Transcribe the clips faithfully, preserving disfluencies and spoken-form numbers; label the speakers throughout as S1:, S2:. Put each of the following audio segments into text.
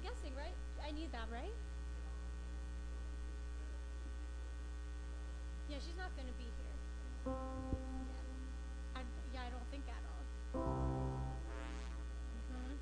S1: guessing, right? I need that, right? Yeah, she's not gonna be here. Yeah, I, yeah, I don't think at all. Hmm.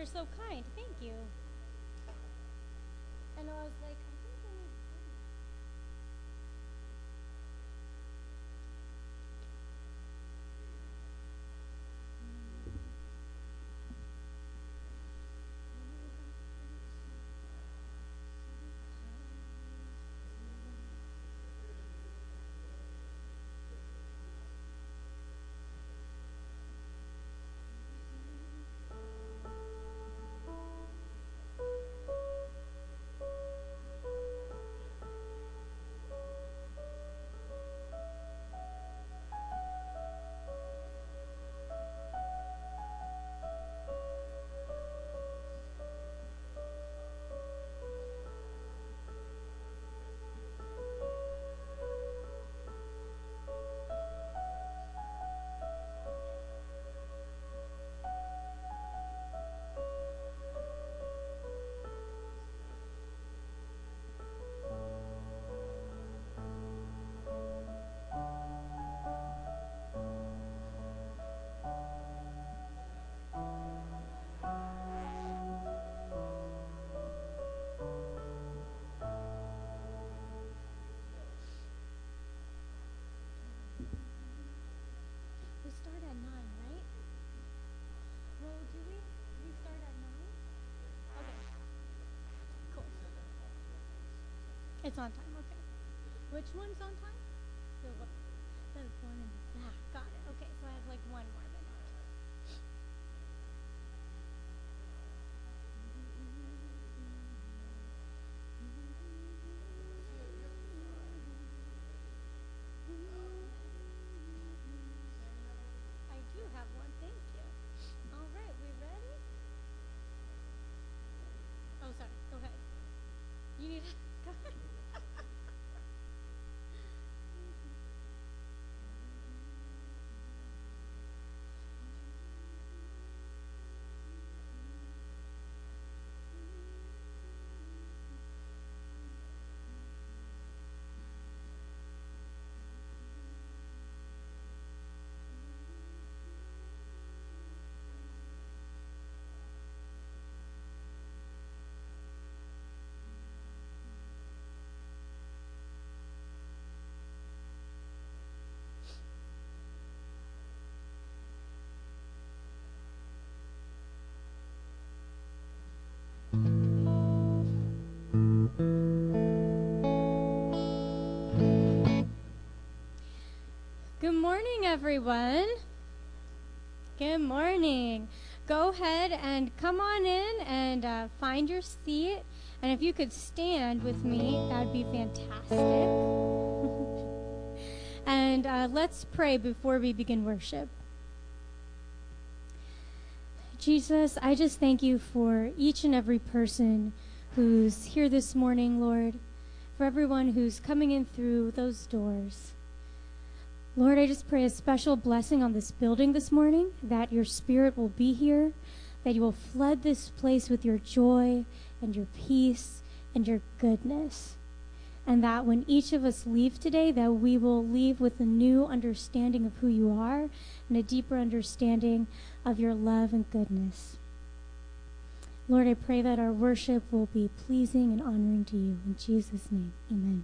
S1: are so kind. Thank you. I know I was like, I think I need We start at nine, right? Well, do we? We start at nine? Okay. Cool. It's on time, okay. Which one's on time? The one, the one in the back. Got it. Okay, so I have like one more minute. I do have one, thank you. All right, we ready? Oh, sorry, go ahead. You need to go ahead. Good morning, everyone. Good morning. Go ahead and come on in and uh, find your seat. And if you could stand with me, that would be fantastic. And uh, let's pray before we begin worship. Jesus, I just thank you for each and every person who's here this morning, Lord, for everyone who's coming in through those doors. Lord, I just pray a special blessing on this building this morning, that your spirit will be here, that you will flood this place with your joy and your peace and your goodness. And that when each of us leave today, that we will leave with a new understanding of who you are and a deeper understanding of your love and goodness. Lord, I pray that our worship will be pleasing and honoring to you. In Jesus' name, amen.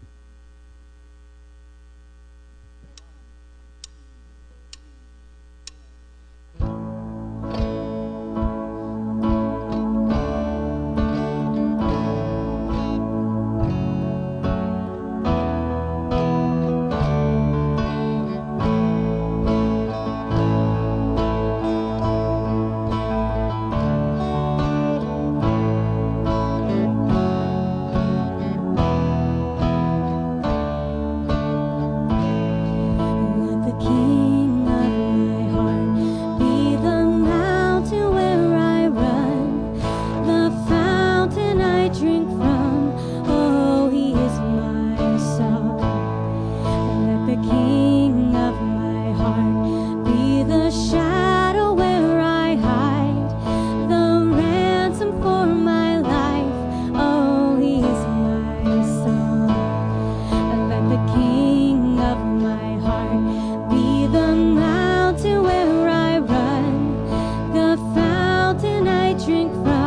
S1: Drink from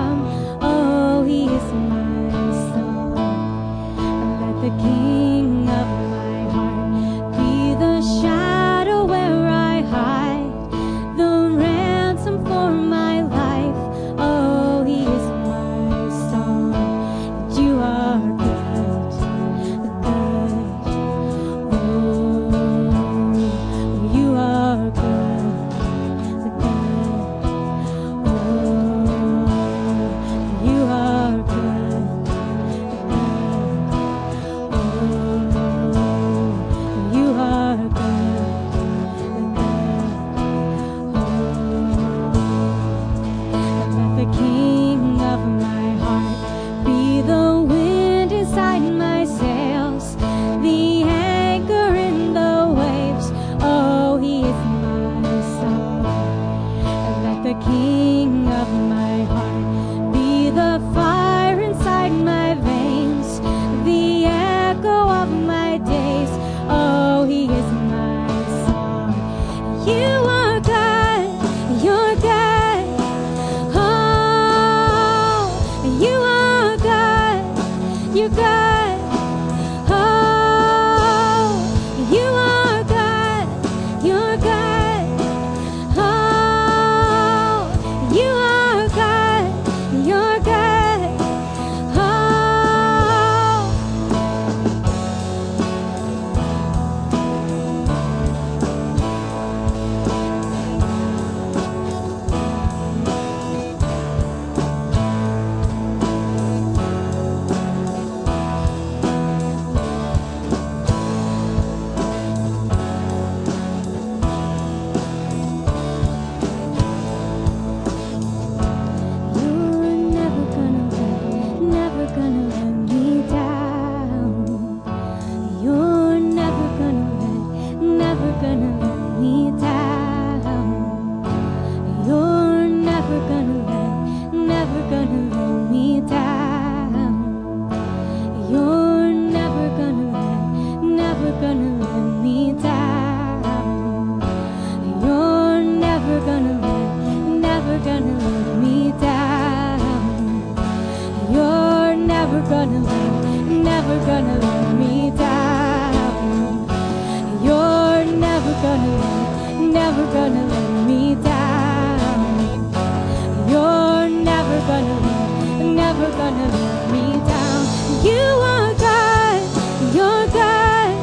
S1: gonna let me down. You're never gonna let, never gonna let me down. You're never gonna let, never gonna let me down. You're never gonna let, never gonna let me down. You're never gonna let, never gonna let me down. You're never gonna let, never gonna let me down. You're never gonna let, never gonna let me down. You are God, you're God.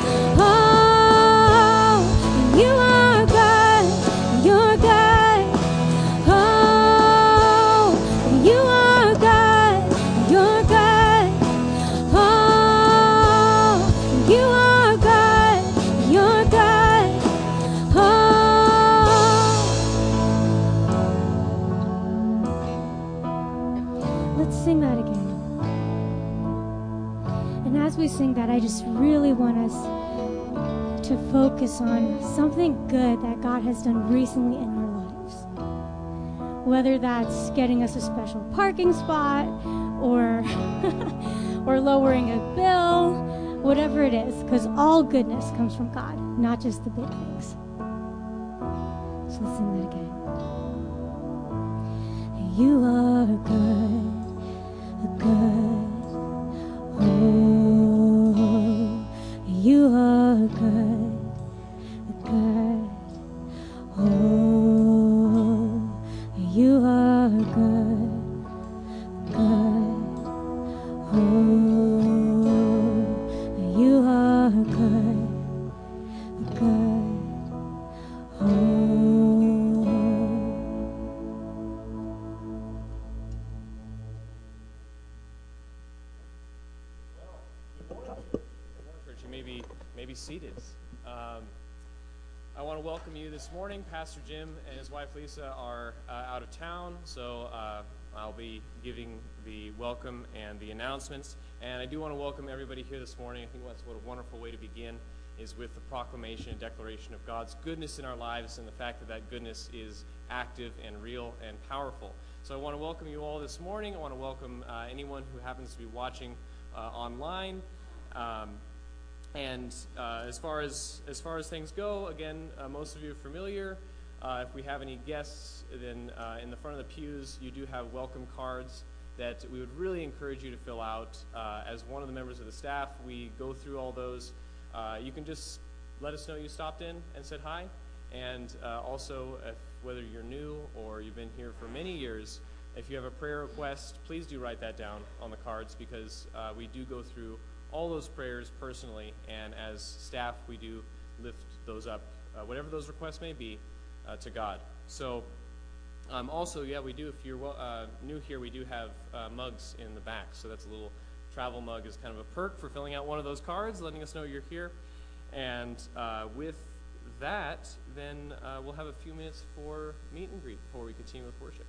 S1: Oh, you are God, you're God. Oh, you are God, you're God. Oh, you are God, you're God. Oh, let's sing that again. And as we sing that, I just really want us to focus on something good that God has done recently in our lives. Whether that's getting us a special parking spot or or lowering a bill, whatever it is, because all goodness comes from God, not just the big things. So let's sing that again. You are good, good. Oh, you are good, good. Oh, you are good, good. Oh, you are good, good. Oh.
S2: Maybe, maybe seated. Um, I want to welcome you this morning. Pastor Jim and his wife Lisa are uh, out of town, so uh, I'll be giving the welcome and the announcements. And I do want to welcome everybody here this morning. I think that's what a wonderful way to begin is with the proclamation and declaration of God's goodness in our lives and the fact that that goodness is active and real and powerful. So I want to welcome you all this morning. I want to welcome uh, anyone who happens to be watching uh, online. Um, And uh, as far as as far as things go, again, uh, most of you are familiar. Uh, if we have any guests, then uh, in the front of the pews, you do have welcome cards that we would really encourage you to fill out. Uh, as one of the members of the staff, we go through all those. Uh, you can just let us know you stopped in and said hi. And uh, also, if, whether you're new or you've been here for many years, if you have a prayer request, please do write that down on the cards, because uh, we do go through all those prayers personally, and as staff, we do lift those up, uh, whatever those requests may be, uh, to God. So, um, also, yeah, we do, if you're uh, new here, we do have uh, mugs in the back. So that's a little travel mug is kind of a perk for filling out one of those cards, letting us know you're here. And uh, with that, then uh, we'll have a few minutes for meet and greet before we continue with worship.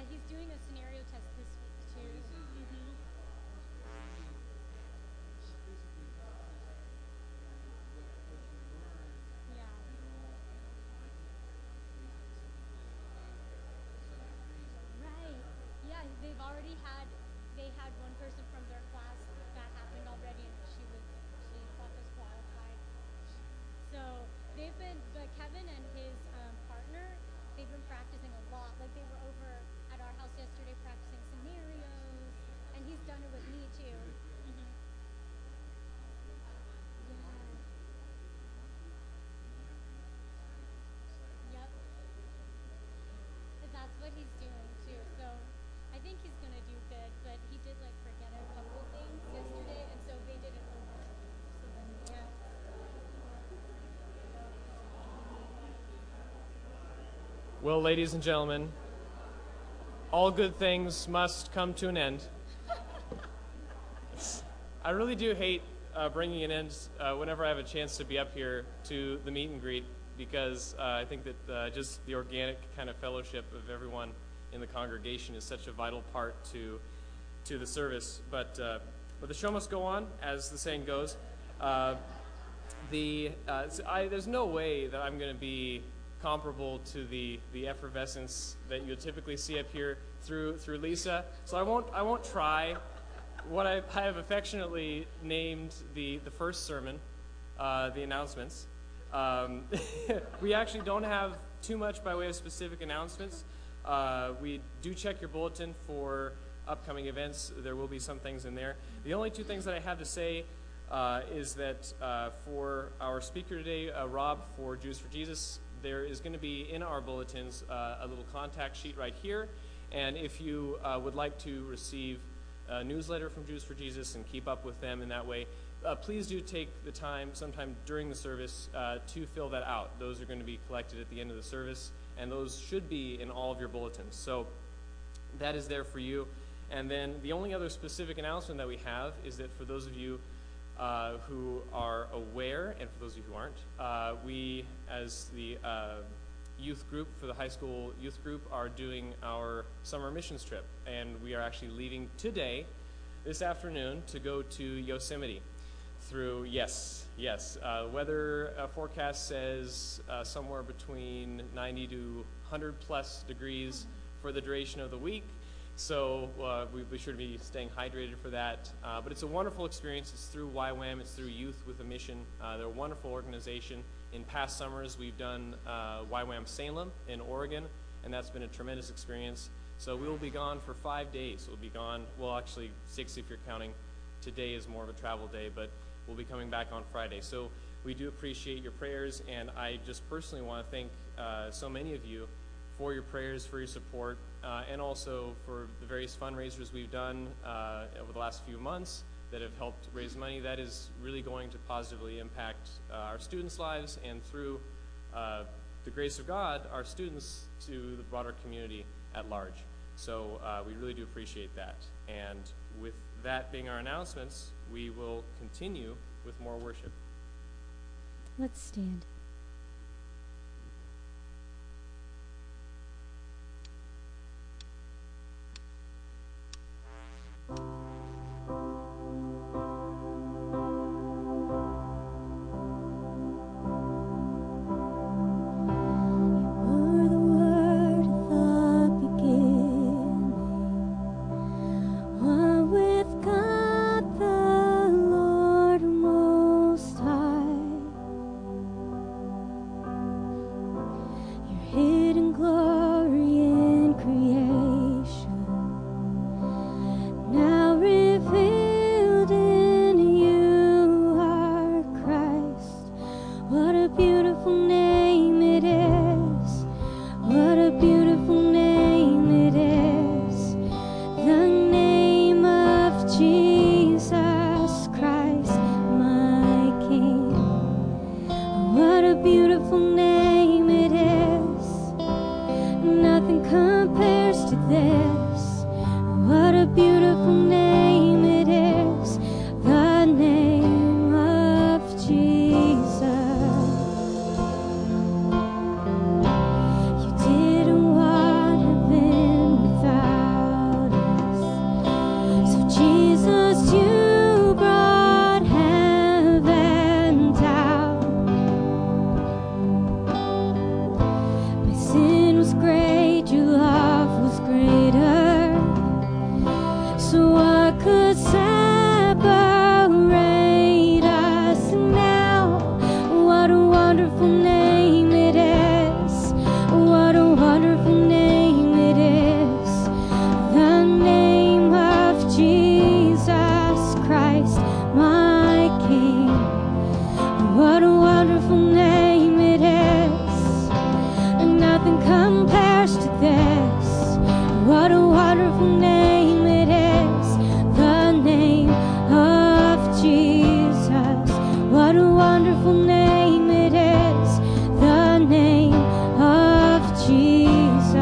S1: he's doing a scenario test this week too. Mm-hmm. Yeah. Right. Yeah, they've already had, they had one person from their class that happened already, and she was, she got disqualified. So they've been, but Kevin and his um, partner, they've been practicing a lot. Like they were over at our house yesterday practicing scenarios, and he's done it with me too. Mm-hmm. Yeah. Yep. But that's what he's doing too. So I think he's gonna do good. But he did like forget a couple things yesterday, and so they did it over. So then, yeah.
S2: Well, ladies and gentlemen, all good things must come to an end. I really do hate uh, bringing an end uh, whenever I have a chance to be up here to the meet and greet, because uh, I think that uh, just the organic kind of fellowship of everyone in the congregation is such a vital part to to the service. But uh, but the show must go on, as the saying goes. Uh, the uh, I, there's no way that I'm going to be comparable to the the effervescence that you'll typically see up here through through Lisa. So I won't I won't try. What I, I have affectionately named the the first sermon, uh, the announcements. Um, we actually don't have too much by way of specific announcements. Uh, we do check your bulletin for upcoming events. There will be some things in there. The only two things that I have to say uh, is that uh, for our speaker today, uh, Rob, for Jews for Jesus, there is going to be in our bulletins uh, a little contact sheet right here. And if you uh, would like to receive a newsletter from Jews for Jesus and keep up with them in that way, uh, please do take the time sometime during the service uh, to fill that out. Those are going to be collected at the end of the service, and those should be in all of your bulletins. So that is there for you. And then the only other specific announcement that we have is that for those of you uh, who are aware, and for those of you who aren't, uh, we, as the uh, youth group for the high school youth group, are doing our summer missions trip, and we are actually leaving today, this afternoon, to go to Yosemite. Through yes, yes, uh, weather uh, forecast says uh, somewhere between ninety to one hundred plus degrees for the duration of the week. So uh, we'll be sure to be staying hydrated for that. Uh, but it's a wonderful experience. It's through Y WAM. It's through Youth with a Mission. Uh, they're a wonderful organization. In past summers, we've done uh, Y WAM Salem in Oregon, and that's been a tremendous experience. So we will be gone for five days. We'll be gone, well, actually six if you're counting. Today is more of a travel day, but we'll be coming back on Friday. So we do appreciate your prayers, and I just personally want to thank uh, so many of you for your prayers, for your support, uh, and also for the various fundraisers we've done uh, over the last few months that have helped raise money. That is really going to positively impact uh, our students' lives, and through uh, the grace of God, our students to the broader community at large. So uh, we really do appreciate that. And with that being our announcements, we will continue with more worship.
S1: Let's stand. What a wonderful name it is, the name of Jesus.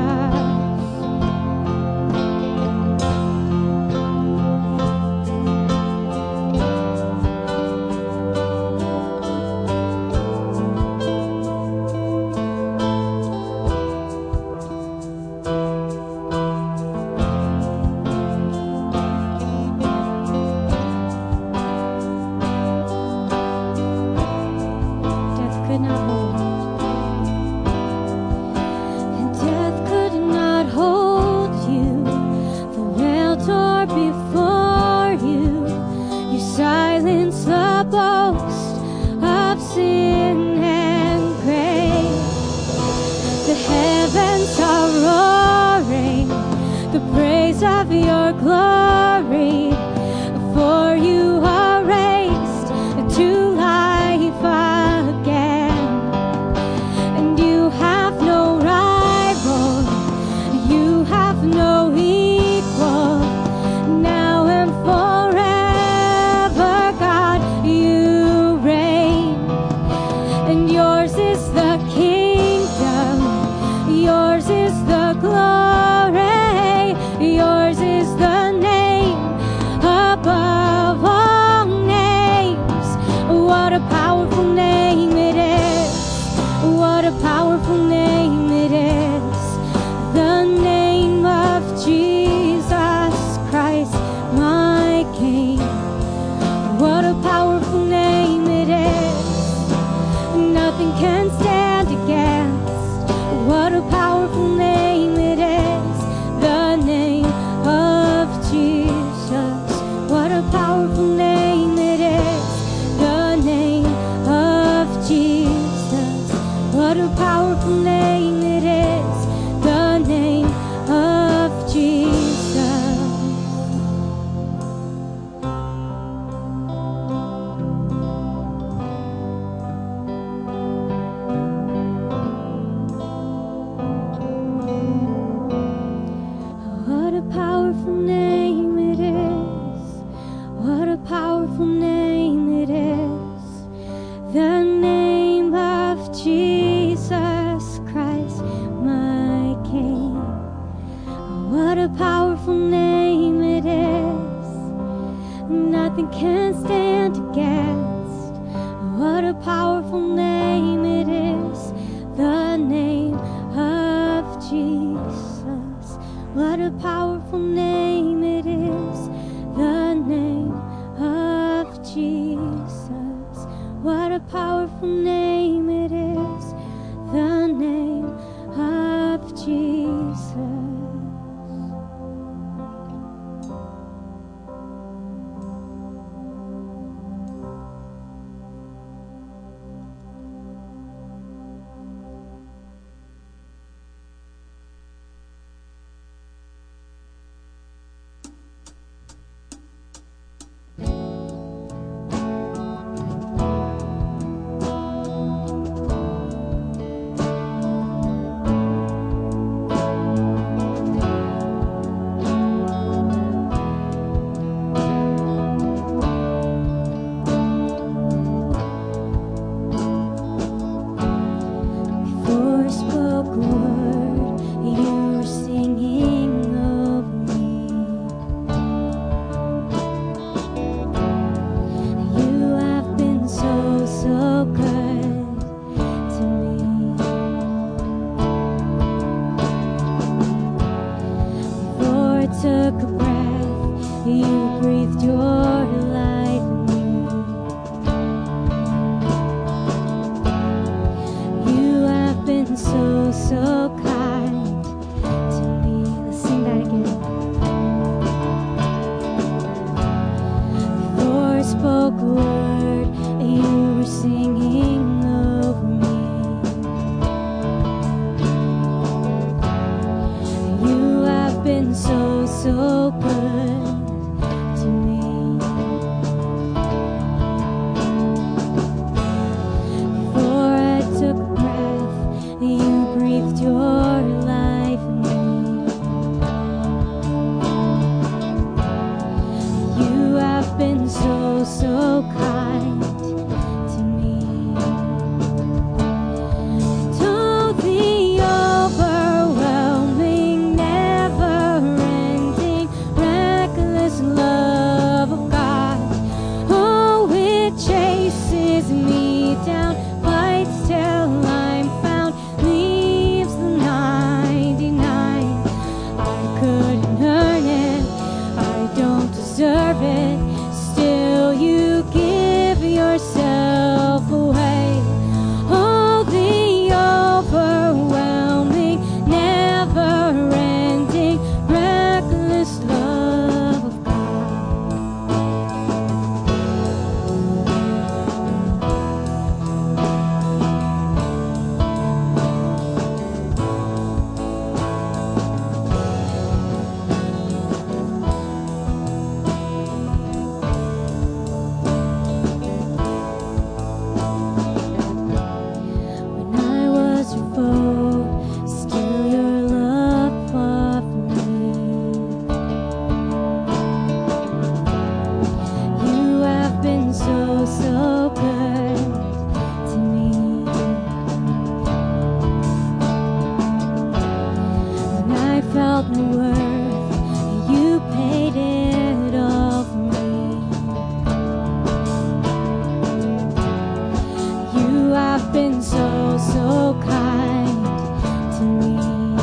S1: been so, so kind to me.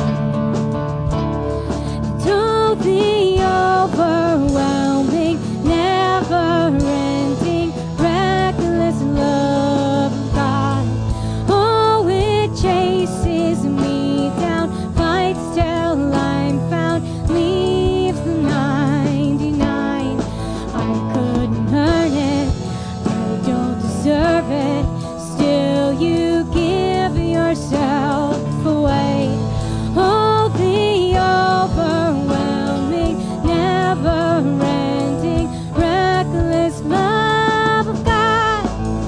S1: And oh, the overwhelming, never-ending, reckless love of God. Oh, it chases me down, fights till I'm found, leaves the ninety-nine. I couldn't earn it, I don't deserve it. Still, you give yourself away. Oh, the overwhelming, never-ending, reckless love of God.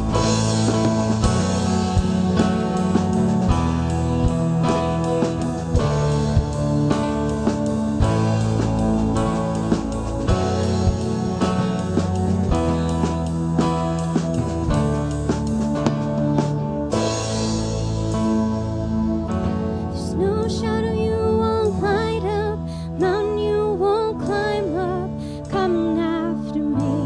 S1: There's no shadow you won't light up, mountain you won't climb up, coming after me.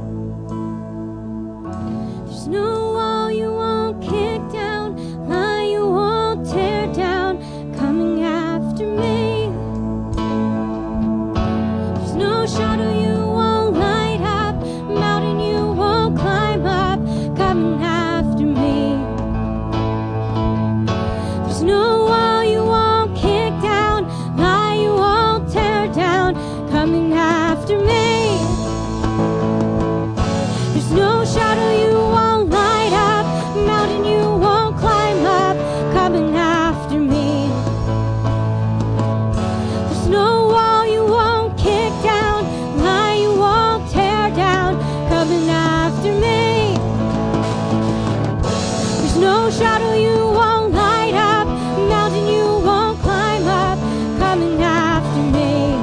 S1: There's no wall you won't kick down, lie you won't tear down, coming after me. There's no shadow you won't light up, mountain you won't climb up, coming after me. There's no wall you won't kick down, lie you won't tear down, coming after me. There's no shadow you won't light up, mountain you won't climb up, coming after me. There's no wall you won't kick down, lie you won't tear down, coming after me. There's no shadow you won't light up, mountain you won't climb up, coming after me.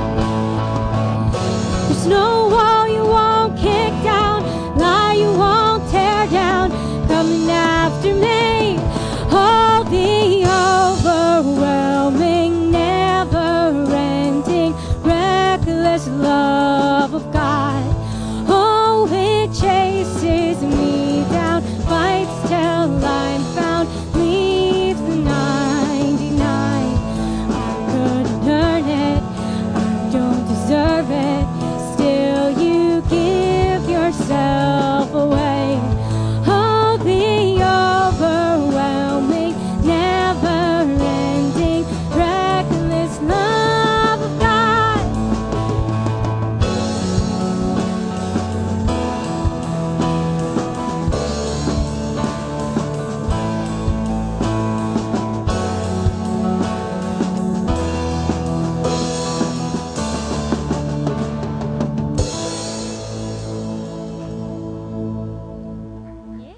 S1: There's no wall you won't kick down, lie you won't tear down, coming after me. Oh, the overwhelming, never-ending, reckless love of God. Oh, it chases me down, fights till I'm found, leaves the ninety-nine. I couldn't earn it, I don't deserve it. Still, you give yourself away. Oh, the overwhelming, never-ending, reckless love of God. Yeah.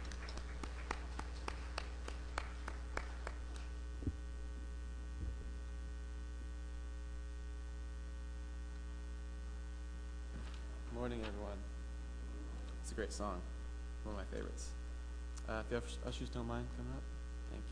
S3: Morning, everyone. It's a great song, one of my favorites. Uh, if the ush- ushers don't mind coming up, thank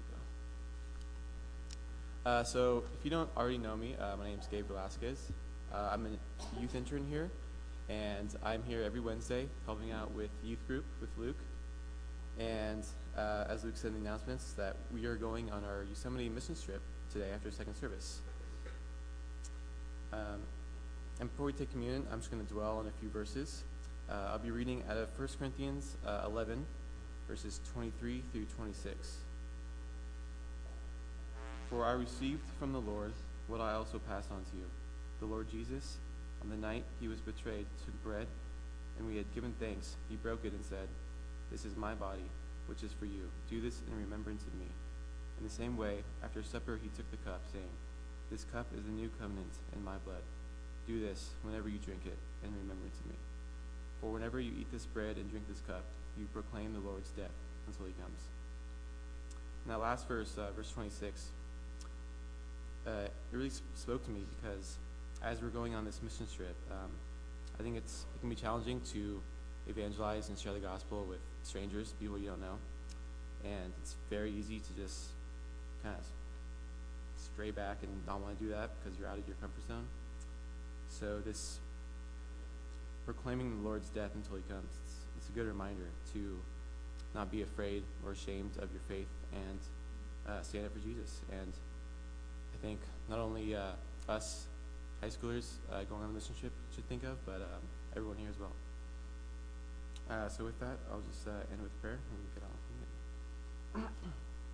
S3: you. Uh, so, if you don't already know me, uh, my name is Gabe Velasquez. Uh, I'm a youth intern here, and I'm here every Wednesday helping out with youth group with Luke. And uh, as Luke said in the announcements, that we are going on our Yosemite mission trip today after second service. Um, And before we take communion, I'm just going to dwell on a few verses. Uh, I'll be reading out of First Corinthians uh, eleven, verses twenty-three through twenty-six. For I received from the Lord what I also passed on to you. The Lord Jesus, on the night he was betrayed, took bread, and when he had given thanks, he broke it and said, "This is my body, which is for you. Do this in remembrance of me." In the same way, after supper he took the cup, saying, "This cup is the new covenant in my blood. Do this whenever you drink it in remembrance of me. For whenever you eat this bread and drink this cup, you proclaim the Lord's death until he comes." And that last verse, uh, verse twenty-six, uh, it really sp- spoke to me because as we're going on this mission trip, um, I think it's it can be challenging to evangelize and share the gospel with strangers, people you don't know. And it's very easy to just kind of stray back and not want to do that because you're out of your comfort zone. So this proclaiming the Lord's death until he comes, it's, it's a good reminder to not be afraid or ashamed of your faith, and uh, stand up for Jesus. And I think not only uh, us high schoolers uh, going on the mission trip should think of, but um, everyone here as well. Uh, so with that, I'll just uh, end with prayer and we'll get on with it.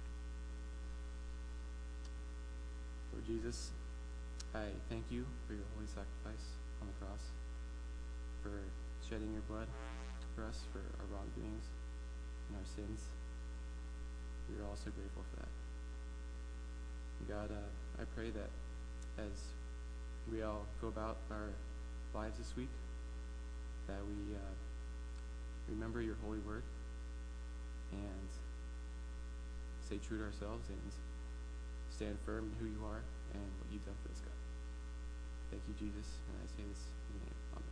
S3: Lord Jesus, I thank you for your holy sacrifice on the cross, for shedding your blood for us, for our wrongdoings and our sins. We are all so grateful for that. God, uh, I pray that as we all go about our lives this week, that we uh, remember your holy word and stay true to ourselves and stand firm in who you are and what you've done for us, God. Thank you, Jesus, and I say this in your name. Amen.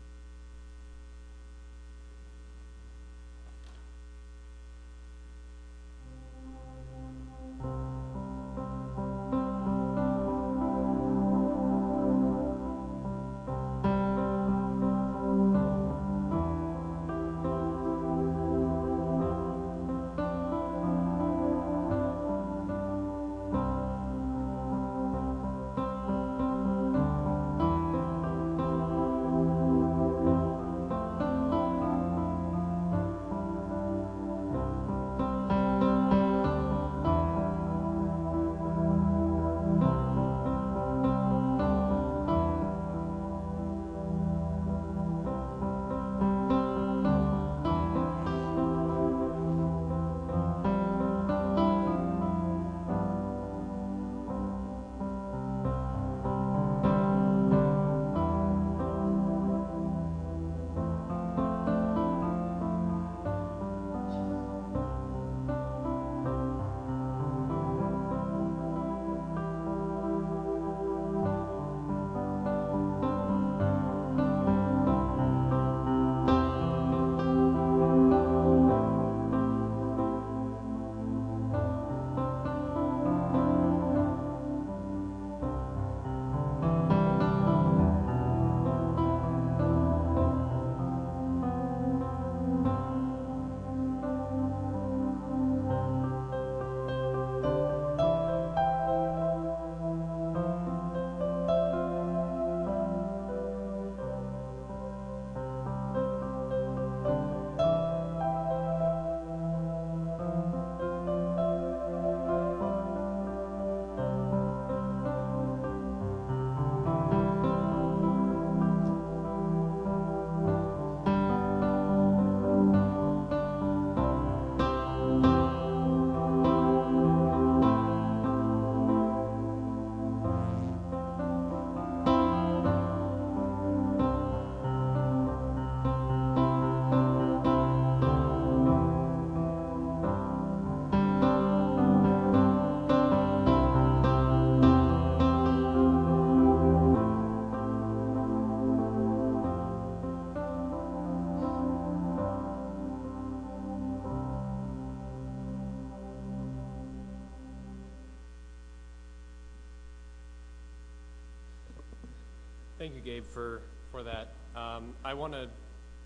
S2: Thank you, Gabe, for, for that. Um, I want to,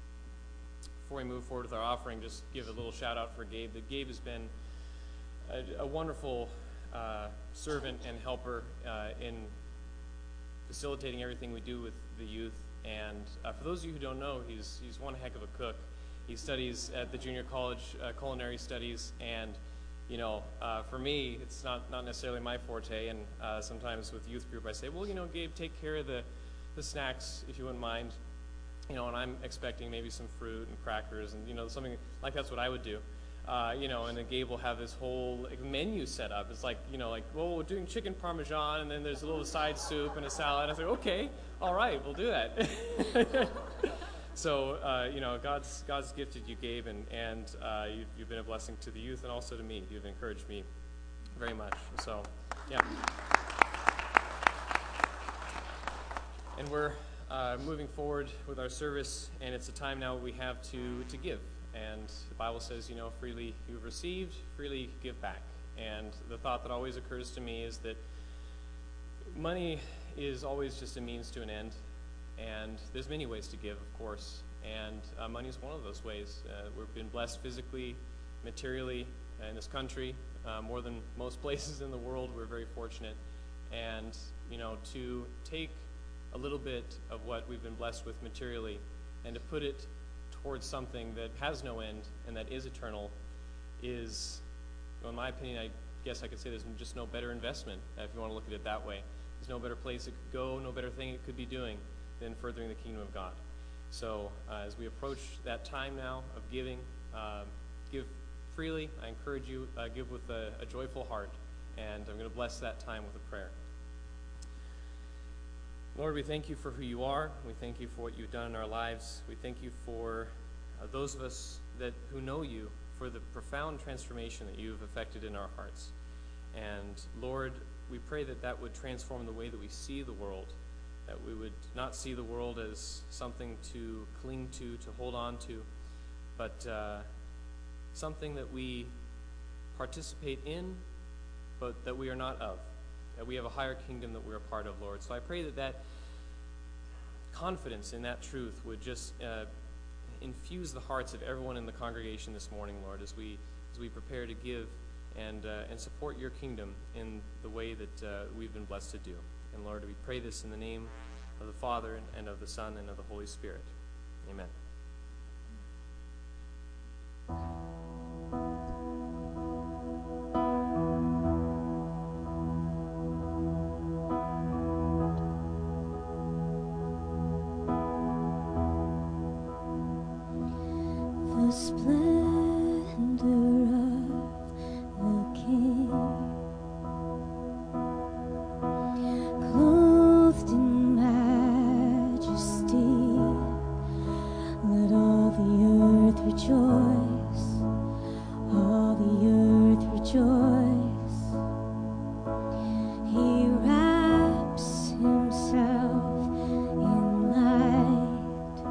S2: before we move forward with our offering, just give a little shout out for Gabe. That Gabe has been a, a wonderful uh, servant and helper uh, in facilitating everything we do with the youth. And uh, for those of you who don't know, he's, he's one heck of a cook. He studies at the junior college uh, culinary studies, and you know, uh, for me, it's not, not necessarily my forte, and uh, sometimes with youth group I say, well, you know, Gabe, take care of the, the snacks, if you wouldn't mind, you know, and I'm expecting maybe some fruit and crackers, and, you know, something like that's what I would do, uh, you know, and then Gabe will have this whole like, menu set up. It's like, you know, like, well, we're doing chicken parmesan, and then there's a little side soup and a salad. I was like, okay, all right, we'll do that. So, uh, you know, God's God's gifted you, Gabe, and, and uh, you've, you've been a blessing to the youth and also to me. You've encouraged me very much. So, yeah. And we're uh, moving forward with our service, and it's a time now we have to, to give. And the Bible says, you know, freely you've received, freely give back. And the thought that always occurs to me is that money is always just a means to an end. And there's many ways to give, of course, and uh, money is one of those ways. Uh, we've been blessed physically materially in this country, uh, more than most places in the world. We're very fortunate. And, you know, to take a little bit of what we've been blessed with materially and to put it towards something that has no end and that is eternal is, well, in my opinion, I guess I could say there's just no better investment, uh, if you want to look at it that way. There's no better place it could go, no better thing it could be doing than furthering the kingdom of God. So uh, as we approach that time now of giving, uh, give freely. I encourage you, uh, give with a, a joyful heart, and I'm going to bless that time with a prayer. Lord, we thank you for who you are. We thank you for what you've done in our lives. We thank you for uh, those of us that who know you, for the profound transformation that you've effected in our hearts. And Lord, we pray that that would transform the way that we see the world, that we would not see the world as something to cling to, to hold on to, but uh, something that we participate in, but that we are not of, that we have a higher kingdom that we're a part of, Lord. So I pray that that confidence in that truth would just uh, infuse the hearts of everyone in the congregation this morning, Lord, as we as we prepare to give and uh, and support your kingdom in the way that uh, we've been blessed to do. And Lord, we pray this in the name of the Father and, and of the Son and of the Holy Spirit. Amen.
S1: The splendor of the King, clothed in majesty, let all the earth rejoice, all the earth rejoice. He wraps himself in light,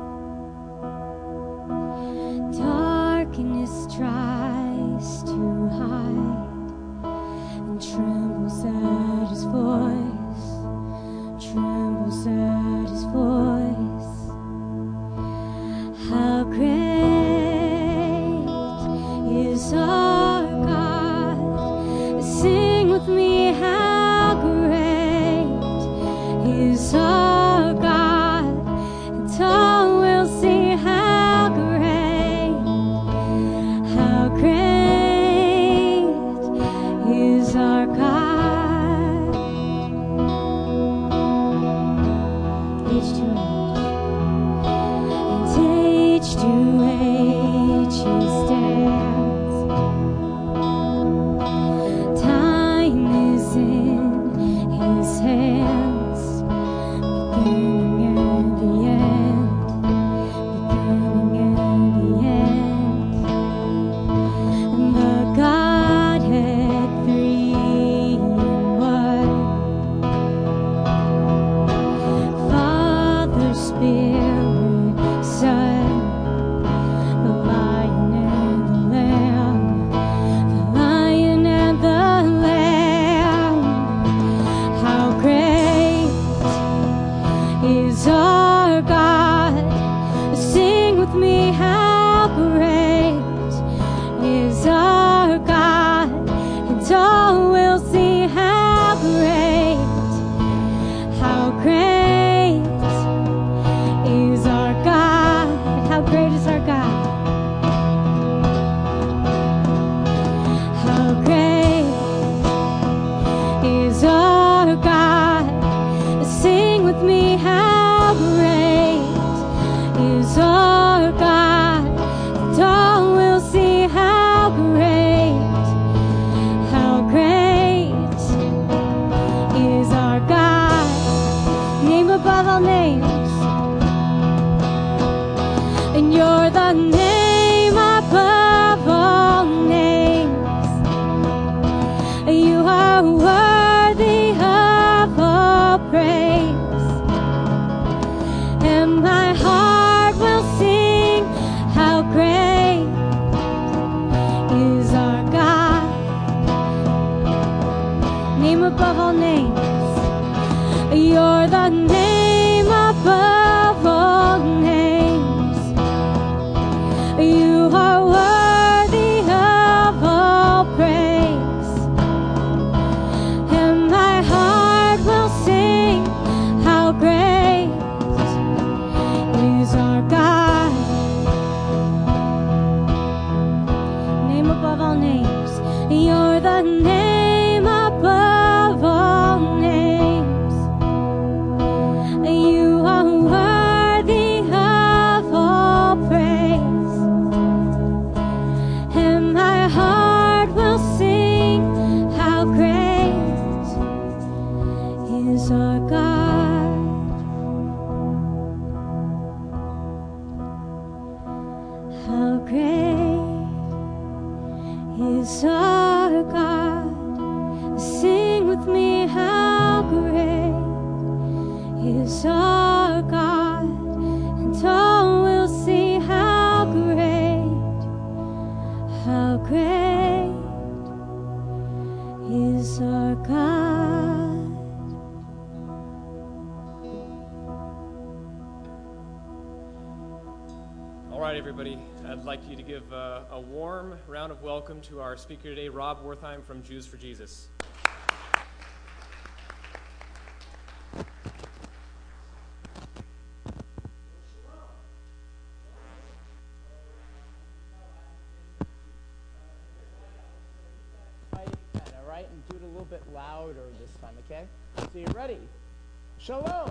S1: darkness tries to hide and trembles at his voice, trembles at his voice. How great is our God, name above all names. You're the name above all names. You are worthy of all praise. And my heart will sing how great is our God. How great is our God. Sing with me, how great is our God. And all will see how great, how great is our God.
S2: All right, everybody, I'd like you to give uh, a warm round of welcome to our speaker today, Rob Wertheim from Jews for Jesus.
S4: All right, and do it a little bit louder this time, okay? So you ready? Shalom.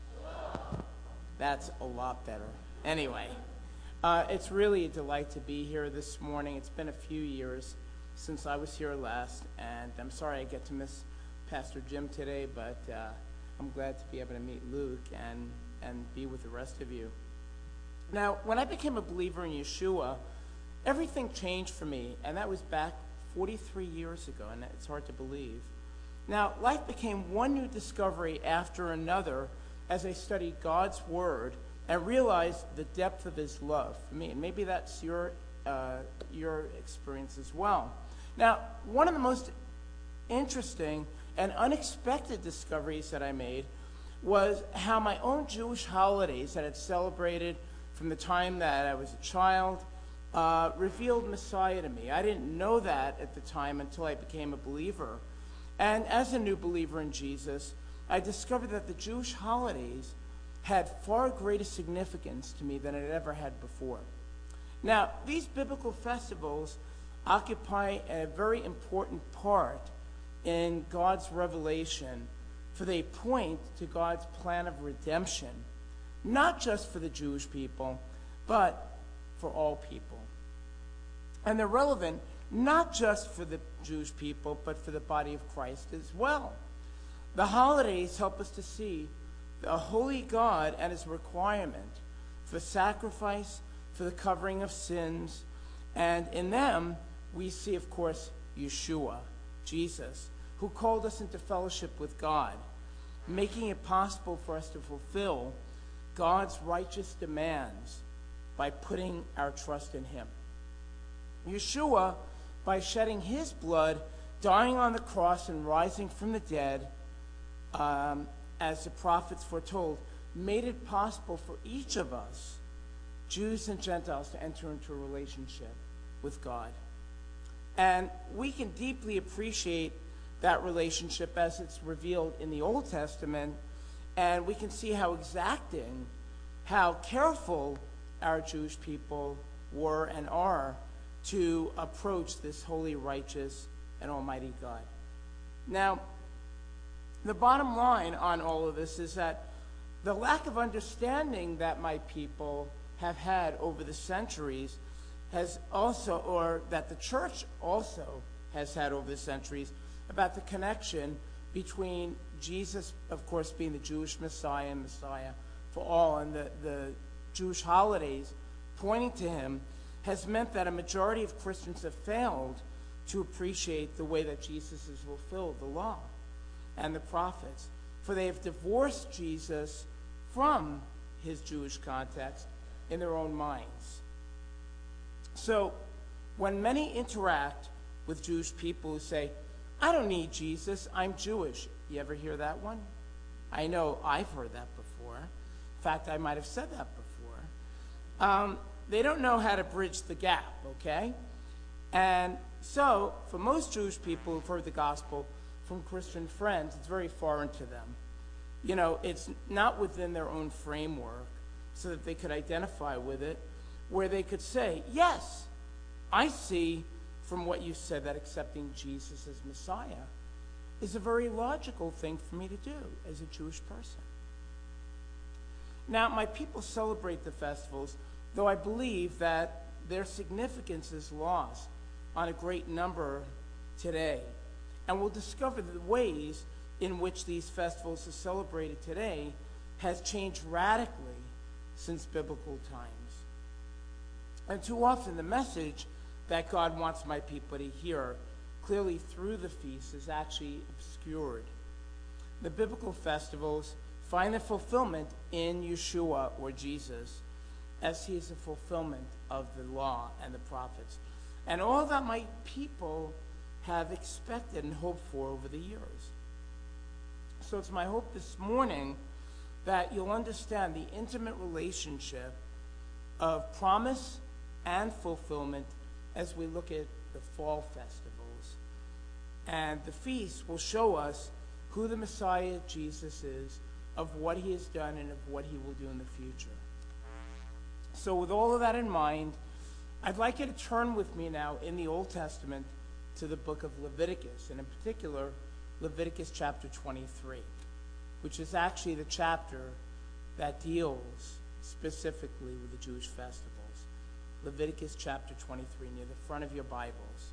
S4: That's a lot better. Anyway, uh, it's really a delight to be here this morning. It's been a few years since I was here last, and I'm sorry I get to miss Pastor Jim today, but uh, I'm glad to be able to meet Luke and, and be with the rest of you. Now, when I became a believer in Yeshua, everything changed for me, and that was back forty-three years ago, and it's hard to believe. Now, life became one new discovery after another as I studied God's Word and realized the depth of His love for me. And maybe that's your, uh, your experience as well. Now, one of the most interesting and unexpected discoveries that I made was how my own Jewish holidays that I had celebrated from the time that I was a child uh, revealed Messiah to me. I didn't know that at the time until I became a believer. And as a new believer in Jesus, I discovered that the Jewish holidays had far greater significance to me than it ever had before. Now, these biblical festivals occupy a very important part in God's revelation, for they point to God's plan of redemption, not just for the Jewish people, but for all people. And they're relevant not just for the Jewish people, but for the body of Christ as well. The holidays help us to see a holy God and His requirement for sacrifice, for the covering of sins, and in them we see, of course, Yeshua, Jesus, who called us into fellowship with God, making it possible for us to fulfill God's righteous demands by putting our trust in Him. Yeshua, by shedding His blood, dying on the cross and rising from the dead, um, as the prophets foretold, made it possible for each of us, Jews and Gentiles, to enter into a relationship with God. And we can deeply appreciate that relationship as it's revealed in the Old Testament, and we can see how exacting, how careful our Jewish people were and are to approach this holy, righteous, and almighty God. Now, the bottom line on all of this is that the lack of understanding that my people have had over the centuries has also, or that the church also has had over the centuries, about the connection between Jesus, of course, being the Jewish Messiah and Messiah for all, and the, the Jewish holidays pointing to Him, has meant that a majority of Christians have failed to appreciate the way that Jesus has fulfilled the law and the prophets, for they have divorced Jesus from His Jewish context in their own minds. So when many interact with Jewish people who say, I don't need Jesus, I'm Jewish. You ever hear that one? I know I've heard that before. In fact, I might have said that before. Um, they don't know how to bridge the gap, okay? And so, for most Jewish people who've heard the gospel from Christian friends, it's very foreign to them. You know, it's not within their own framework so that they could identify with it, where they could say, yes, I see from what you said, that accepting Jesus as Messiah is a very logical thing for me to do as a Jewish person. Now, my people celebrate the festivals, though I believe that their significance is lost on a great number today. And we'll discover the ways in which these festivals are celebrated today has changed radically since biblical times. And too often the message that God wants my people to hear clearly through the feast is actually obscured. The biblical festivals find their fulfillment in Yeshua, or Jesus, as he is the fulfillment of the law and the prophets, and all that my people have expected and hoped for over the years. So it's my hope this morning that you'll understand the intimate relationship of promise and fulfillment as we look at the fall festivals. And the feast will show us who the Messiah Jesus is, of what he has done, and of what he will do in the future. So with all of that in mind, I'd like you to turn with me now in the Old Testament to the book of Leviticus, and in particular, Leviticus chapter twenty-three, which is actually the chapter that deals specifically with the Jewish festivals. Leviticus chapter twenty-three, near the front of your Bibles.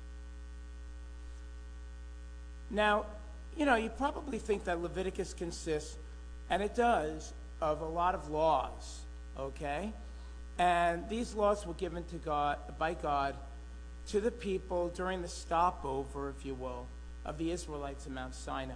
S4: Now, you know, you probably think that Leviticus consists, and it does, of a lot of laws, okay? And these laws were given to God, by God to the people during the stopover, if you will, of the Israelites in Mount Sinai.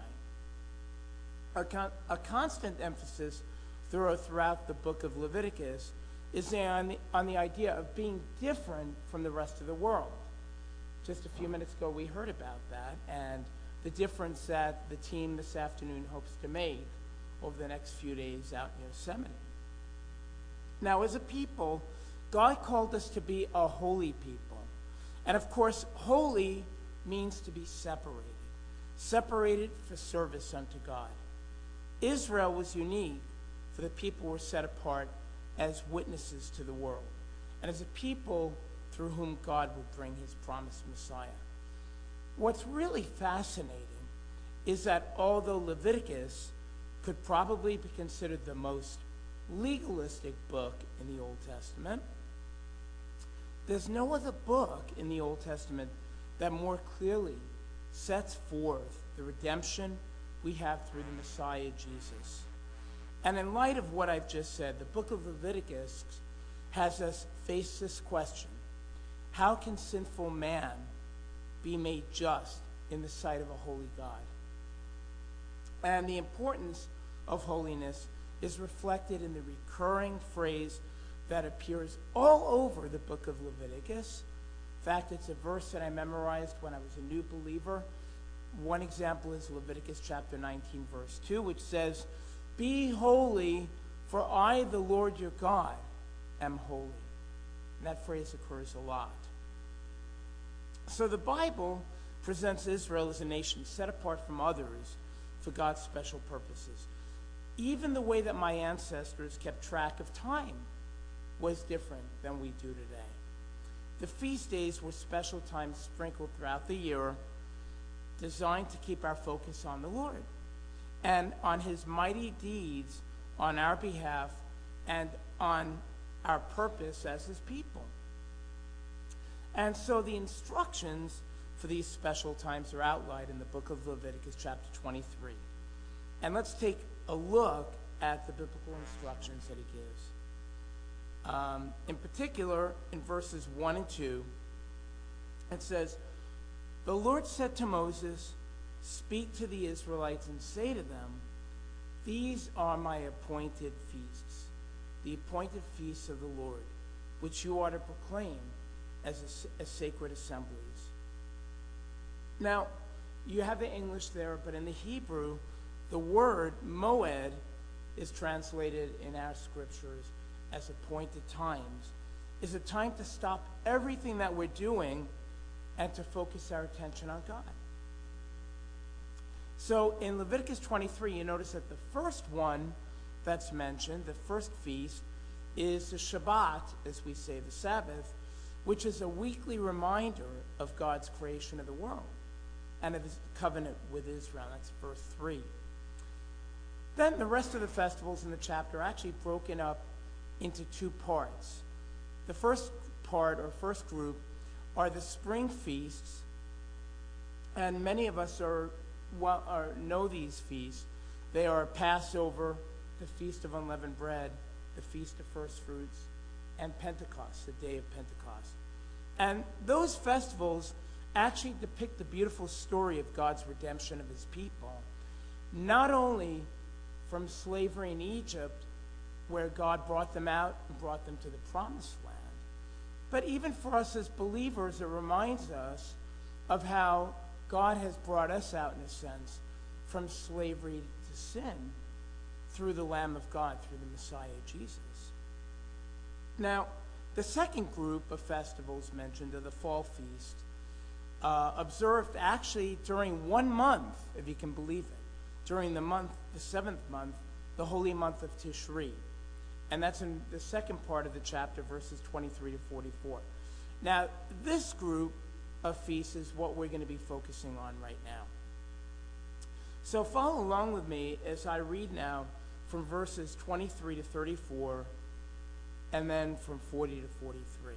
S4: A, con- a constant emphasis throughout, throughout the book of Leviticus is on the, on the idea of being different from the rest of the world. Just a few minutes ago, we heard about that, and the difference that the team this afternoon hopes to make over the next few days out in Yosemite. Now, as a people, God called us to be a holy people. And of course, holy means to be separated. Separated for service unto God. Israel was unique, for the people were set apart as witnesses to the world, and as a people through whom God would bring his promised Messiah. What's really fascinating is that although Leviticus could probably be considered the most legalistic book in the Old Testament, there's no other book in the Old Testament that more clearly sets forth the redemption we have through the Messiah Jesus. And in light of what I've just said, the book of Leviticus has us face this question: how can sinful man be made just in the sight of a holy God? And the importance of holiness is reflected in the recurring phrase that appears all over the book of Leviticus. In fact, it's a verse that I memorized when I was a new believer. One example is Leviticus chapter nineteen, verse two, which says, "Be holy, for I, the Lord your God, am holy." And that phrase occurs a lot. So the Bible presents Israel as a nation set apart from others for God's special purposes. Even the way that my ancestors kept track of time was different than we do today. The feast days were special times sprinkled throughout the year, designed to keep our focus on the Lord and on his mighty deeds on our behalf and on our purpose as his people. And so the instructions for these special times are outlined in the book of Leviticus chapter twenty-three. And let's take a look at the biblical instructions that he gives. Um, in particular, in verses one and two, it says, "The Lord said to Moses, speak to the Israelites and say to them, these are my appointed feasts, the appointed feasts of the Lord, which you are to proclaim as, a, as sacred assemblies." Now, you have the English there, but in the Hebrew, the word moed is translated in our scriptures as appointed times. Is a time to stop everything that we're doing and to focus our attention on God. So in Leviticus twenty-three, you notice that the first one that's mentioned, the first feast, is the Shabbat, as we say, the Sabbath, which is a weekly reminder of God's creation of the world and of his covenant with Israel. That's verse three. Then the rest of the festivals in the chapter are actually broken up into two parts. The first part, or first group, are the spring feasts, and many of us are, well, are know these feasts. They are Passover, the Feast of Unleavened Bread, the Feast of First Fruits, and Pentecost, the Day of Pentecost. And those festivals actually depict the beautiful story of God's redemption of his people, not only from slavery in Egypt, where God brought them out and brought them to the Promised Land, but even for us as believers, it reminds us of how God has brought us out, in a sense, from slavery to sin through the Lamb of God, through the Messiah, Jesus. Now, the second group of festivals mentioned are the fall feast, uh, observed actually during one month, if you can believe it, during the month, the seventh month, the holy month of Tishri. And that's in the second part of the chapter, verses twenty-three to forty-four. Now, this group of feasts is what we're going to be focusing on right now. So follow along with me as I read now from verses twenty-three to thirty-four, and then from forty to forty-three.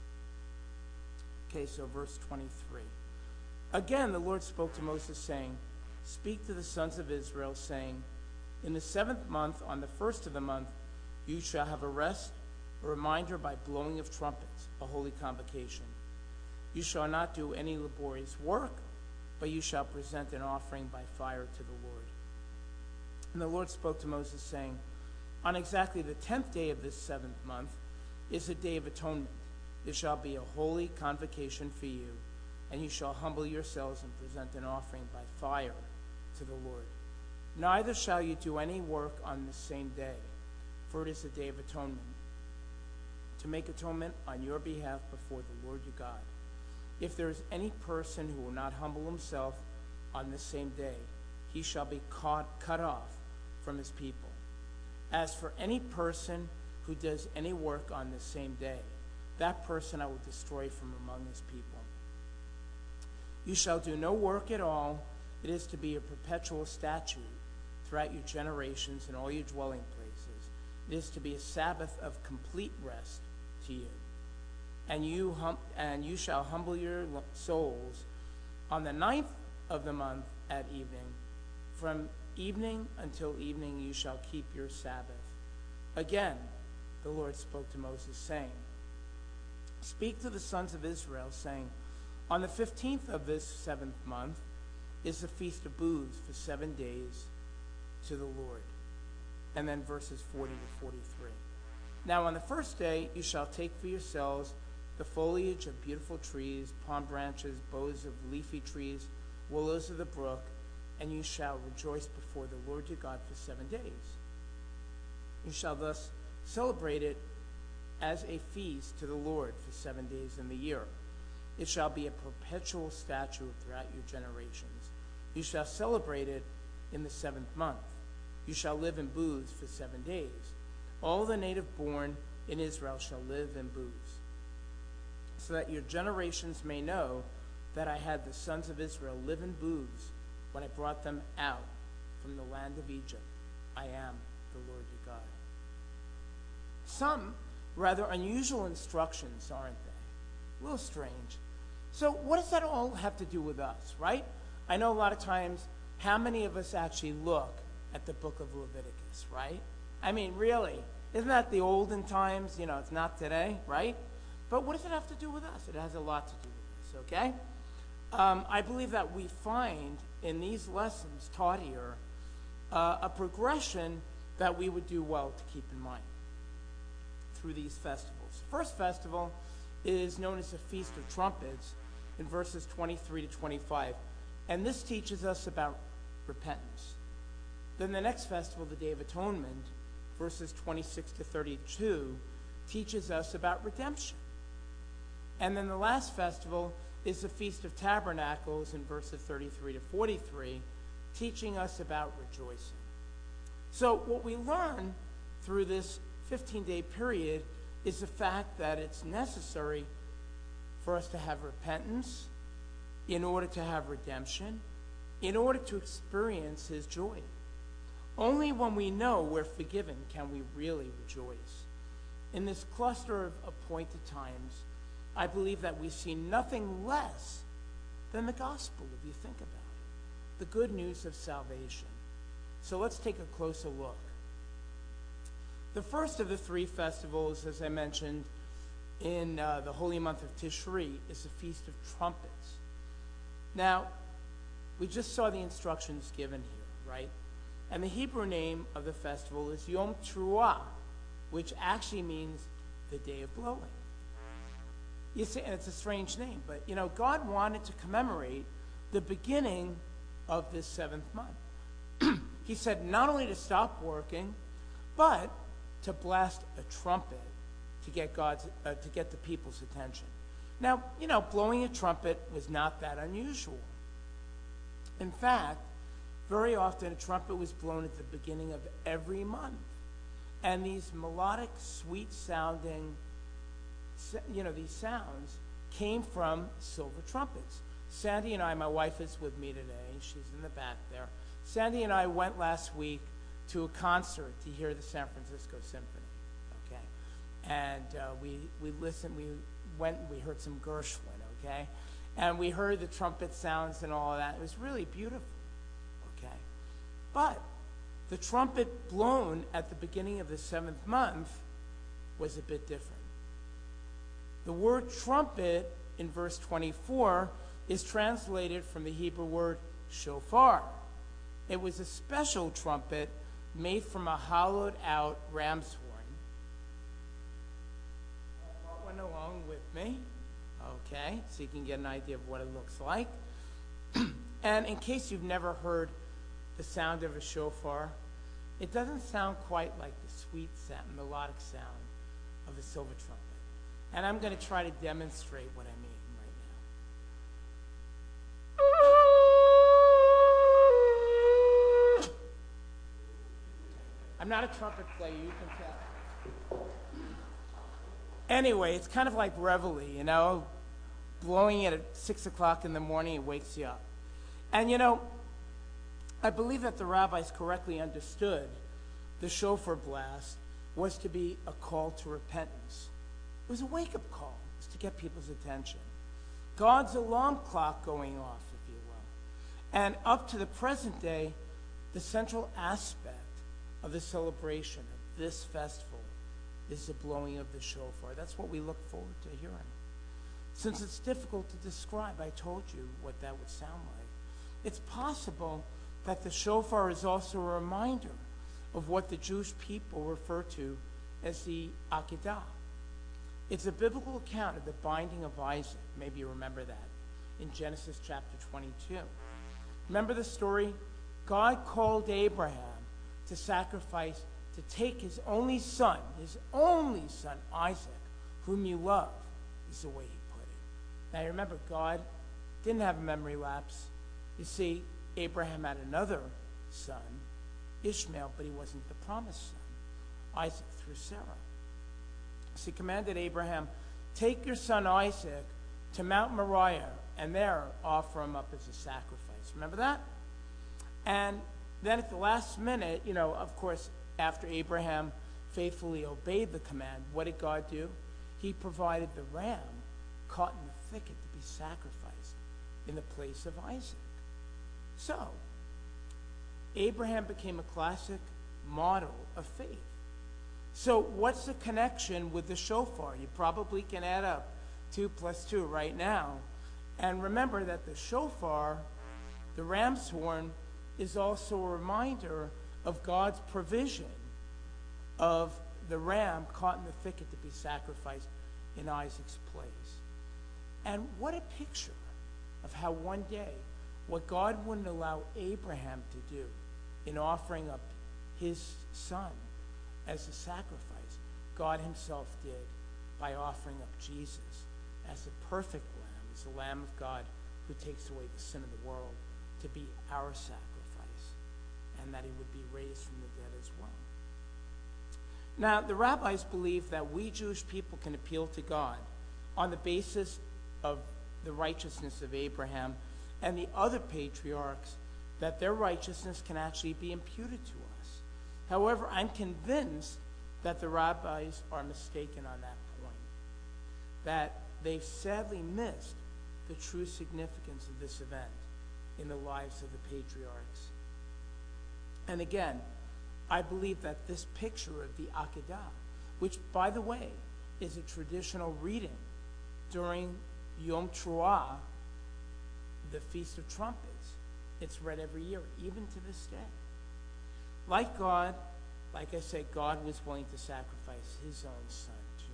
S4: Okay, so verse twenty-three. Again, the Lord spoke to Moses, saying, "Speak to the sons of Israel, saying, in the seventh month, on the first of the month, you shall have a rest, a reminder by blowing of trumpets, a holy convocation. You shall not do any laborious work, but you shall present an offering by fire to the Lord." And the Lord spoke to Moses, saying, "On exactly the tenth day of this seventh month is the Day of Atonement. It shall be a holy convocation for you, and you shall humble yourselves and present an offering by fire to the Lord. Neither shall you do any work on the same day, for it is the Day of Atonement, to make atonement on your behalf before the Lord your God. If there is any person who will not humble himself on the same day, he shall be caught, cut off from his people. As for any person who does any work on the same day, that person I will destroy from among his people. You shall do no work at all. It is to be a perpetual statute throughout your generations in all your dwelling places. It is to be a Sabbath of complete rest to you. And you hum- and you shall humble your souls on the ninth of the month at evening. From evening until evening you shall keep your Sabbath." Again, the Lord spoke to Moses, saying, "Speak to the sons of Israel, saying, on the fifteenth of this seventh month is the Feast of Booths for seven days to the Lord." And then verses forty to forty-three. "Now on the first day you shall take for yourselves the foliage of beautiful trees, palm branches, boughs of leafy trees, willows of the brook, and you shall rejoice before the Lord your God for seven days. You shall thus celebrate it as a feast to the Lord for seven days in the year. It shall be a perpetual statute throughout your generations. You shall celebrate it in the seventh month. You shall live in booths for seven days. All the native born in Israel shall live in booths, so that your generations may know that I had the sons of Israel live in booths when I brought them out from the land of Egypt. I am the Lord your God." Some rather unusual instructions, aren't they? A little strange. So what does that all have to do with us, right? I know a lot of times, how many of us actually look at the book of Leviticus, right? I mean, really, isn't that the olden times? You know, it's not today, right? But what does it have to do with us? It has a lot to do with us, okay? Um, I believe that we find in these lessons taught here uh, a progression that we would do well to keep in mind through these festivals. The first festival is known as the Feast of Trumpets in verses twenty-three to twenty-five. And this teaches us about repentance. Then the next festival, the Day of Atonement, verses twenty-six to thirty-two, teaches us about redemption. And then the last festival is the Feast of Tabernacles in verses thirty-three to forty-three, teaching us about rejoicing. So what we learn through this fifteen-day period is the fact that it's necessary for us to have repentance, in order to have redemption, in order to experience his joy. Only when we know we're forgiven can we really rejoice. In this cluster of appointed times, I believe that we see nothing less than the gospel, if you think about it, the good news of salvation. So let's take a closer look. The first of the three festivals, as I mentioned, in uh, the holy month of Tishri, is the Feast of Trumpets. Now, we just saw the instructions given here, right? And the Hebrew name of the festival is Yom Teruah, which actually means the day of blowing. You see, and it's a strange name, but you know, God wanted to commemorate the beginning of this seventh month. He said not only to stop working, but to blast a trumpet to get God's, uh, to get the people's attention. Now, you know, blowing a trumpet was not that unusual. In fact, very often a trumpet was blown at the beginning of every month. And these melodic, sweet-sounding, you know, these sounds came from silver trumpets. Sandy and I, my wife is with me today. She's in the back there. Sandy and I went last week to a concert to hear the San Francisco Symphony, okay? And uh, we, we listened, we went and we heard some Gershwin, okay? And we heard the trumpet sounds and all of that. It was really beautiful, okay? But the trumpet blown at the beginning of the seventh month was a bit different. The word trumpet in verse twenty-four is translated from the Hebrew word shofar. It was a special trumpet made from a hollowed out ram's horn. I brought one along with me, okay, so you can get an idea of what it looks like. And in case you've never heard the sound of a shofar, it doesn't sound quite like the sweet sound, melodic sound of a silver trumpet. And I'm going to try to demonstrate what I mean right now. I'm not a trumpet player, you can tell. Anyway, it's kind of like reveille, you know, blowing it at six o'clock in the morning, it wakes you up. And you know, I believe that the rabbis correctly understood the shofar blast was to be a call to repentance. It was a wake-up call. It was to get people's attention. God's alarm clock going off, if you will. And up to the present day, the central aspect of the celebration of this festival is the blowing of the shofar. That's what we look forward to hearing. Since it's difficult to describe, I told you what that would sound like. It's possible that the shofar is also a reminder of what the Jewish people refer to as the Akedah. It's a biblical account of the binding of Isaac. Maybe you remember that in Genesis chapter twenty-two. Remember the story? God called Abraham to sacrifice, to take his only son, his only son, Isaac, whom you love, is the way he put it. Now you remember, God didn't have a memory lapse. You see, Abraham had another son, Ishmael, but he wasn't the promised son, Isaac through Sarah. So he commanded Abraham, take your son Isaac to Mount Moriah, and there offer him up as a sacrifice. Remember that? And then at the last minute, you know, of course, after Abraham faithfully obeyed the command, what did God do? He provided the ram caught in the thicket to be sacrificed in the place of Isaac. So, Abraham became a classic model of faith. So what's the connection with the shofar? You probably can add up two plus two right now. And remember that the shofar, the ram's horn, is also a reminder of God's provision of the ram caught in the thicket to be sacrificed in Isaac's place. And what a picture of how one day, what God wouldn't allow Abraham to do in offering up his son as a sacrifice, God himself did by offering up Jesus as the perfect lamb, as the Lamb of God who takes away the sin of the world, to be our sacrifice, and that he would be raised from the dead as well. Now, the rabbis believe that we Jewish people can appeal to God on the basis of the righteousness of Abraham and the other patriarchs, that their righteousness can actually be imputed to us. However, I'm convinced that the rabbis are mistaken on that point, that they've sadly missed the true significance of this event in the lives of the patriarchs. And again, I believe that this picture of the Akedah, which, by the way, is a traditional reading during Yom Teruah, the Feast of Trumpets, it's read every year, even to this day. Like God, like I said, God was willing to sacrifice his own son, too.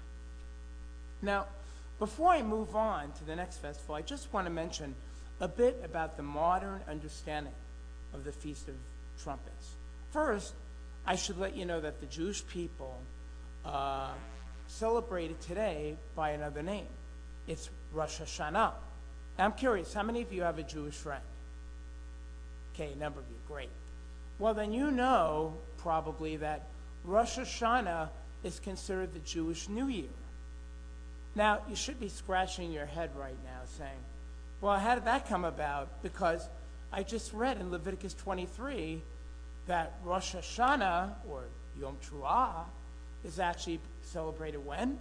S4: Now, before I move on to the next festival, I just want to mention a bit about the modern understanding of the Feast of Trumpets. First, I should let you know that the Jewish people uh, celebrate it today by another name. It's Rosh Hashanah. Now, I'm curious, how many of you have a Jewish friend? Okay, a number of you, great. Well, then you know probably that Rosh Hashanah is considered the Jewish New Year. Now, you should be scratching your head right now saying, well, how did that come about? Because I just read in Leviticus twenty-three that Rosh Hashanah, or Yom Teruah, is actually celebrated when?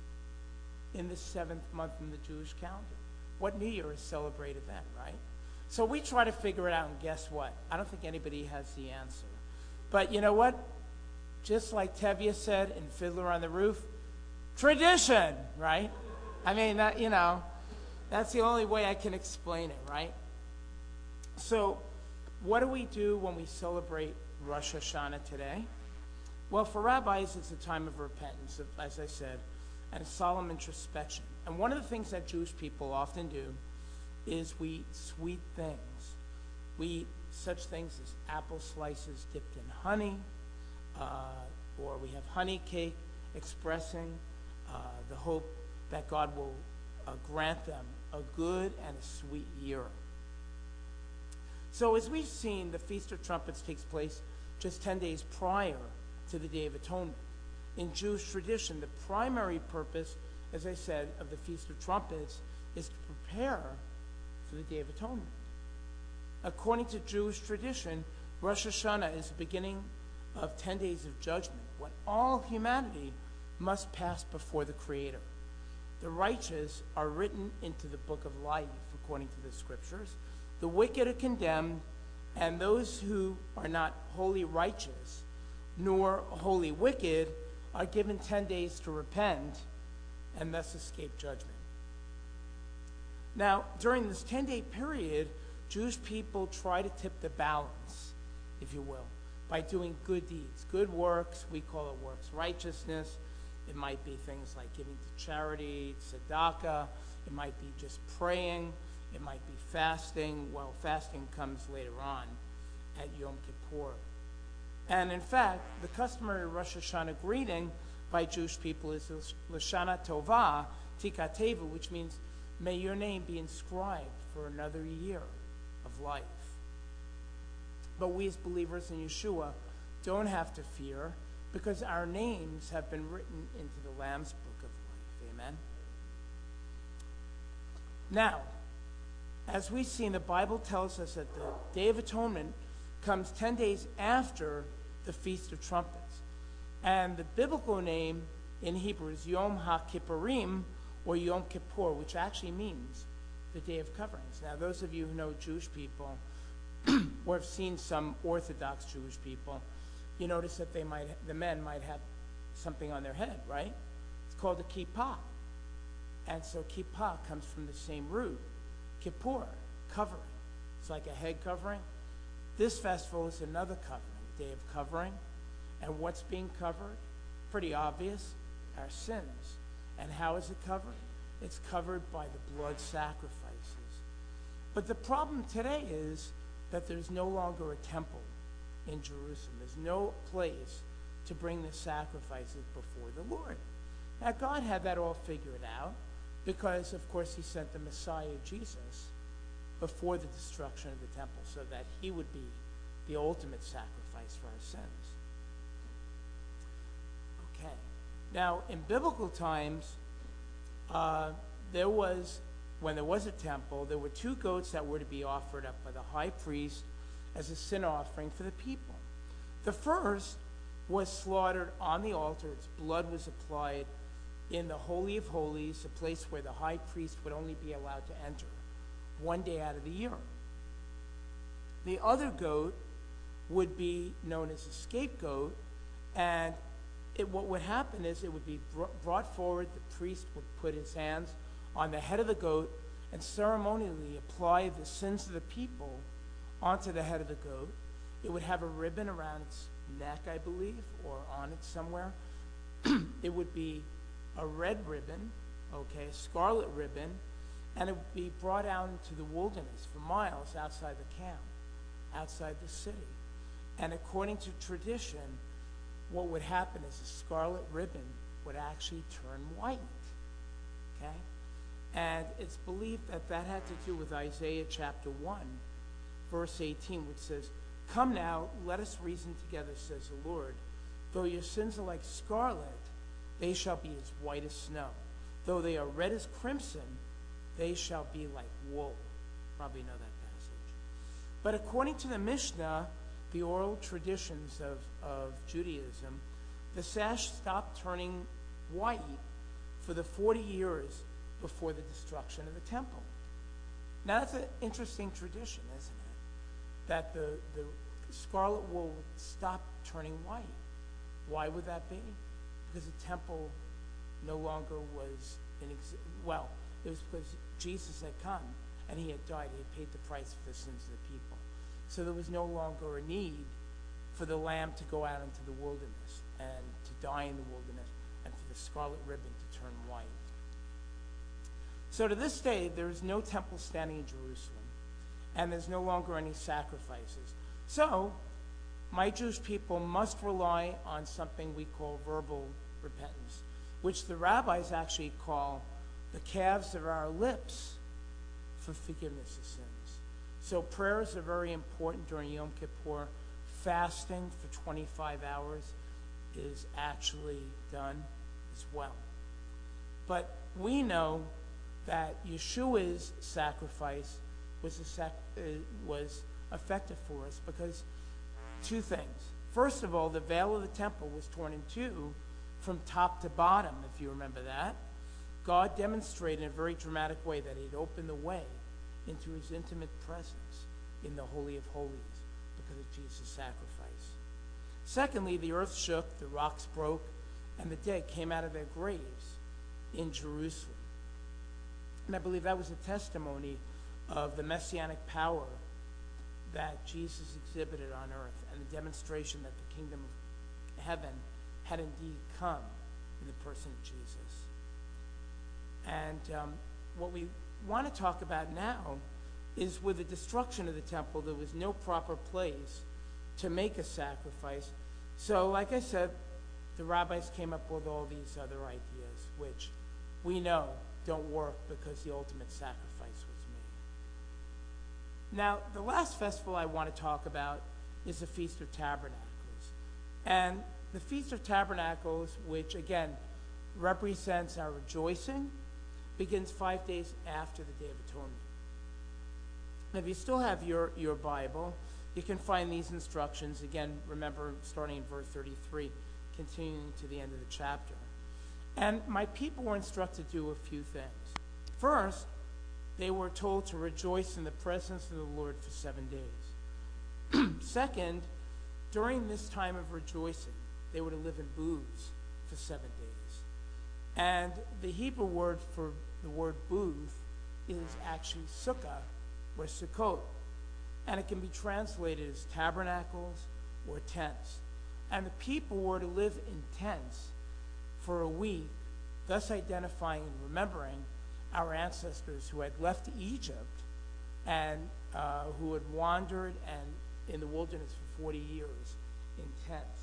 S4: In the seventh month in the Jewish calendar. What New Year is celebrated then, right? So we try to figure it out, and guess what? I don't think anybody has the answer. But you know what? Just like Tevye said in Fiddler on the Roof, tradition, right? I mean, that, you know, that's the only way I can explain it, right? So what do we do when we celebrate Rosh Hashanah today? Well, for rabbis, it's a time of repentance, as I said, and solemn introspection. And one of the things that Jewish people often do is we eat sweet things. We eat such things as apple slices dipped in honey, uh, or we have honey cake, expressing uh, the hope that God will uh, grant them a good and a sweet year. So as we've seen, the Feast of Trumpets takes place just ten days prior to the Day of Atonement. In Jewish tradition, the primary purpose, as I said, of the Feast of Trumpets is to prepare for the Day of Atonement. According to Jewish tradition, Rosh Hashanah is the beginning of ten days of judgment, when all humanity must pass before the Creator. The righteous are written into the book of life, according to the scriptures. The wicked are condemned, and those who are not wholly righteous, nor wholly wicked, are given ten days to repent, and thus escape judgment. Now, during this ten-day period, Jewish people try to tip the balance, if you will, by doing good deeds, good works. We call it works righteousness. It might be things like giving to charity, tzedakah. It might be just praying. It might be fasting. Well, fasting comes later on at Yom Kippur. And in fact, the customary Rosh Hashanah greeting by Jewish people is Lashana Tovah, Tikateva, which means, may your name be inscribed for another year of life. But we as believers in Yeshua don't have to fear, because our names have been written into the Lamb's Book of Life. Amen? Now, as we see, the Bible tells us that the Day of Atonement comes ten days after the Feast of Trumpets. And the biblical name in Hebrew is Yom HaKippurim, or Yom Kippur, which actually means the Day of Coverings. Now, those of you who know Jewish people, or have seen some Orthodox Jewish people, you notice that they might, the men might have something on their head, right? It's called a kippah. And so kippah comes from the same root, kippur, covering. It's like a head covering. This festival is another covering, a day of covering. And what's being covered? Pretty obvious, our sins. And how is it covered? It's covered by the blood sacrifices. But the problem today is that there's no longer a temple in Jerusalem. There's no place to bring the sacrifices before the Lord. Now, God had that all figured out because, of course, he sent the Messiah, Jesus, before the destruction of the temple so that he would be the ultimate sacrifice for our sins. Okay. Now, in biblical times, uh, there was, when there was a temple, there were two goats that were to be offered up by the high priest as a sin offering for the people. The first was slaughtered on the altar. Its blood was applied in the Holy of Holies, a place where the high priest would only be allowed to enter one day out of the year. The other goat would be known as a scapegoat, and it, what would happen is it would be br- brought forward. The priest would put his hands on the head of the goat and ceremonially apply the sins of the people onto the head of the goat. It would have a ribbon around its neck, I believe, or on it somewhere. It would be a red ribbon, okay, a scarlet ribbon, and it would be brought out into the wilderness for miles outside the camp, outside the city. And according to tradition, what would happen is the scarlet ribbon would actually turn white, okay? And it's believed that that had to do with Isaiah chapter one, verse eighteen, which says, "Come now, let us reason together, says the Lord. Though your sins are like scarlet, they shall be as white as snow. Though they are red as crimson, they shall be like wool." Probably know that passage. But according to the Mishnah, the oral traditions of, of Judaism, the sash stopped turning white for the forty years before the destruction of the temple. Now that's an interesting tradition, isn't it? That the, the scarlet wool would stop turning white. Why would that be? Because the temple no longer was in exi- well, it was because Jesus had come and he had died. He had paid the price for the sins of the people. So there was no longer a need for the lamb to go out into the wilderness and to die in the wilderness and for the scarlet ribbon to turn white. So to this day, there is no temple standing in Jerusalem, and there's no longer any sacrifices. So my Jewish people must rely on something we call verbal repentance, which the rabbis actually call the calves of our lips for forgiveness of sins. So prayers are very important during Yom Kippur. Fasting for twenty-five hours is actually done as well. But we know that Yeshua's sacrifice was, a sac- uh, was effective for us because two things. First of all, the veil of the temple was torn in two from top to bottom, if you remember that. God demonstrated in a very dramatic way that he'd opened the way into his intimate presence in the Holy of Holies because of Jesus' sacrifice. Secondly, the earth shook, the rocks broke, and the dead came out of their graves in Jerusalem. And I believe that was a testimony of the messianic power that Jesus exhibited on earth and the demonstration that the kingdom of heaven had indeed come in the person of Jesus. And um, what we want to talk about now is with the destruction of the temple, there was no proper place to make a sacrifice. So, like I said, the rabbis came up with all these other ideas, which we know don't work because the ultimate sacrifice was made. Now, the last festival I want to talk about is the Feast of Tabernacles. And the Feast of Tabernacles, which again represents our rejoicing, begins five days after the Day of Atonement. Now, if you still have your, your Bible, you can find these instructions. Again, remember, starting in verse thirty-three, continuing to the end of the chapter. And my people were instructed to do a few things. First, they were told to rejoice in the presence of the Lord for seven days. Second, during this time of rejoicing, they were to live in booths for seven days. And the Hebrew word for the word booth is actually sukkah or sukkot. And it can be translated as tabernacles or tents. And the people were to live in tents for a week, thus identifying and remembering our ancestors who had left Egypt and uh, who had wandered and in the wilderness for forty years in tents.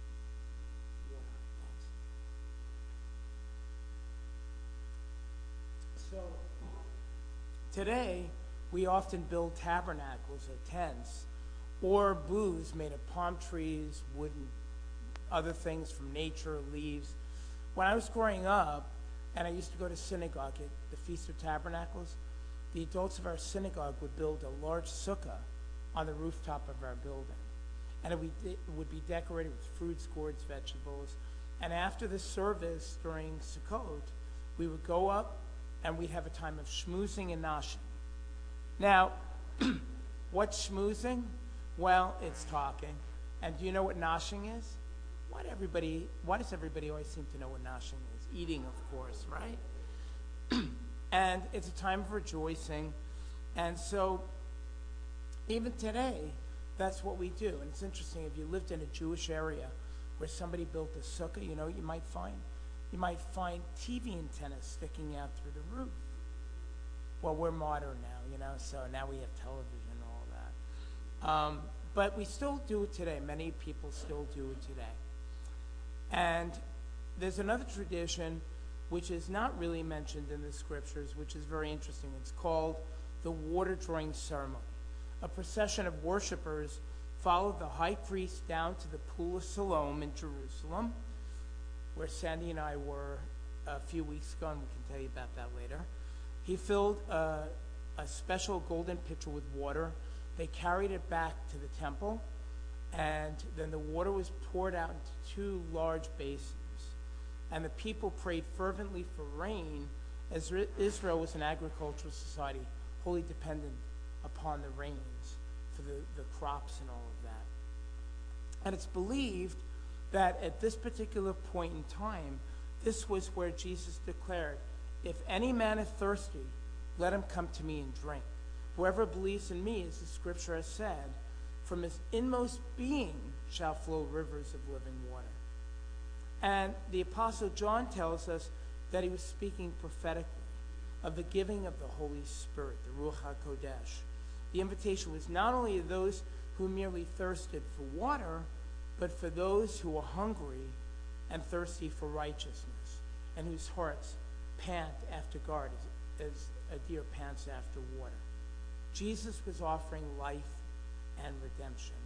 S4: So today, we often build tabernacles or tents or booths made of palm trees, wood, and other things from nature, leaves. When I was growing up, and I used to go to synagogue at the Feast of Tabernacles. The adults of our synagogue would build a large sukkah on the rooftop of our building. And it would, it would be decorated with fruits, gourds, vegetables. And after the service during Sukkot, we would go up and we'd have a time of schmoozing and noshing. Now, what's schmoozing? Well, it's talking. And do you know what noshing is? Why do everybody, why does everybody always seem to know what noshing is? Eating, of course, right? And it's a time of rejoicing. And so, even today, that's what we do. And it's interesting, if you lived in a Jewish area where somebody built a sukkah, you know, you might find, you might find T V antennas sticking out through the roof. Well, we're modern now, you know, so now we have television and all that. Um, but we still do it today. Many people still do it today. And there's another tradition which is not really mentioned in the scriptures, which is very interesting. It's called the water drawing ceremony. A procession of worshipers followed the high priest down to the Pool of Siloam in Jerusalem, where Sandy and I were a few weeks ago, and we can tell you about that later. He filled a, a special golden pitcher with water. They carried it back to the temple, and then the water was poured out into two large basins. And the people prayed fervently for rain, as Israel was an agricultural society, wholly dependent upon the rains for the, the crops and all of that. And it's believed that at this particular point in time, this was where Jesus declared, "If any man is thirsty, let him come to me and drink. Whoever believes in me, as the scripture has said, from his inmost being shall flow rivers of living water." And the Apostle John tells us that he was speaking prophetically of the giving of the Holy Spirit, the Ruach HaKodesh. The invitation was not only to those who merely thirsted for water, but for those who were hungry and thirsty for righteousness, and whose hearts pant after God as, as a deer pants after water. Jesus was offering life and redemption.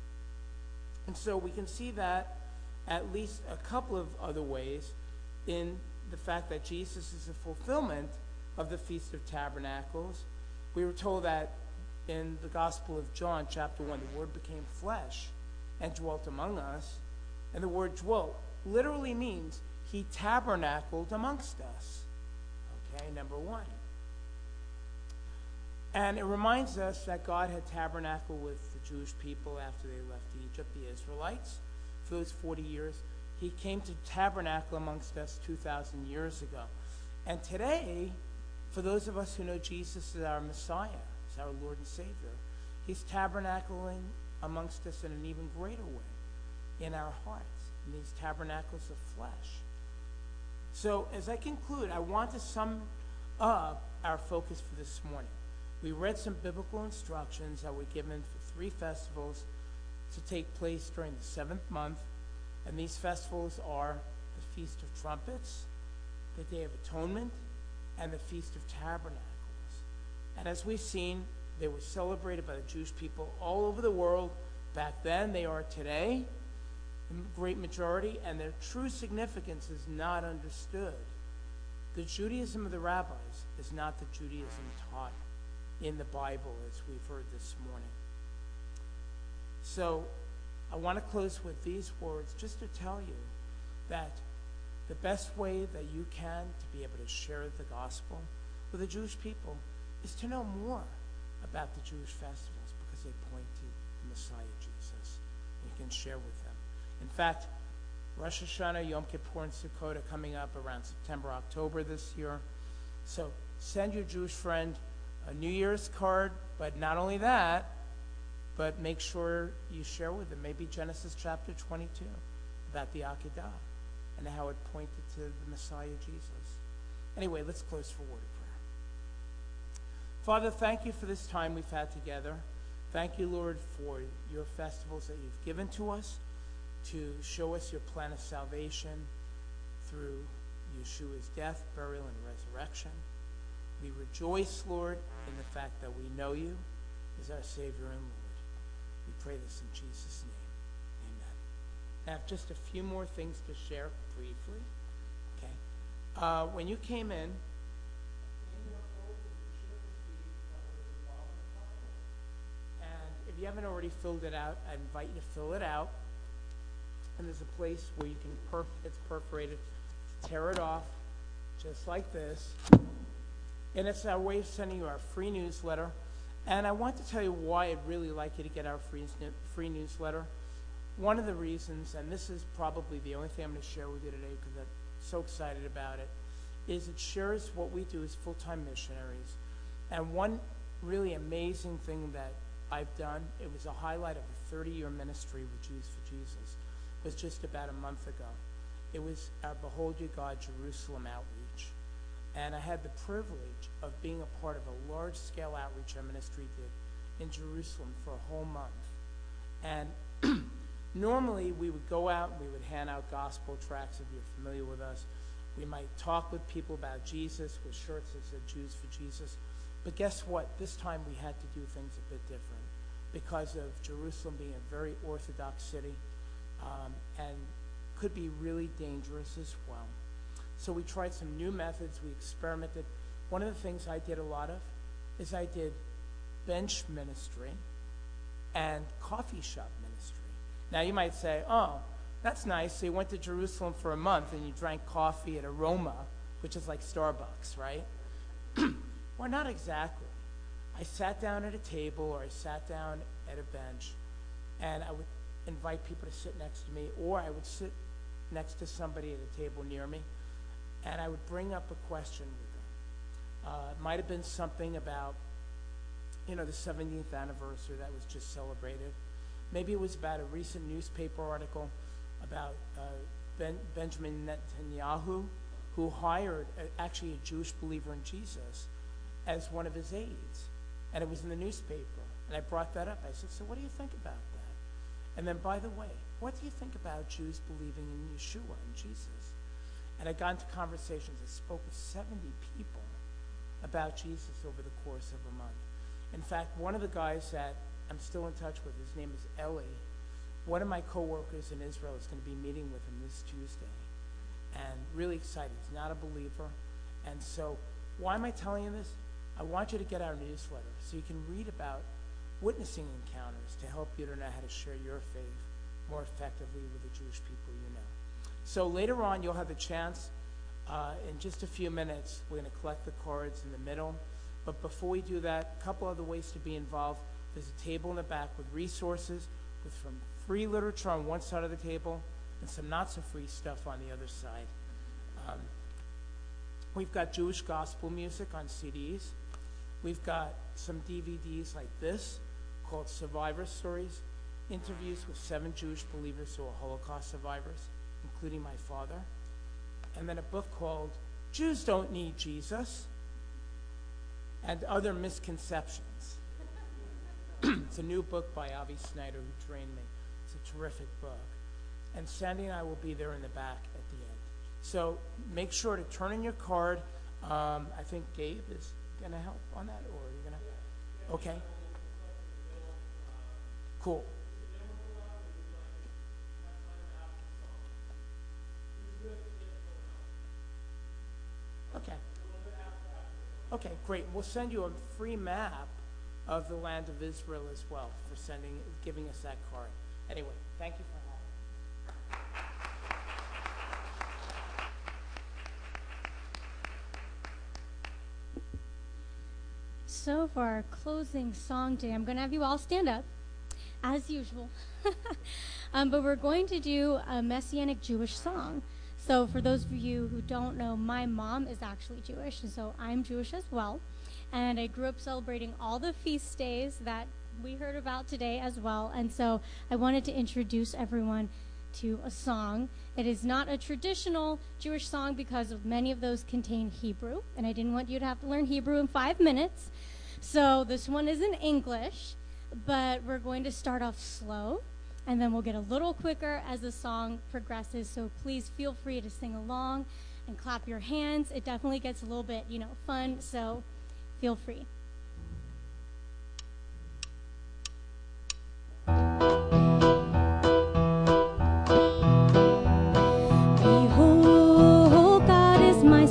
S4: And so we can see that at least a couple of other ways in the fact that Jesus is a fulfillment of the Feast of Tabernacles. We were told that in the Gospel of John, chapter one, the Word became flesh and dwelt among us. And the word dwelt literally means he tabernacled amongst us. Okay, number one. And it reminds us that God had tabernacled with the Jewish people after they left Egypt, the Israelites, for those forty years. He came to tabernacle amongst us two thousand years ago. And today, for those of us who know Jesus as our Messiah, as our Lord and Savior, he's tabernacling amongst us in an even greater way in our hearts, in these tabernacles of flesh. So as I conclude, I want to sum up our focus for this morning. We read some biblical instructions that were given for three festivals to take place during the seventh month, and these festivals are the Feast of Trumpets, the Day of Atonement, and the Feast of Tabernacles. And as we've seen, they were celebrated by the Jewish people all over the world. Back then, they are today, the great majority, and their true significance is not understood. The Judaism of the rabbis is not the Judaism taught in the Bible, as we've heard this morning. So I want to close with these words just to tell you that the best way that you can to be able to share the gospel with the Jewish people is to know more about the Jewish festivals, because they point to the Messiah, Jesus. You can share with them. In fact, Rosh Hashanah, Yom Kippur, and Sukkot are coming up around September, October this year. So send your Jewish friend a New Year's card, but not only that, but make sure you share with them maybe Genesis chapter twenty-two about the Akedah and how it pointed to the Messiah, Jesus. Anyway, let's close for word of prayer. Father, thank you for this time we've had together. Thank you, Lord, for your festivals that you've given to us to show us your plan of salvation through Yeshua's death, burial, and resurrection. We rejoice, Lord, in the fact that we know you as our Savior and Lord. We pray this in Jesus' name. Amen. I have just a few more things to share briefly. Okay. Uh, when you came in, and if you haven't already filled it out, I invite you to fill it out. And there's a place where you can, perf it's perforated, tear it off, just like this. And it's our way of sending you our free newsletter. And I want to tell you why I'd really like you to get our free, free newsletter. One of the reasons, and this is probably the only thing I'm going to share with you today because I'm so excited about it, is it shares what we do as full-time missionaries. And one really amazing thing that I've done, it was a highlight of a thirty-year ministry with Jews for Jesus, was just about a month ago. It was our Behold You God Jerusalem outreach. And I had the privilege of being a part of a large-scale outreach our ministry did in Jerusalem for a whole month. And normally we would go out and we would hand out gospel tracts if you're familiar with us. We might talk with people about Jesus with shirts that said Jews for Jesus. But guess what? This time we had to do things a bit different because of Jerusalem being a very Orthodox city um, and could be really dangerous as well. So we tried some new methods. We experimented. One of the things I did a lot of is I did bench ministry and coffee shop ministry. Now you might say, oh, that's nice. So you went to Jerusalem for a month and you drank coffee at Aroma, which is like Starbucks, right? Well, not exactly. I sat down at a table or I sat down at a bench and I would invite people to sit next to me, or I would sit next to somebody at a table near me and I would bring up a question with them. Uh, it might have been something about, you know, the seventieth anniversary that was just celebrated. Maybe it was about a recent newspaper article about uh, ben Benjamin Netanyahu, who hired a, actually a Jewish believer in Jesus as one of his aides. And it was in the newspaper. And I brought that up. I said, so what do you think about that? And then, by the way, what do you think about Jews believing in Yeshua and Jesus? And I got into conversations. I spoke with seventy people about Jesus over the course of a month. In fact, one of the guys that I'm still in touch with, his name is Eli. One of my coworkers in Israel is going to be meeting with him this Tuesday. And really excited. He's not a believer. And so, why am I telling you this? I want you to get our newsletter so you can read about witnessing encounters to help you to know how to share your faith more effectively with the Jewish people you know. So later on, you'll have the chance, uh, in just a few minutes, we're going to collect the cards in the middle. But before we do that, a couple other ways to be involved. There's a table in the back with resources, with from free literature on one side of the table and some not so free stuff on the other side. Um, we've got Jewish gospel music on C Ds. We've got some D V Ds like this called Survivor Stories, interviews with seven Jewish believers who are Holocaust survivors, including my father. And then a book called Jews Don't Need Jesus and Other Misconceptions. It's a new book by Avi Snyder, who trained me. It's a terrific book. And Sandy and I will be there in the back at the end. So make sure to turn in your card. Um, I think Gabe is going to help on that, or are you going to? Okay. Cool. Okay. Okay, great. We'll send you a free map of the land of Israel as well for sending, giving us that card. Anyway, thank you for having me.
S1: So for our closing song today, I'm going to have you all stand up, as usual. um, but we're going to do a Messianic Jewish song. So for those of you who don't know, my mom is actually Jewish, and so I'm Jewish as well. And I grew up celebrating all the feast days that we heard about today as well. And so I wanted to introduce everyone to a song. It is not a traditional Jewish song because of many of those contain Hebrew, and I didn't want you to have to learn Hebrew in five minutes. So this one is in English, but we're going to start off slow, and then we'll get a little quicker as the song progresses. So please feel free to sing along and clap your hands. It definitely gets a little bit, you know, fun, so feel free. Behold, God is my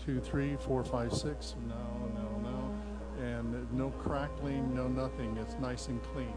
S5: two, three, four, five, six. No, no, no. And no crackling, no nothing. It's nice and clean.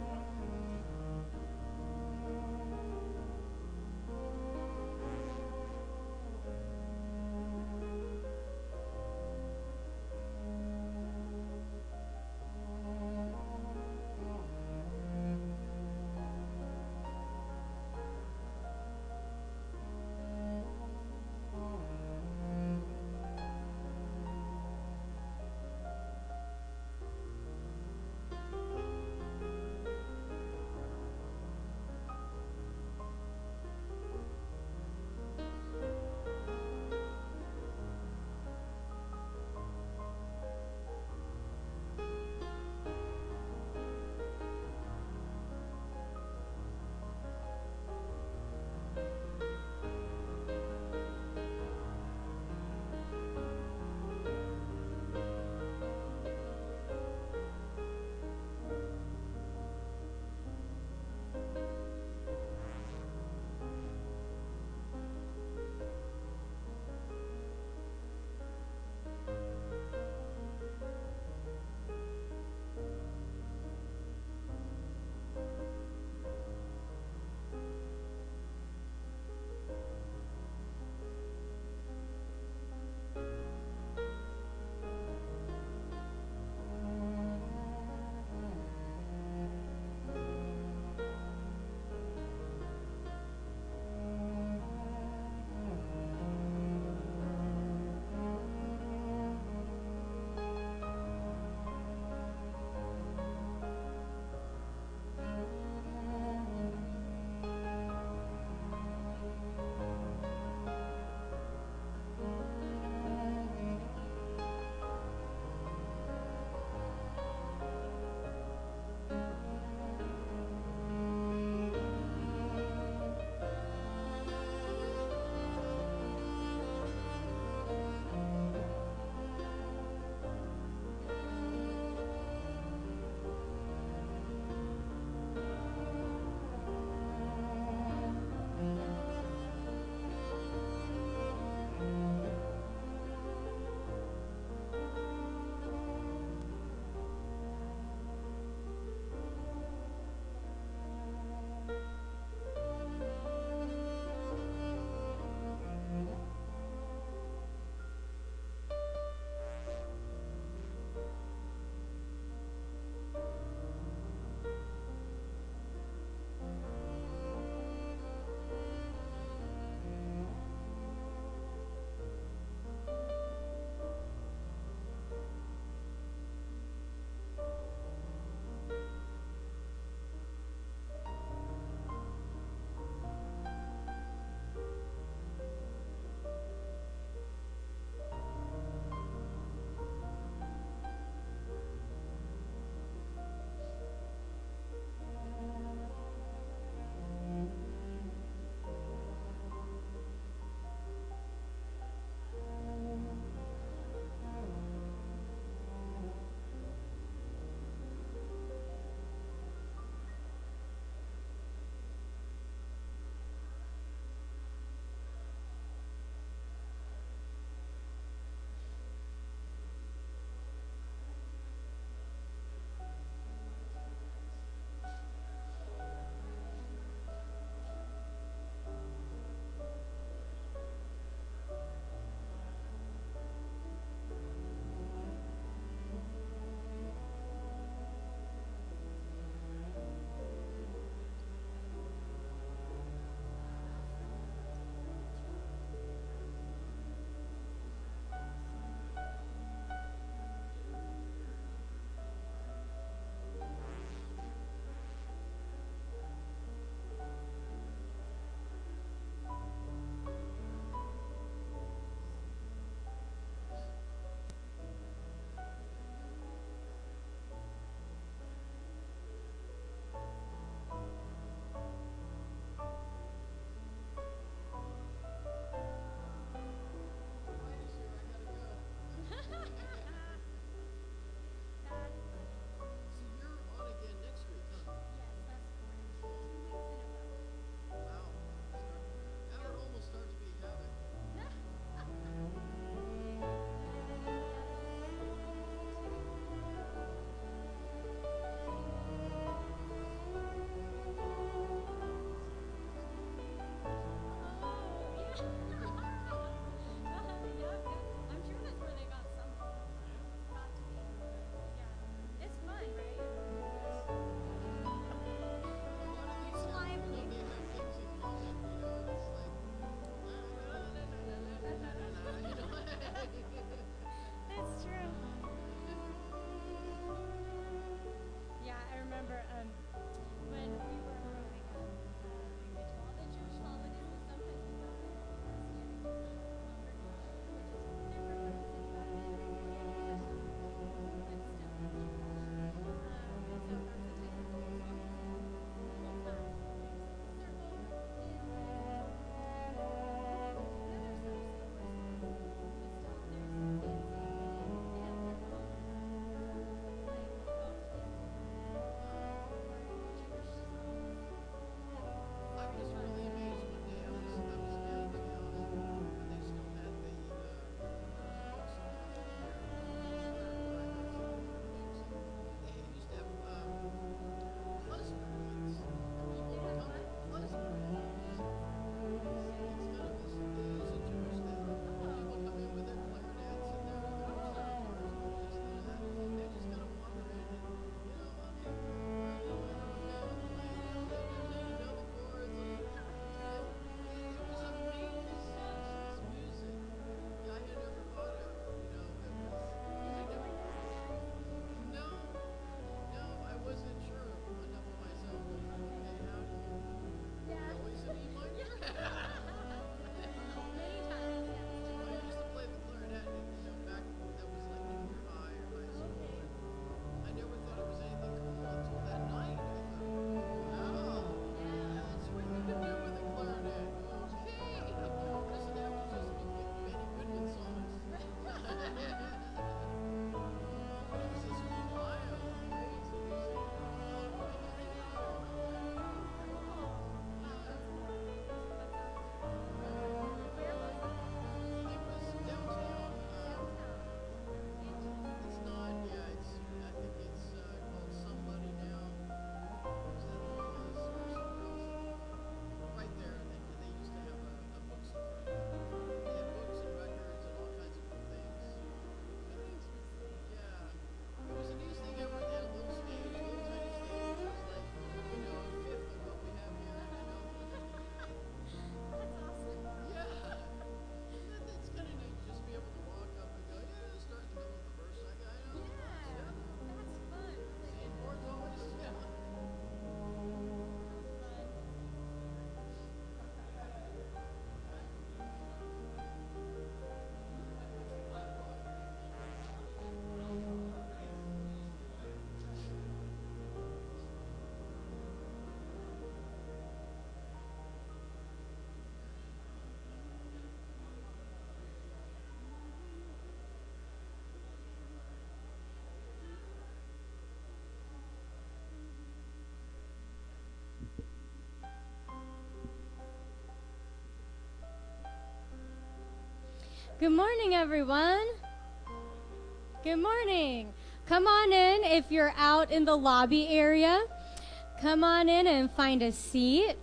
S1: Good morning, everyone. Good morning. Come on in if you're out in the lobby area. Come on in and find a seat.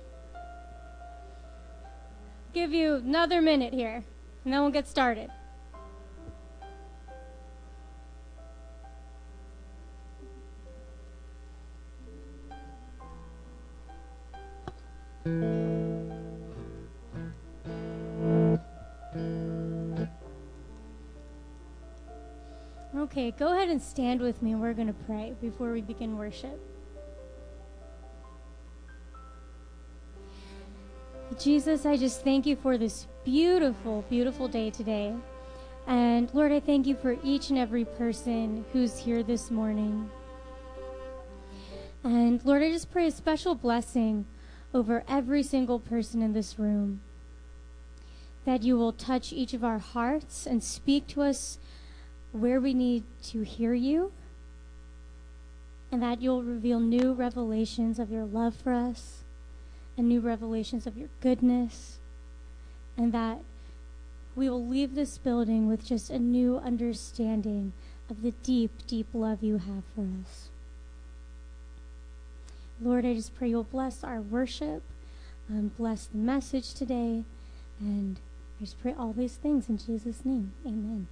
S1: Give you another minute here, and then we'll get started. Okay, go ahead and stand with me, and we're going to pray before we begin worship. Jesus, I just thank you for this beautiful, beautiful day today. And Lord, I thank you for each and every person who's here this morning. And Lord, I just pray a special blessing over every single person in this room, that you will touch each of our hearts and speak to us where we need to hear you, and that you'll reveal new revelations of your love for us and new revelations of your goodness, and that we will leave this building with just a new understanding of the deep, deep love you have for us. Lord, I just pray you'll bless our worship, um, bless the message today, and I just pray all these things in Jesus' name. Amen.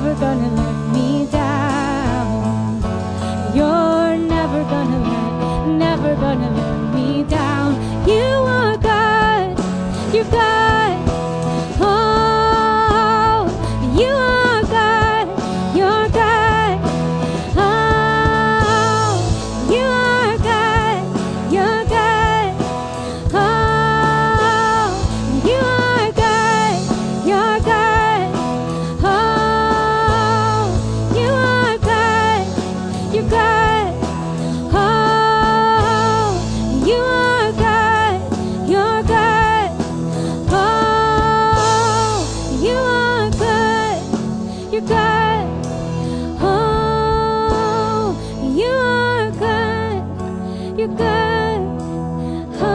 S1: never gonna let me down. You're never gonna let, never gonna let me down. You are God, you're God. Oh, you are God, you're God. Oh, you are God, you're God. Oh, you are God, you're God. Oh, you are God, you're God. Oh, you are God, you're God. Oh, you are good, you're good. Oh, you are good, you're good. Oh.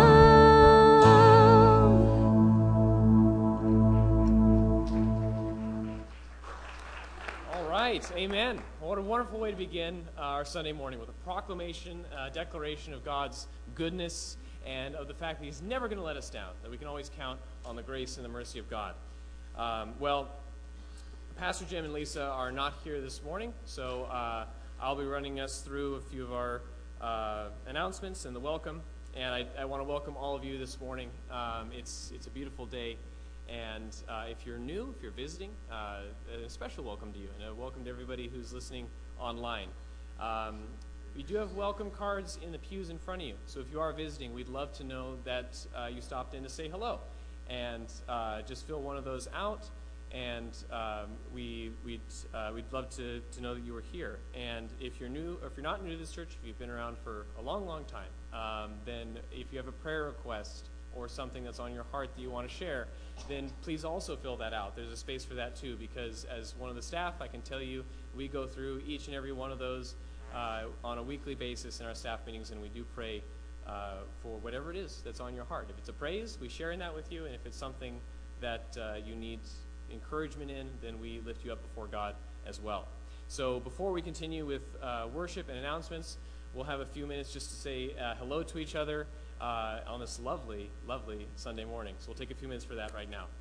S2: All right, amen. What a wonderful way to begin uh, our Sunday morning with a proclamation, a declaration of God's goodness and of the fact that He's never going to let us down, that we can always count on the grace and the mercy of God. Um, well, Pastor Jim and Lisa are not here this morning, so uh, I'll be running us through a few of our uh, announcements and the welcome. And I, I want to welcome all of you this morning. Um, it's it's a beautiful day, and uh, if you're new, if you're visiting, uh, a special welcome to you, and a welcome to everybody who's listening online. Um, we do have welcome cards in the pews in front of you, so if you are visiting, we'd love to know that uh, you stopped in to say hello, and uh, just fill one of those out. And um, we, we'd, uh, we'd love to, to know that you were here. And if you're new, or if you're not new to this church, if you've been around for a long, long time, um, then if you have a prayer request or something that's on your heart that you want to share, then please also fill that out. There's a space for that too, because as one of the staff, I can tell you, we go through each and every one of those uh, on a weekly basis in our staff meetings, and we do pray uh, for whatever it is that's on your heart. If it's a praise, we share in that with you, and if it's something that uh, you need encouragement in, then we lift you up before God as well. So before we continue with uh, worship and announcements, we'll have a few minutes just to say uh, hello to each other uh, on this lovely, lovely Sunday morning. So we'll take a few minutes for that right now.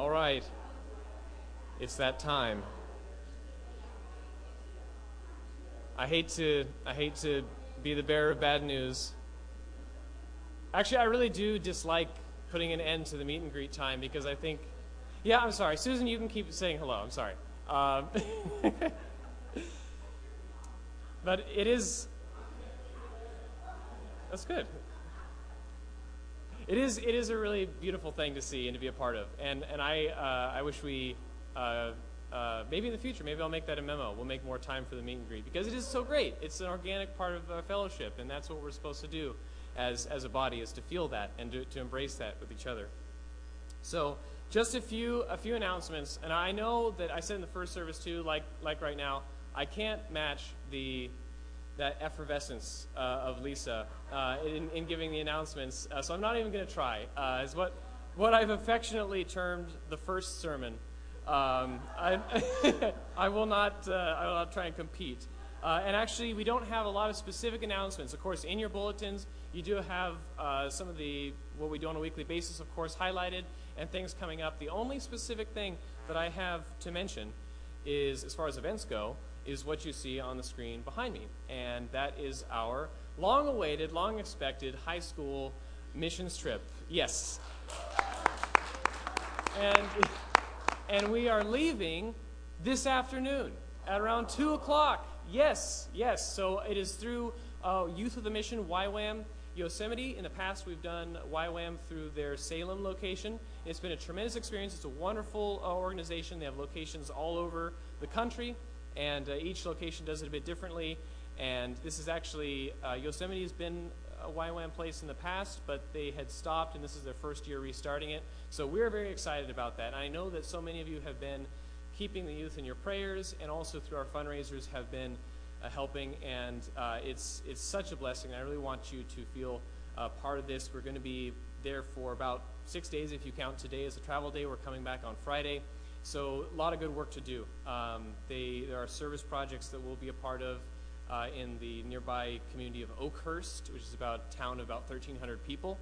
S2: All right. It's that time. I hate to I hate to be the bearer of bad news. Actually, I really do dislike putting an end to the meet and greet time because I think, yeah, I'm sorry. Susan, you can keep saying hello. I'm sorry. Um, but it is, that's good. It is, it is a really beautiful thing to see and to be a part of. And, and I, uh, I wish we, uh, uh, maybe in the future, maybe I'll make that a memo. We'll make more time for the meet and greet because it is so great. It's an organic part of uh, fellowship, and that's what we're supposed to do as, as a body, is to feel that and to, to embrace that with each other. So just a few, a few announcements. And I know that I said in the first service too, like, like right now, I can't match the, that effervescence uh, of Lisa uh, in, in giving the announcements. Uh, so I'm not even going to try. Uh, is what, what I've affectionately termed the first sermon. Um, I, I will not, uh, I will not try and compete. Uh, and actually, we don't have a lot of specific announcements. Of course, in your bulletins, you do have uh, some of the, what we do on a weekly basis, of course, highlighted, and things coming up. The only specific thing that I have to mention is, as far as events go, is what you see on the screen behind me. And that is our long-awaited, long-expected high school missions trip. Yes. And, and we are leaving this afternoon at around two o'clock. Yes, yes. So it is through uh, Youth of the Mission, Y WAM, Yosemite. In the past, we've done Y WAM through their Salem location. It's been a tremendous experience. It's a wonderful uh, organization. They have locations all over the country, and uh, each location does it a bit differently. And this is actually, uh, Yosemite has been a Y WAM place in the past, but they had stopped, and this is their first year restarting it. So we're very excited about that. And I know that so many of you have been keeping the youth in your prayers, and also through our fundraisers have been uh, helping, and uh, it's it's such a blessing. I really want you to feel uh, part of this. We're going to be there for about six days if you count today as a travel day. We're coming back on Friday, so a lot of good work to do. Um, they, there are service projects that we'll be a part of uh, in the nearby community of Oakhurst, which is about a town of about thirteen hundred people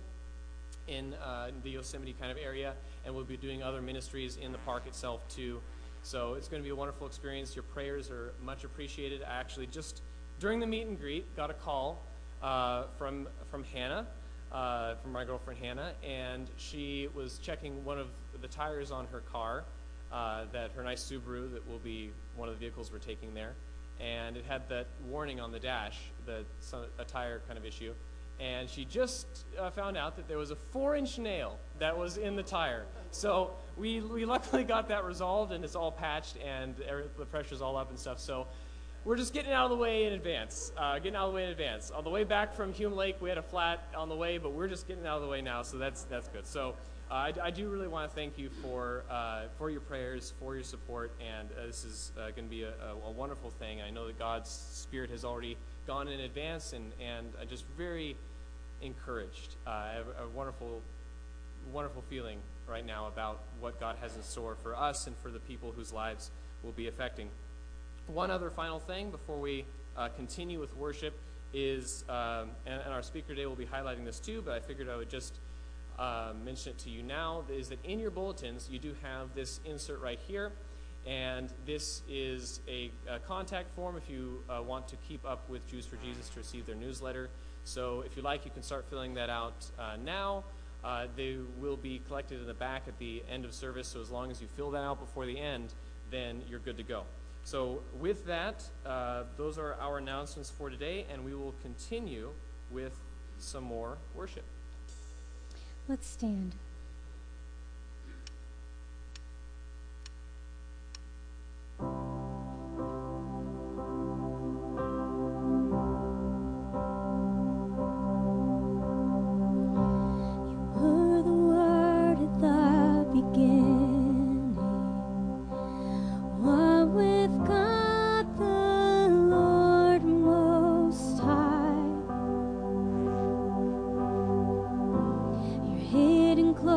S2: in uh, the Yosemite kind of area, and we'll be doing other ministries in the park itself too. So it's going to be a wonderful experience. Your prayers are much appreciated. I actually just, during the meet and greet, got a call uh, from from Hannah, uh, from my girlfriend Hannah, and she was checking one of the tires on her car, uh, that her nice Subaru that will be one of the vehicles we're taking there, and it had that warning on the dash, that a tire kind of issue, and she just uh, found out that there was a four-inch nail that was in the tire. So we we luckily got that resolved, and it's all patched, and the pressure's all up and stuff. So we're just getting out of the way in advance, uh, getting out of the way in advance. On the way back from Hume Lake, we had a flat on the way, but we're just getting out of the way now, so that's that's good. So uh, I, I do really want to thank you for uh, for your prayers, for your support, and uh, this is uh, going to be a, a, a wonderful thing. I know that God's Spirit has already gone in advance, and, and I'm just very encouraged. Uh, I have a wonderful, wonderful feeling right now about what God has in store for us and for the people whose lives will be affecting. One other final thing before we uh, continue with worship is, um, and, and our speaker today will be highlighting this too, but I figured I would just uh, mention it to you now, is that in your bulletins you do have this insert right here, and this is a, a contact form if you uh, want to keep up with Jews for Jesus to receive their newsletter. So if you like, you can start filling that out uh, now. Uh, they will be collected in the back at the end of service, so as long as you fill that out before the end, then you're good to go. So with that, uh, those are our announcements for today, and we will continue with some more worship.
S1: Let's stand. Close.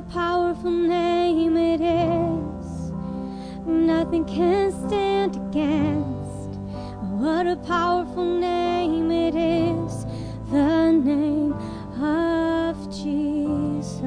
S1: powerful name it is. Nothing can stand against. What a powerful name it is. The name of Jesus.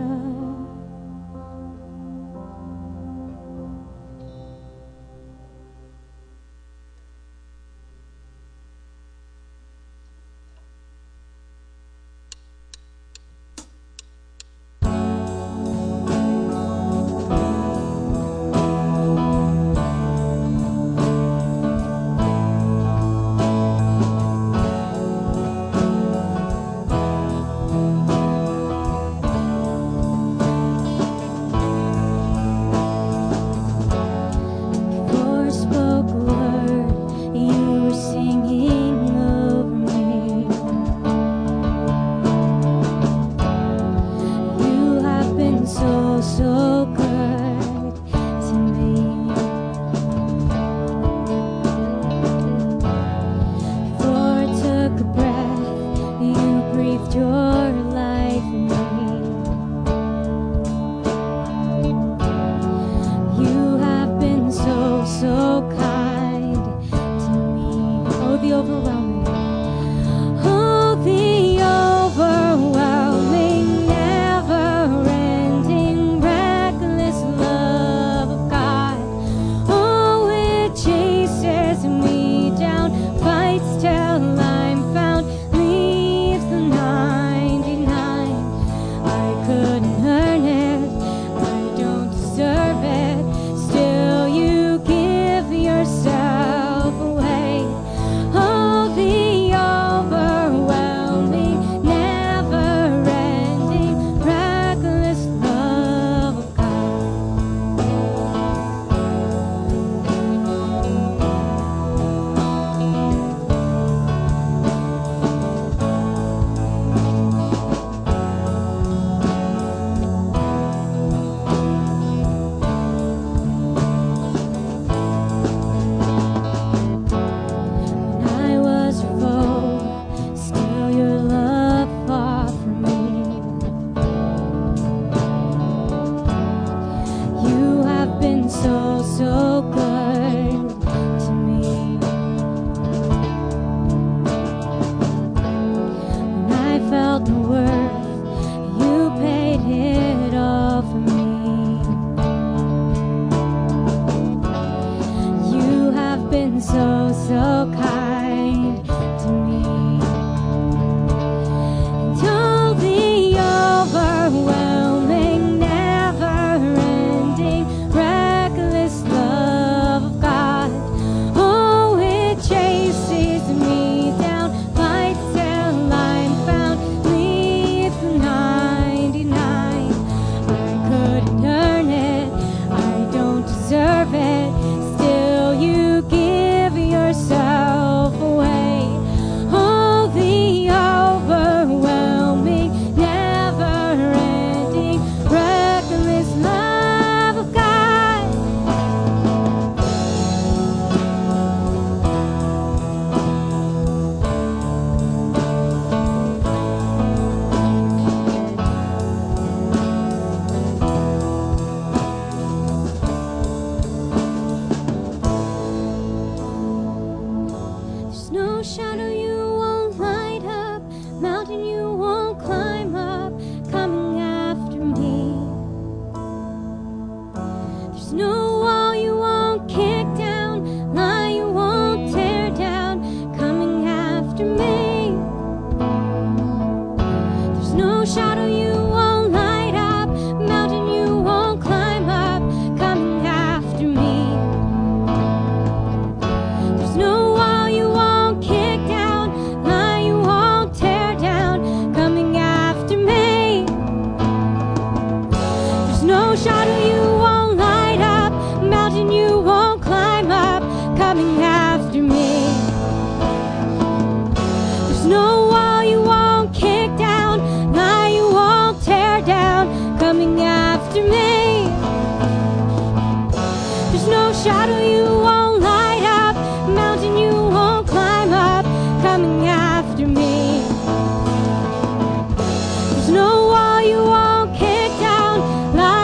S1: No wall you won't kick down, lie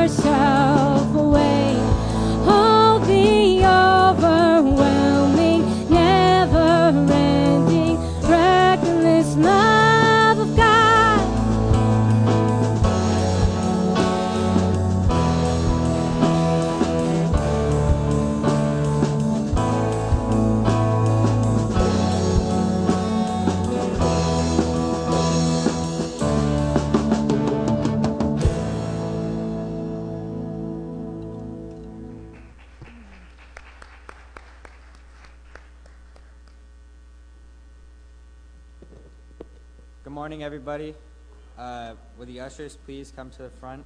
S1: yourself away. Oh, the overwhelming, never-ending, reckless love of God.
S6: Good morning, everybody. Uh, will the ushers please come to the front?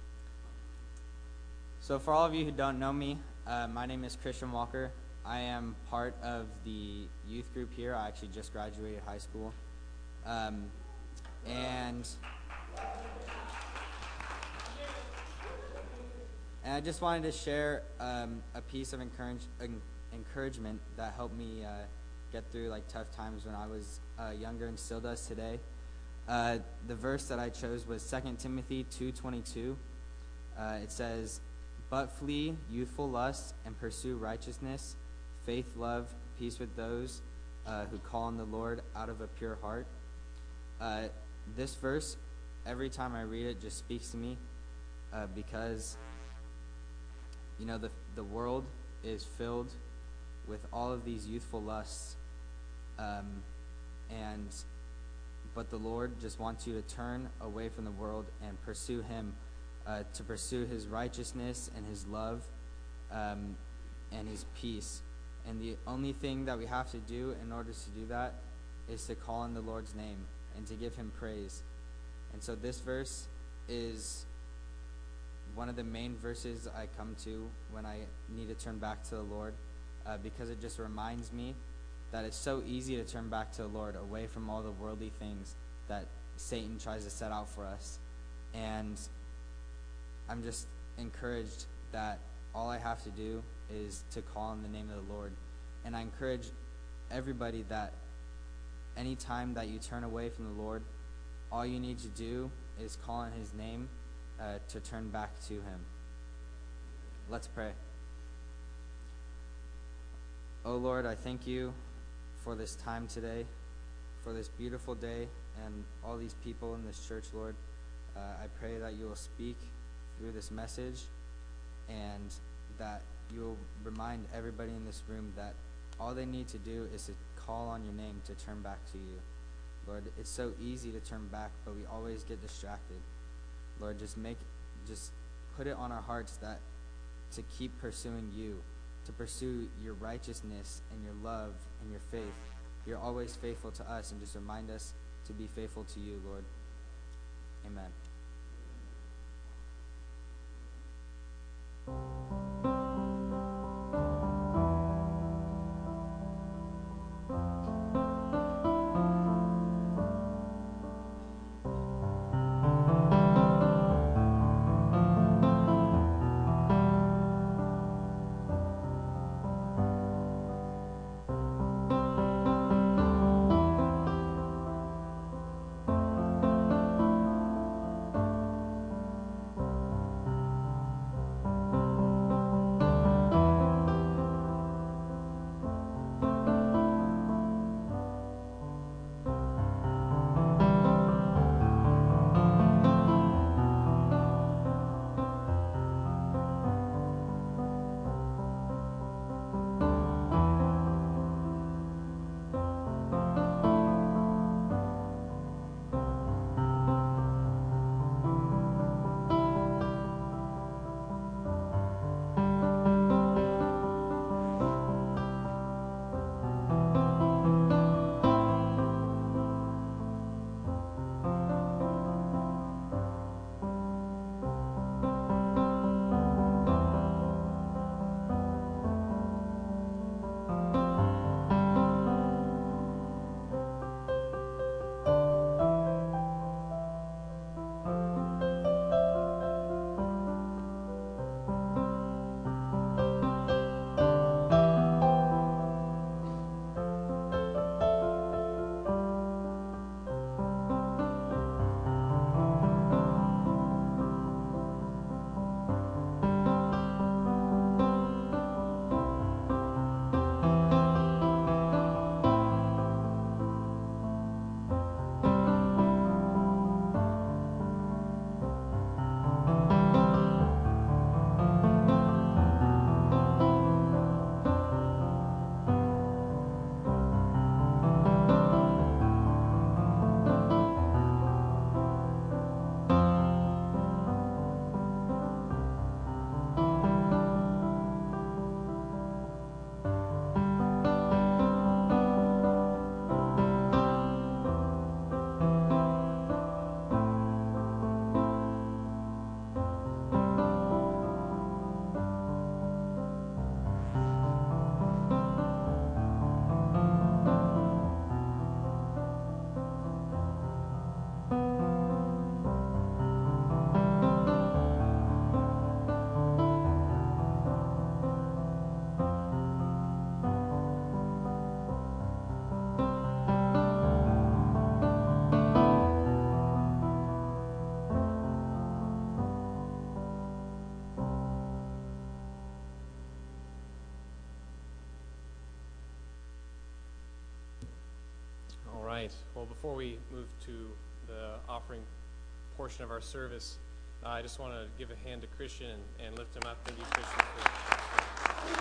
S6: So for all of you who don't know me, uh, my name is Christian Walker. I am part of the youth group here. I actually just graduated high school. Um, and, and I just wanted to share um, a piece of encourage, en- encouragement that helped me uh, get through like tough times when I was uh, younger and still does today. Uh, the verse that I chose was Second Timothy two twenty-two. Uh, it says, "But flee youthful lusts and pursue righteousness, faith, love, peace with those uh, who call on the Lord out of a pure heart." Uh, this verse, every time I read it, just speaks to me uh, because, you know, the the world is filled with all of these youthful lusts, um, and but the Lord just wants you to turn away from the world and pursue Him, uh, to pursue His righteousness and His love, um, and His peace. And the only thing that we have to do in order to do that is to call on the Lord's name and to give Him praise. And so this verse is one of the main verses I come to when I need to turn back to the Lord, uh, because it just reminds me that it's so easy to turn back to the Lord, away from all the worldly things that Satan tries to set out for us. And I'm just encouraged that all I have to do is to call on the name of the Lord. And I encourage everybody that any time that you turn away from the Lord, all you need to do is call on His name uh, to turn back to Him. Let's pray. Oh Lord, I thank you for this time today, for this beautiful day, and all these people in this church, Lord. Uh, I pray that you will speak through this message, and that you will remind everybody in this room that all they need to do is to call on your name to turn back to you. Lord, it's so easy to turn back, but we always get distracted. Lord, just make, just put it on our hearts that to keep pursuing you, to pursue your righteousness and your love and your faith. You're always faithful to us, and just remind us to be faithful to you, Lord. Amen.
S2: Well, before we move to the offering portion of our service, uh, I just want to give a hand to Christian and, and lift him up. Thank you, Christian, for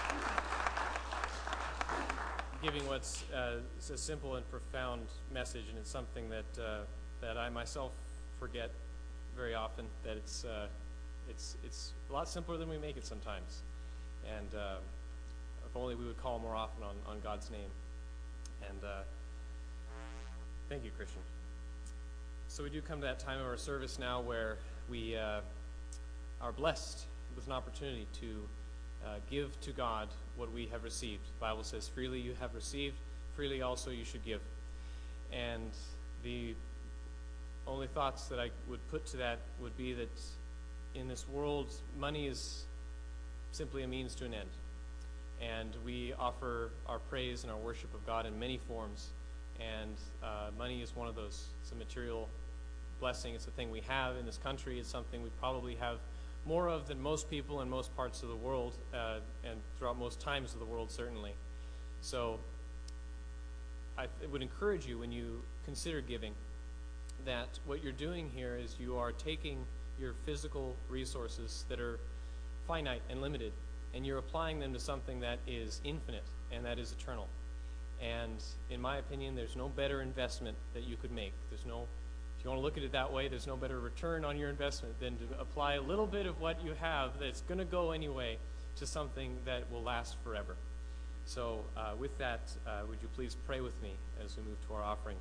S2: giving what's uh, a simple and profound message, and it's something that uh, that I myself forget very often. That it's uh, it's it's a lot simpler than we make it sometimes, and uh, if only we would call more often on, on God's name. And uh, thank you, Christian. So we do come to that time of our service now where we uh, are blessed with an opportunity to uh, give to God what we have received. The Bible says, freely you have received, freely also you should give. And the only thoughts that I would put to that would be that in this world, money is simply a means to an end. And we offer our praise and our worship of God in many forms. And uh, money is one of those. It's a material blessing. It's a thing we have in this country. It's something we probably have more of than most people in most parts of the world, uh, and throughout most times of the world, certainly. So I th- would encourage you, when you consider giving, that what you're doing here is you are taking your physical resources that are finite and limited, and you're applying them to something that is infinite and that is eternal. And in my opinion, there's no better investment that you could make. There's no, if you want to look at it that way, there's no better return on your investment than to apply a little bit of what you have that's going to go anyway to something that will last forever. So uh, with that, uh, would you please pray with me as we move to our offering?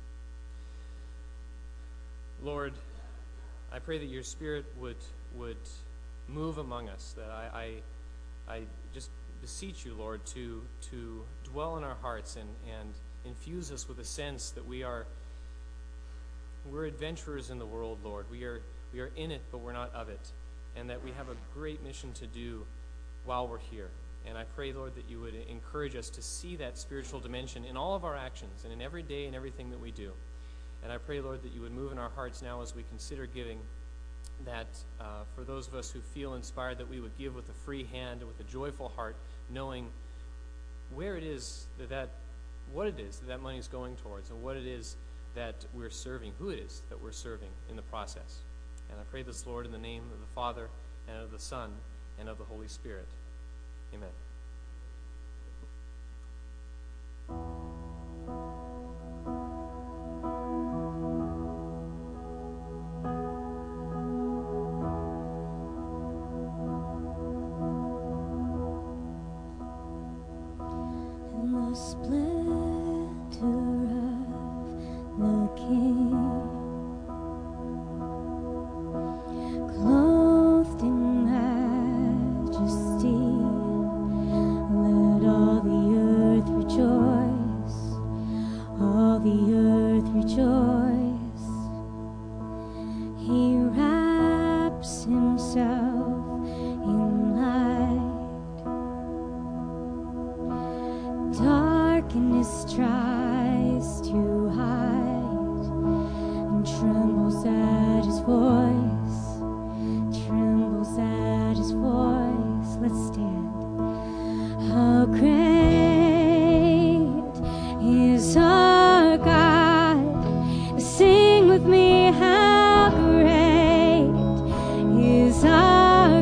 S2: Lord, I pray that your Spirit would would move among us, that I, I, I just beseech you, Lord, to to dwell in our hearts and, and infuse us with a sense that we are we're adventurers in the world, Lord. We are we are in it, but we're not of it, and that we have a great mission to do while we're here. And I pray, Lord, that you would encourage us to see that spiritual dimension in all of our actions and in every day and everything that we do. And I pray, Lord, that you would move in our hearts now as we consider giving, that uh, for those of us who feel inspired, that we would give with a free hand and with a joyful heart, knowing where it is that, that what it is that that money is going towards, and what it is that we're serving, who it is that we're serving in the process. And I pray this, Lord, in the name of the Father, and of the Son, and of the Holy Spirit. Amen. Sing with me, how great is our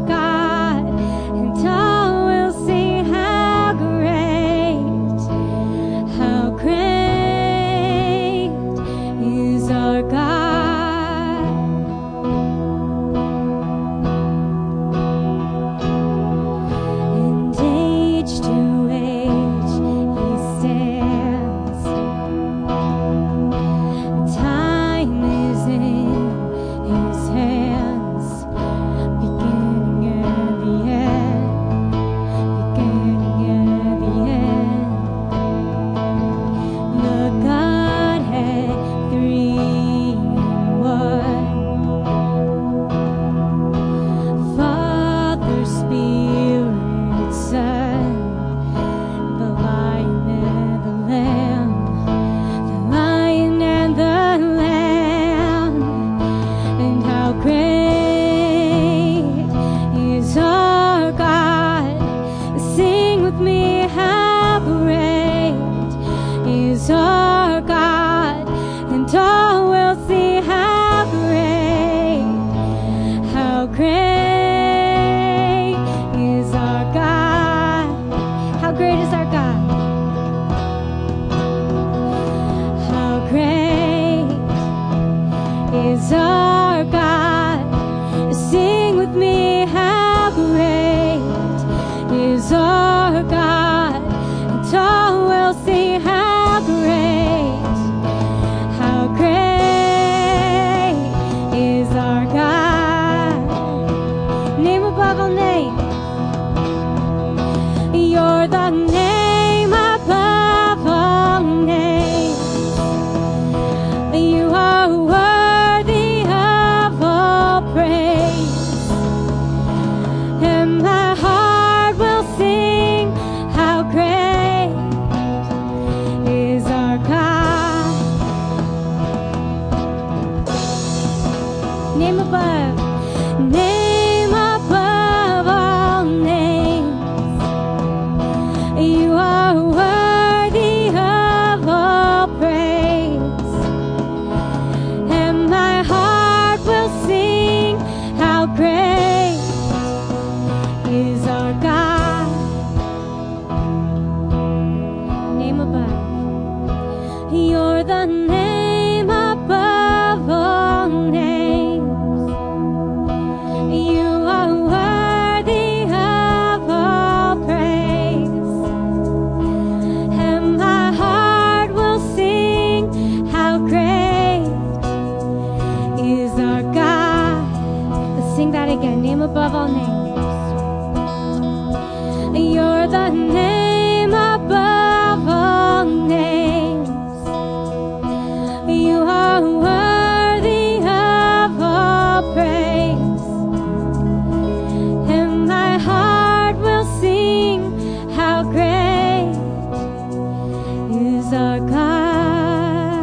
S1: above all names. You're the name above all names. You are worthy of all praise. And my heart will sing how great is our God. Name above, name above all names. You are worthy of all praise. And my heart will sing how great is our God. Name above. You're the name above all names. You are worthy of all praise. And my heart will sing how great is our God. Let's sing that again. Name above all names. You're the name above all names. You are worthy of all praise. And my heart will sing how great is our God.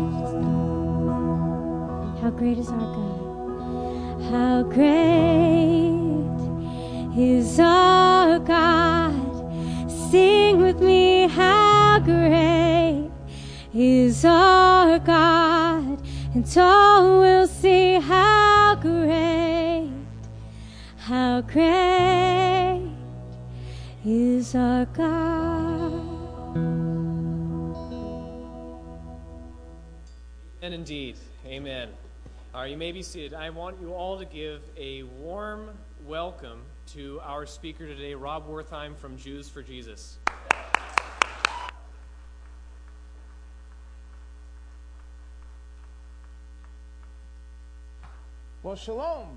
S1: How great is our God. How great is our God. Sing with me, how great is our God. And all will see how great, how great is our God.
S2: And indeed, amen. All right, you may be seated. I want you all to give a warm welcome to our speaker today, Rob Wertheim from Jews for Jesus.
S4: Well, shalom.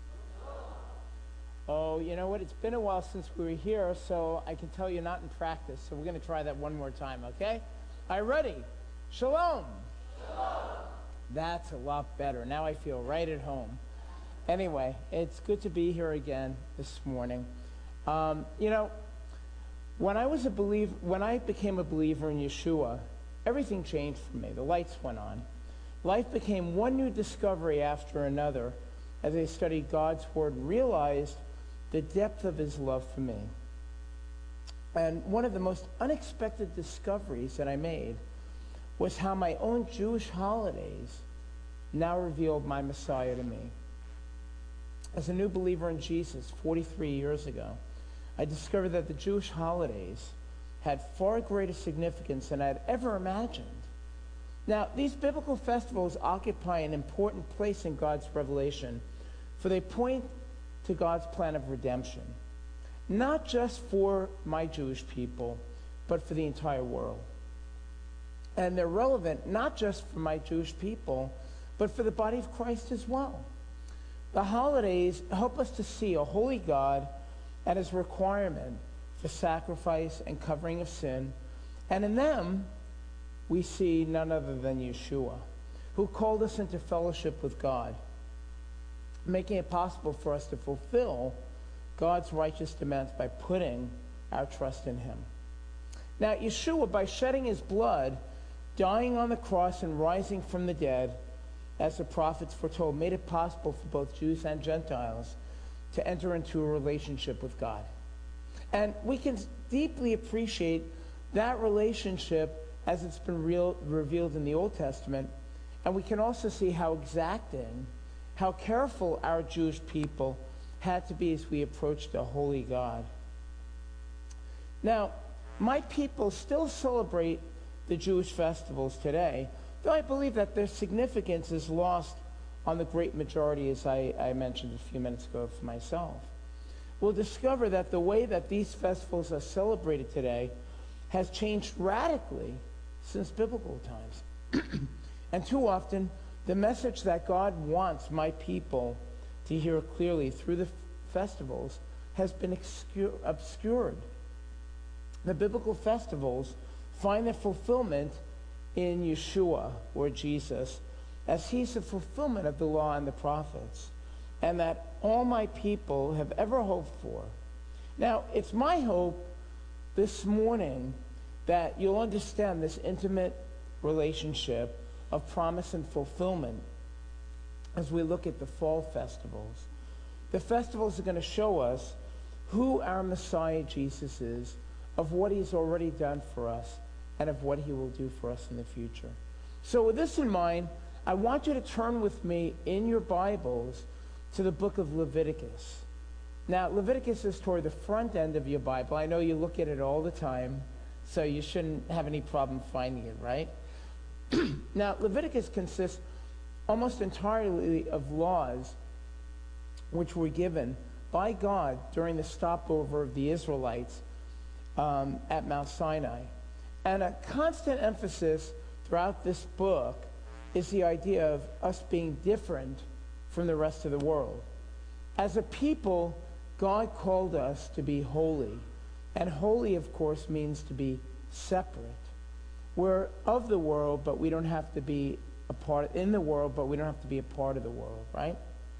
S4: Oh, you know what? It's been a while since we were here, so I can tell you're not in practice. So we're going to try that one more time, okay? Are you ready? Shalom. Shalom. That's a lot better. Now I feel right at home. Anyway, it's good to be here again this morning. Um, you know, when I was a believer, when I became a believer in Yeshua, everything changed for me. The lights went on. Life became one new discovery after another as I studied God's Word and realized the depth of His love for me. And one of the most unexpected discoveries that I made was how my own Jewish holidays now revealed my Messiah to me. As a new believer in Jesus forty-three years ago, I discovered that the Jewish holidays had far greater significance than I had ever imagined. Now, these biblical festivals occupy an important place in God's revelation, for they point to God's plan of redemption, not just for my Jewish people, but for the entire world. And they're relevant not just for my Jewish people, but for the body of Christ as well. The holidays help us to see a holy God and His requirement for sacrifice and covering of sin, and in them, we see none other than Yeshua, who called us into fellowship with God, making it possible for us to fulfill God's righteous demands by putting our trust in Him. Now, Yeshua, by shedding His blood, dying on the cross and rising from the dead, as the prophets foretold, made it possible for both Jews and Gentiles to enter into a relationship with God. And we can deeply appreciate that relationship as it's been real, revealed in the Old Testament. And we can also see how exacting, how careful our Jewish people had to be as we approached a holy God. Now, my people still celebrate the Jewish festivals today, though I believe that their significance is lost on the great majority, as I, I mentioned a few minutes ago for myself. We'll discover that the way that these festivals are celebrated today has changed radically since biblical times. And too often, the message that God wants my people to hear clearly through the festivals has been excu- obscured. The biblical festivals find their fulfillment in Yeshua, or Jesus, as he's the fulfillment of the law and the prophets, and that all my people have ever hoped for. Now, it's my hope this morning that you'll understand this intimate relationship of promise and fulfillment as we look at the fall festivals. The festivals are going to show us who our Messiah Jesus is, of what he's already done for us, and of what he will do for us in the future. So with this in mind, I want you to turn with me in your Bibles to the book of Leviticus. Now, Leviticus is toward the front end of your Bible. I know you look at it all the time, so you shouldn't have any problem finding it, right? Now, Leviticus consists almost entirely of laws which were given by God during the stopover of the Israelites um, at Mount Sinai. And a constant emphasis throughout this book is the idea of us being different from the rest of the world. As a people, God called us to be holy. And holy, of course, means to be separate. We're of the world, but we don't have to be a part in the world, but we don't have to be a part of the world, right?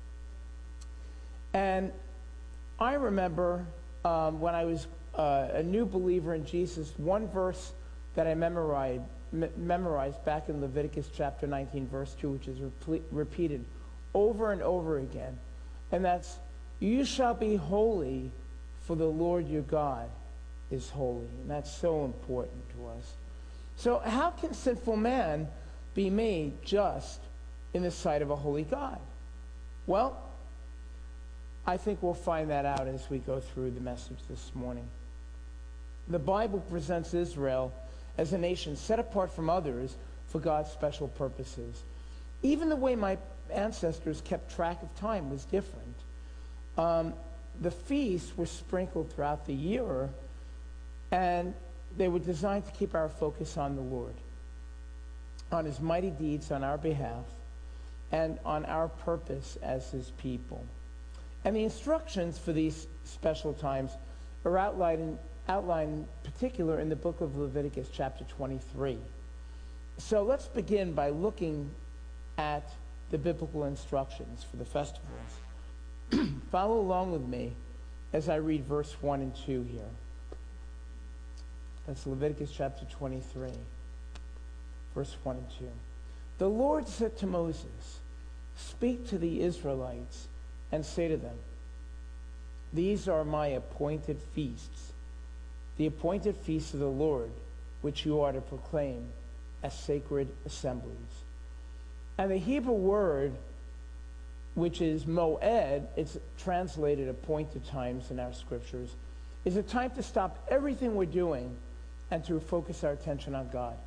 S4: And I remember um, when I was uh, a new believer in Jesus, one verse that I memorized, me- memorized back in Leviticus chapter nineteen, verse two, which is reple- repeated over and over again. And that's, you shall be holy, for the Lord your God is holy. And that's so important to us. So how can sinful man be made just in the sight of a holy God? Well, I think we'll find that out as we go through the message this morning. The Bible presents Israel as a nation set apart from others for God's special purposes. Even the way my ancestors kept track of time was different. Um, the feasts were sprinkled throughout the year, and they were designed to keep our focus on the Lord, on his mighty deeds on our behalf, and on our purpose as his people. And the instructions for these special times are outlined in, outlined in particular in the book of Leviticus chapter twenty-three. So let's begin by looking at the biblical instructions for the festivals. Follow along with me as I read verse one and two here. That's Leviticus chapter twenty-three, verse one and two. The Lord said to Moses, "Speak to the Israelites and say to them, these are my appointed feasts, the appointed feasts of the Lord, which you are to proclaim as sacred assemblies." And the Hebrew word, which is moed, it's translated appointed times in our scriptures, is a time to stop everything we're doing and to focus our attention on God.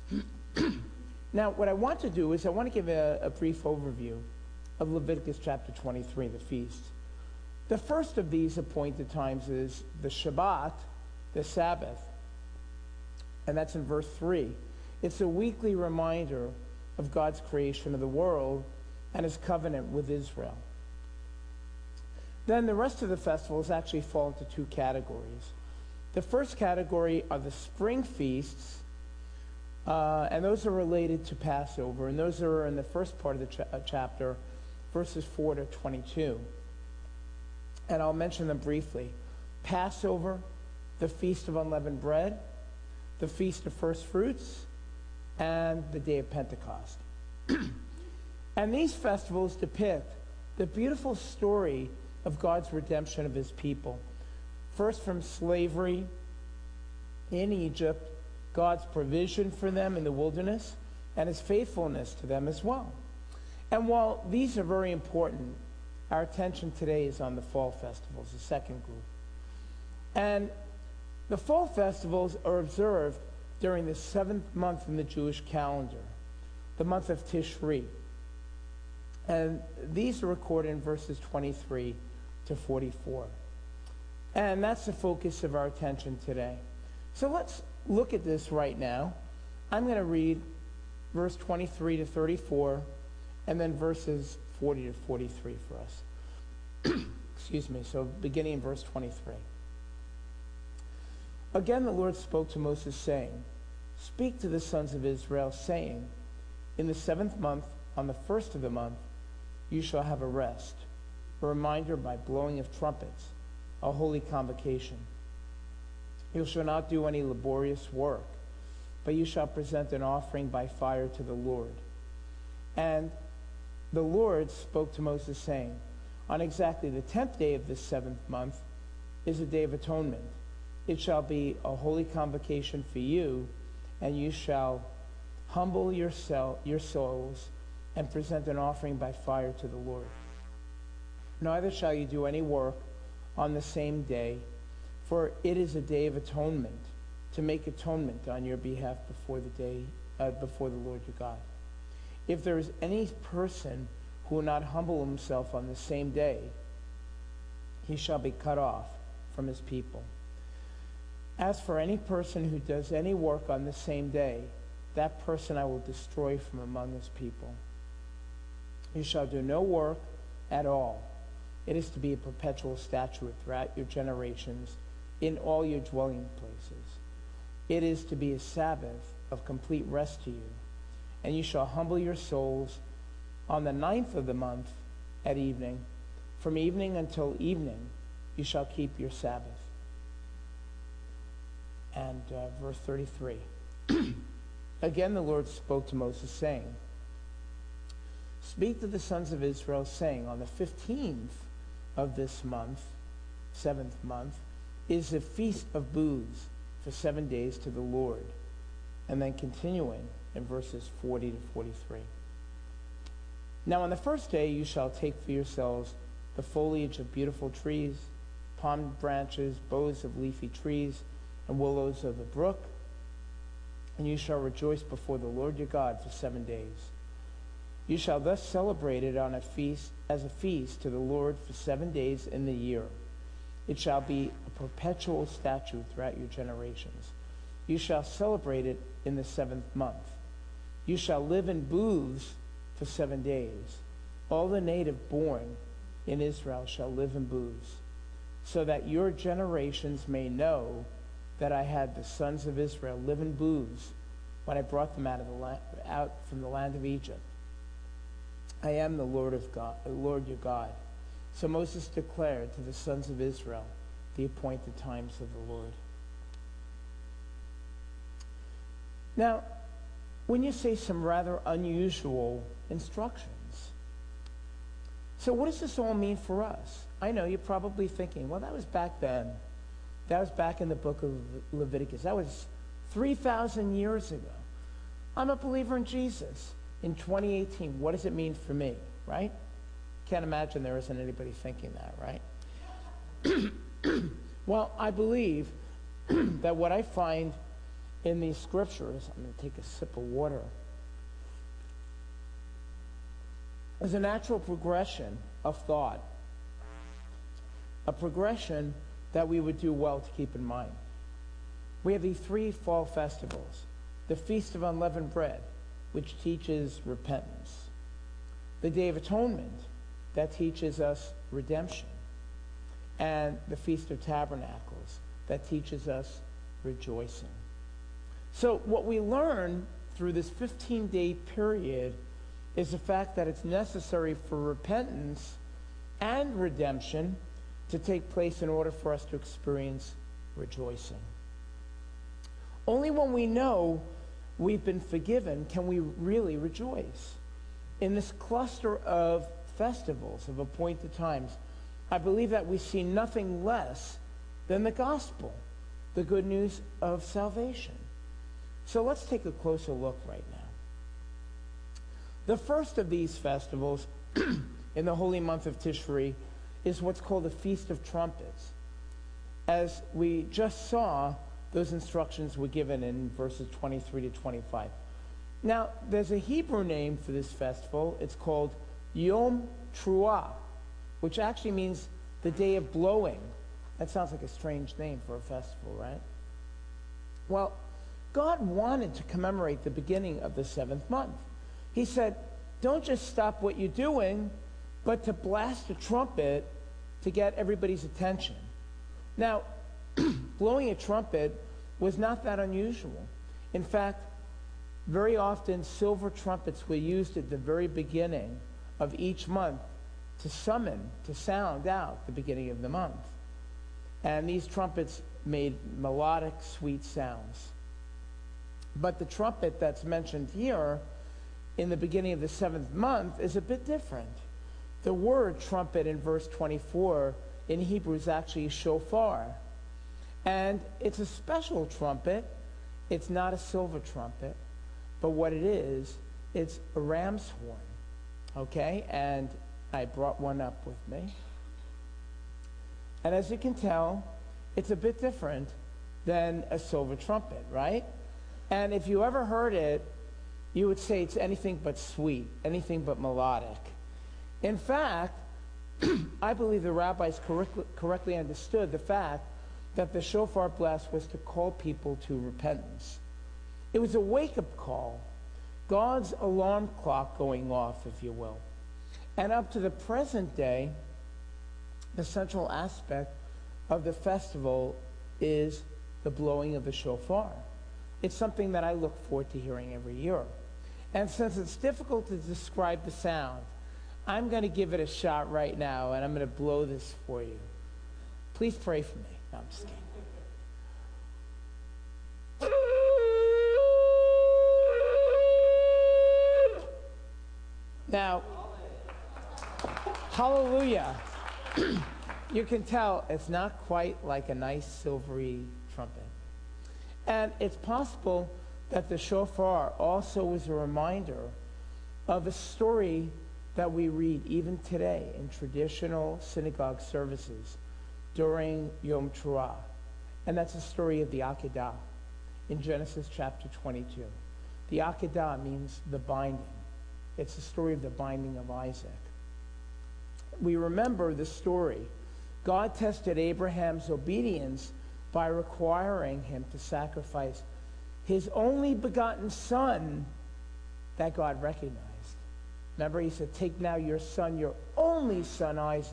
S4: Now, what I want to do is I want to give a, a brief overview of Leviticus chapter twenty-three, the feast. The first of these appointed times is the Shabbat, the Sabbath, and that's in verse three. It's a weekly reminder of God's creation of the world and his covenant with Israel. Then the rest of the festivals actually fall into two categories. The first category are the spring feasts, uh, and those are related to Passover, and those are in the first part of the cha- uh, chapter, verses four to twenty-two. And I'll mention them briefly. Passover, the Feast of Unleavened Bread, the Feast of First Fruits, and the Day of Pentecost. And these festivals depict the beautiful story of God's redemption of his people. First from slavery in Egypt, God's provision for them in the wilderness, and his faithfulness to them as well. And while these are very important, our attention today is on the fall festivals, the second group. And the fall festivals are observed during the seventh month in the Jewish calendar, the month of Tishri. And these are recorded in verses twenty-three to forty-four. And that's the focus of our attention today. So let's look at this right now. I'm going to read verse twenty-three to thirty-four, and then verses forty to forty-three for us. Excuse me, so beginning in verse twenty-three. Again the Lord spoke to Moses, saying, Speak to the sons of Israel, saying, In the seventh month, on the first of the month, you shall have a rest, a reminder by blowing of trumpets, a holy convocation. You shall not do any laborious work, but you shall present an offering by fire to the Lord. And the Lord spoke to Moses, saying, On exactly the tenth day of this seventh month is a day of atonement. It shall be a holy convocation for you, and you shall humble yourself, your souls and present an offering by fire to the Lord. Neither shall you do any work on the same day, for it is a day of atonement, to make atonement on your behalf before the day, uh, before the Lord your God. If there is any person who will not humble himself on the same day, he shall be cut off from his people. As for any person who does any work on the same day, that person I will destroy from among his people. You shall do no work at all. It is to be a perpetual statute throughout your generations in all your dwelling places. It is to be a Sabbath of complete rest to you. And you shall humble your souls on the ninth of the month at evening. From evening until evening you shall keep your Sabbath. And uh, verse thirty-three. Again the Lord spoke to Moses, saying, Speak to the sons of Israel, saying, On the fifteenth of this month, seventh month, is the feast of booths for seven days to the Lord. And then continuing in verses forty to forty-three. Now on the first day you shall take for yourselves the foliage of beautiful trees, palm branches, boughs of leafy trees, and willows of the brook, and you shall rejoice before the Lord your God for seven days. You shall thus celebrate it on a feast as a feast to the Lord for seven days in the year. It shall be a perpetual statute throughout your generations. You shall celebrate it in the seventh month. You shall live in booths for seven days. All the native born in Israel shall live in booths, so that your generations may know that I had the sons of Israel live in booths when I brought them out of the land, out from the land of Egypt. I am the Lord of God, the Lord your God. So Moses declared to the sons of Israel the appointed times of the Lord. Now, when you say some rather unusual instructions, so what does this all mean for us? I know you're probably thinking, well, that was back then. That was back in the book of Leviticus. That was three thousand years ago. I'm a believer in Jesus. In twenty eighteen, what does it mean for me, right? Can't imagine there isn't anybody thinking that, right? Well, I believe that what I find in these scriptures, I'm going to take a sip of water, is a natural progression of thought, a progression that we would do well to keep in mind. We have these three fall festivals. The Feast of Unleavened Bread, which teaches repentance. The Day of Atonement, that teaches us redemption. And the Feast of Tabernacles, that teaches us rejoicing. So what we learn through this fifteen-day period is the fact that it's necessary for repentance and redemption to take place in order for us to experience rejoicing. Only when we know we've been forgiven can we really rejoice. In this cluster of festivals, of appointed times, I believe that we see nothing less than the gospel, the good news of salvation. So let's take a closer look right now. The first of these festivals in the holy month of Tishri is what's called the Feast of Trumpets. As we just saw, those instructions were given in verses twenty-three to twenty-five. Now, there's a Hebrew name for this festival. It's called Yom Truah, which actually means the day of blowing. That sounds like a strange name for a festival, right? Well, God wanted to commemorate the beginning of the seventh month. He said, don't just stop what you're doing, but to blast a trumpet to get everybody's attention. Now, blowing a trumpet was not that unusual. In fact, very often silver trumpets were used at the very beginning of each month to summon, to sound out the beginning of the month. And these trumpets made melodic, sweet sounds. But the trumpet that's mentioned here in the beginning of the seventh month is a bit different. The word trumpet in verse twenty-four in Hebrew is actually shofar. And it's a special trumpet. It's not a silver trumpet. But what it is, it's a ram's horn. Okay? And I brought one up with me. And as you can tell, it's a bit different than a silver trumpet, right? And if you ever heard it, you would say it's anything but sweet, anything but melodic. In fact, I believe the rabbis correctly, correctly understood the fact that the shofar blast was to call people to repentance. It was a wake-up call, God's alarm clock going off, if you will. And up to the present day, the central aspect of the festival is the blowing of the shofar. It's something that I look forward to hearing every year. And since it's difficult to describe the sound, I'm going to give it a shot right now, and I'm going to blow this for you. Please pray for me. No, I'm just kidding. Now, hallelujah. You can tell it's not quite like a nice silvery trumpet. And it's possible that the shofar also was a reminder of a story that we read even today in traditional synagogue services during Yom Teruah. And that's the story of the Akedah in Genesis chapter twenty-two. The Akedah means the binding. It's the story of the binding of Isaac. We remember the story. God tested Abraham's obedience by requiring him to sacrifice his only begotten son that God recognized. Remember, he said, take now your son, your only son, Isaac.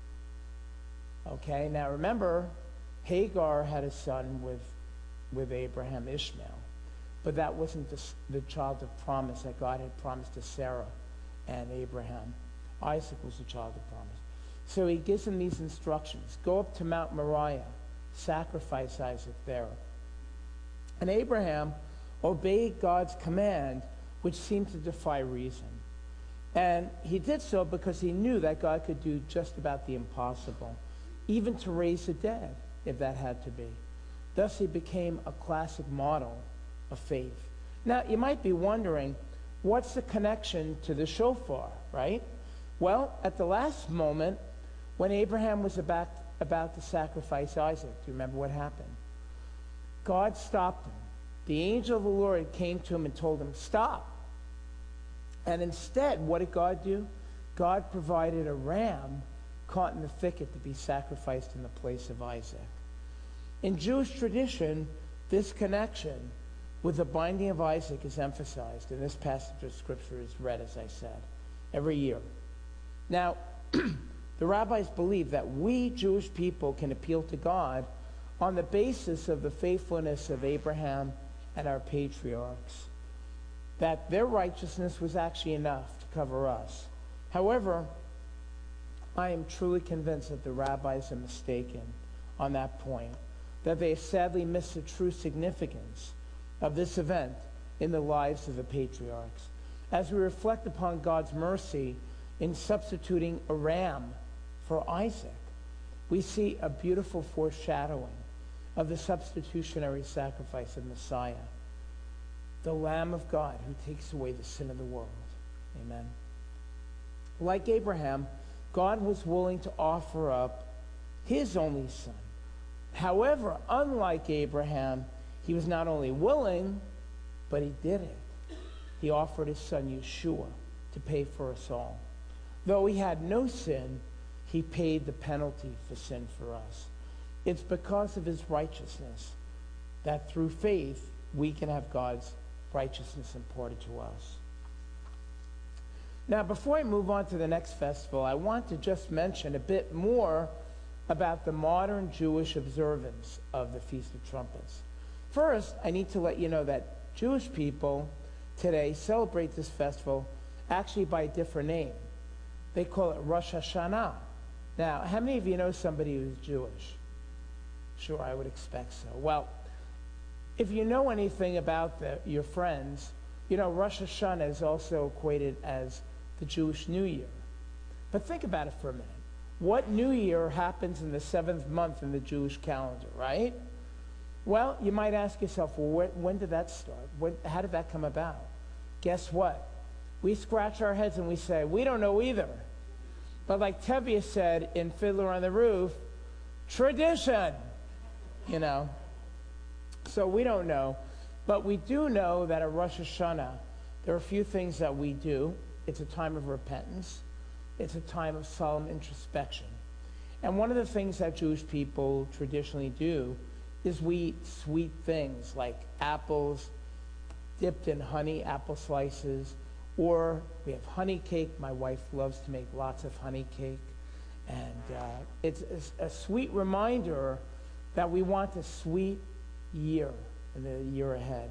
S4: Okay, now remember, Hagar had a son with, with Abraham, Ishmael. But that wasn't the, the child of promise that God had promised to Sarah and Abraham. Isaac was the child of promise. So he gives him these instructions. Go up to Mount Moriah, sacrifice Isaac there. And Abraham obeyed God's command, which seemed to defy reason. And he did so because he knew that God could do just about the impossible, even to raise the dead, if that had to be. Thus he became a classic model of faith. Now, you might be wondering, what's the connection to the shofar, right? Well, at the last moment, when Abraham was about, about to sacrifice Isaac, do you remember what happened? God stopped him. The angel of the Lord came to him and told him, stop. And instead, what did God do? God provided a ram caught in the thicket to be sacrificed in the place of Isaac. In Jewish tradition, this connection with the binding of Isaac is emphasized, and this passage of Scripture is read, as I said, every year. Now, the rabbis believe that we Jewish people can appeal to God on the basis of the faithfulness of Abraham and our patriarchs, that their righteousness was actually enough to cover us. However, I am truly convinced that the rabbis are mistaken on that point, that they sadly miss the true significance of this event in the lives of the patriarchs. As we reflect upon God's mercy in substituting a ram for Isaac, we see a beautiful foreshadowing of the substitutionary sacrifice of Messiah, the Lamb of God who takes away the sin of the world. Amen. Like Abraham, God was willing to offer up his only son. However, unlike Abraham, he was not only willing, but he did it. He offered his son Yeshua to pay for us all. Though he had no sin, he paid the penalty for sin for us. It's because of his righteousness that through faith we can have God's righteousness imparted to us. Now, before I move on to the next festival, I want to just mention a bit more about the modern Jewish observance of the Feast of Trumpets. First, I need to let you know that Jewish people today celebrate this festival actually by a different name. They call it Rosh Hashanah. Now, how many of you know somebody who's Jewish? Sure, I would expect so. Well, if you know anything about the, your friends, you know Rosh Hashanah is also equated as the Jewish New Year. But think about it for a minute. What New Year happens in the seventh month in the Jewish calendar, right? Well, you might ask yourself, well, where, when did that start? When, how did that come about? Guess what? We scratch our heads and we say, we don't know either. But like Tevye said in Fiddler on the Roof, tradition, you know. So we don't know. But we do know that at Rosh Hashanah, there are a few things that we do. It's a time of repentance. It's a time of solemn introspection. And one of the things that Jewish people traditionally do is we eat sweet things like apples dipped in honey, apple slices, or we have honey cake. My wife loves to make lots of honey cake. And uh, it's a, a sweet reminder that we want a sweet year in the year ahead.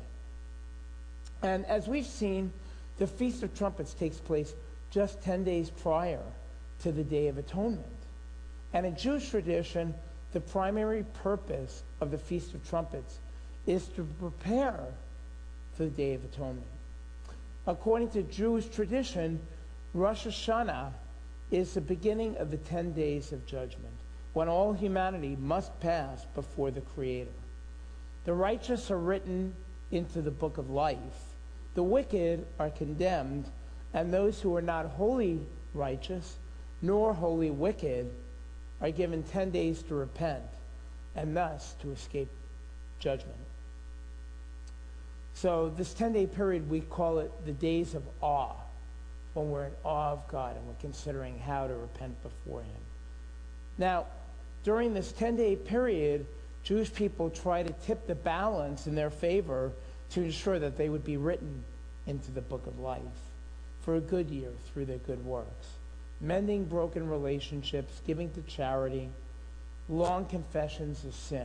S4: And as we've seen, the Feast of Trumpets takes place just ten days prior to the Day of Atonement. And in Jewish tradition, the primary purpose of the Feast of Trumpets is to prepare for the Day of Atonement. According to Jewish tradition, Rosh Hashanah is the beginning of the ten days of judgment, when all humanity must pass before the Creator. The righteous are written into the book of life. The wicked are condemned, and those who are not wholly righteous nor wholly wicked are given ten days to repent and thus to escape judgment. So this ten-day period, we call it the days of awe, when we're in awe of God and we're considering how to repent before Him. Now, during this ten-day period, Jewish people try to tip the balance in their favor to ensure that they would be written into the book of life for a good year through their good works, mending broken relationships, giving to charity, long confessions of sin.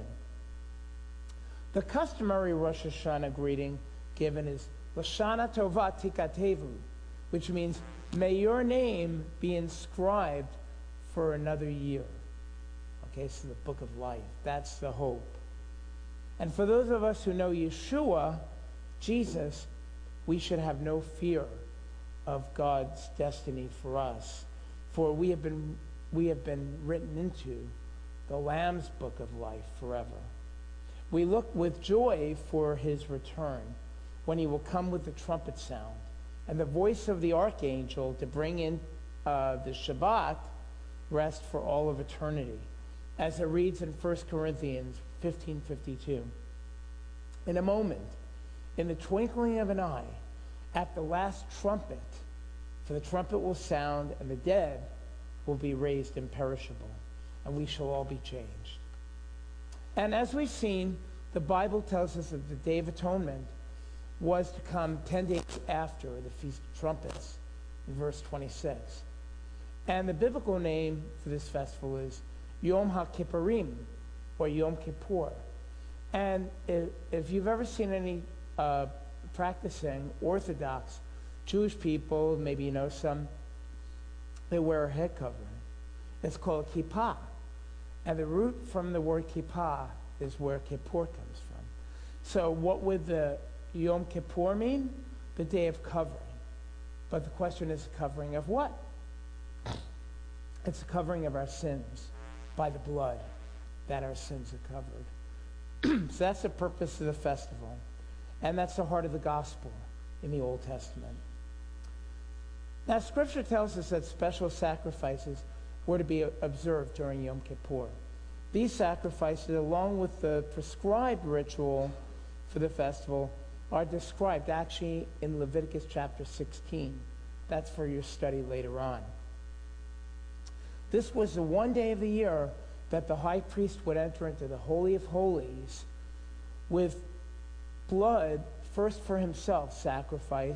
S4: The customary Rosh Hashanah greeting given is Lashana Tova Tikatevu, which means, may your name be inscribed for another year. Okay, so the book of life, that's the hope. And for those of us who know Yeshua, Jesus, we should have no fear of God's destiny for us, for we have been, we have been written into the Lamb's book of life forever. We look with joy for His return, when He will come with the trumpet sound and the voice of the archangel to bring in uh, the Shabbat rest for all of eternity, as it reads in First Corinthians fifteen fifty-two. In a moment, in the twinkling of an eye, at the last trumpet, for the trumpet will sound, and the dead will be raised imperishable, and we shall all be changed. And as we've seen, the Bible tells us that the Day of Atonement was to come ten days after the Feast of Trumpets, in verse twenty-six. And the biblical name for this festival is Yom HaKippurim, or Yom Kippur. And if, if you've ever seen any uh, practicing Orthodox Jewish people, maybe you know some, they wear a head covering. It's called kippah. And the root from the word kippah is where Kippur comes from. So what would the Yom Kippur mean? The day of covering. But the question is, covering of what? It's the covering of our sins by the blood that our sins are covered. So that's the purpose of the festival. And that's the heart of the gospel in the Old Testament. Now, Scripture tells us that special sacrifices were to be observed during Yom Kippur. These sacrifices, along with the prescribed ritual for the festival, are described actually in Leviticus chapter sixteen. That's for your study later on. This was the one day of the year that the high priest would enter into the Holy of Holies with blood, first for himself sacrificed,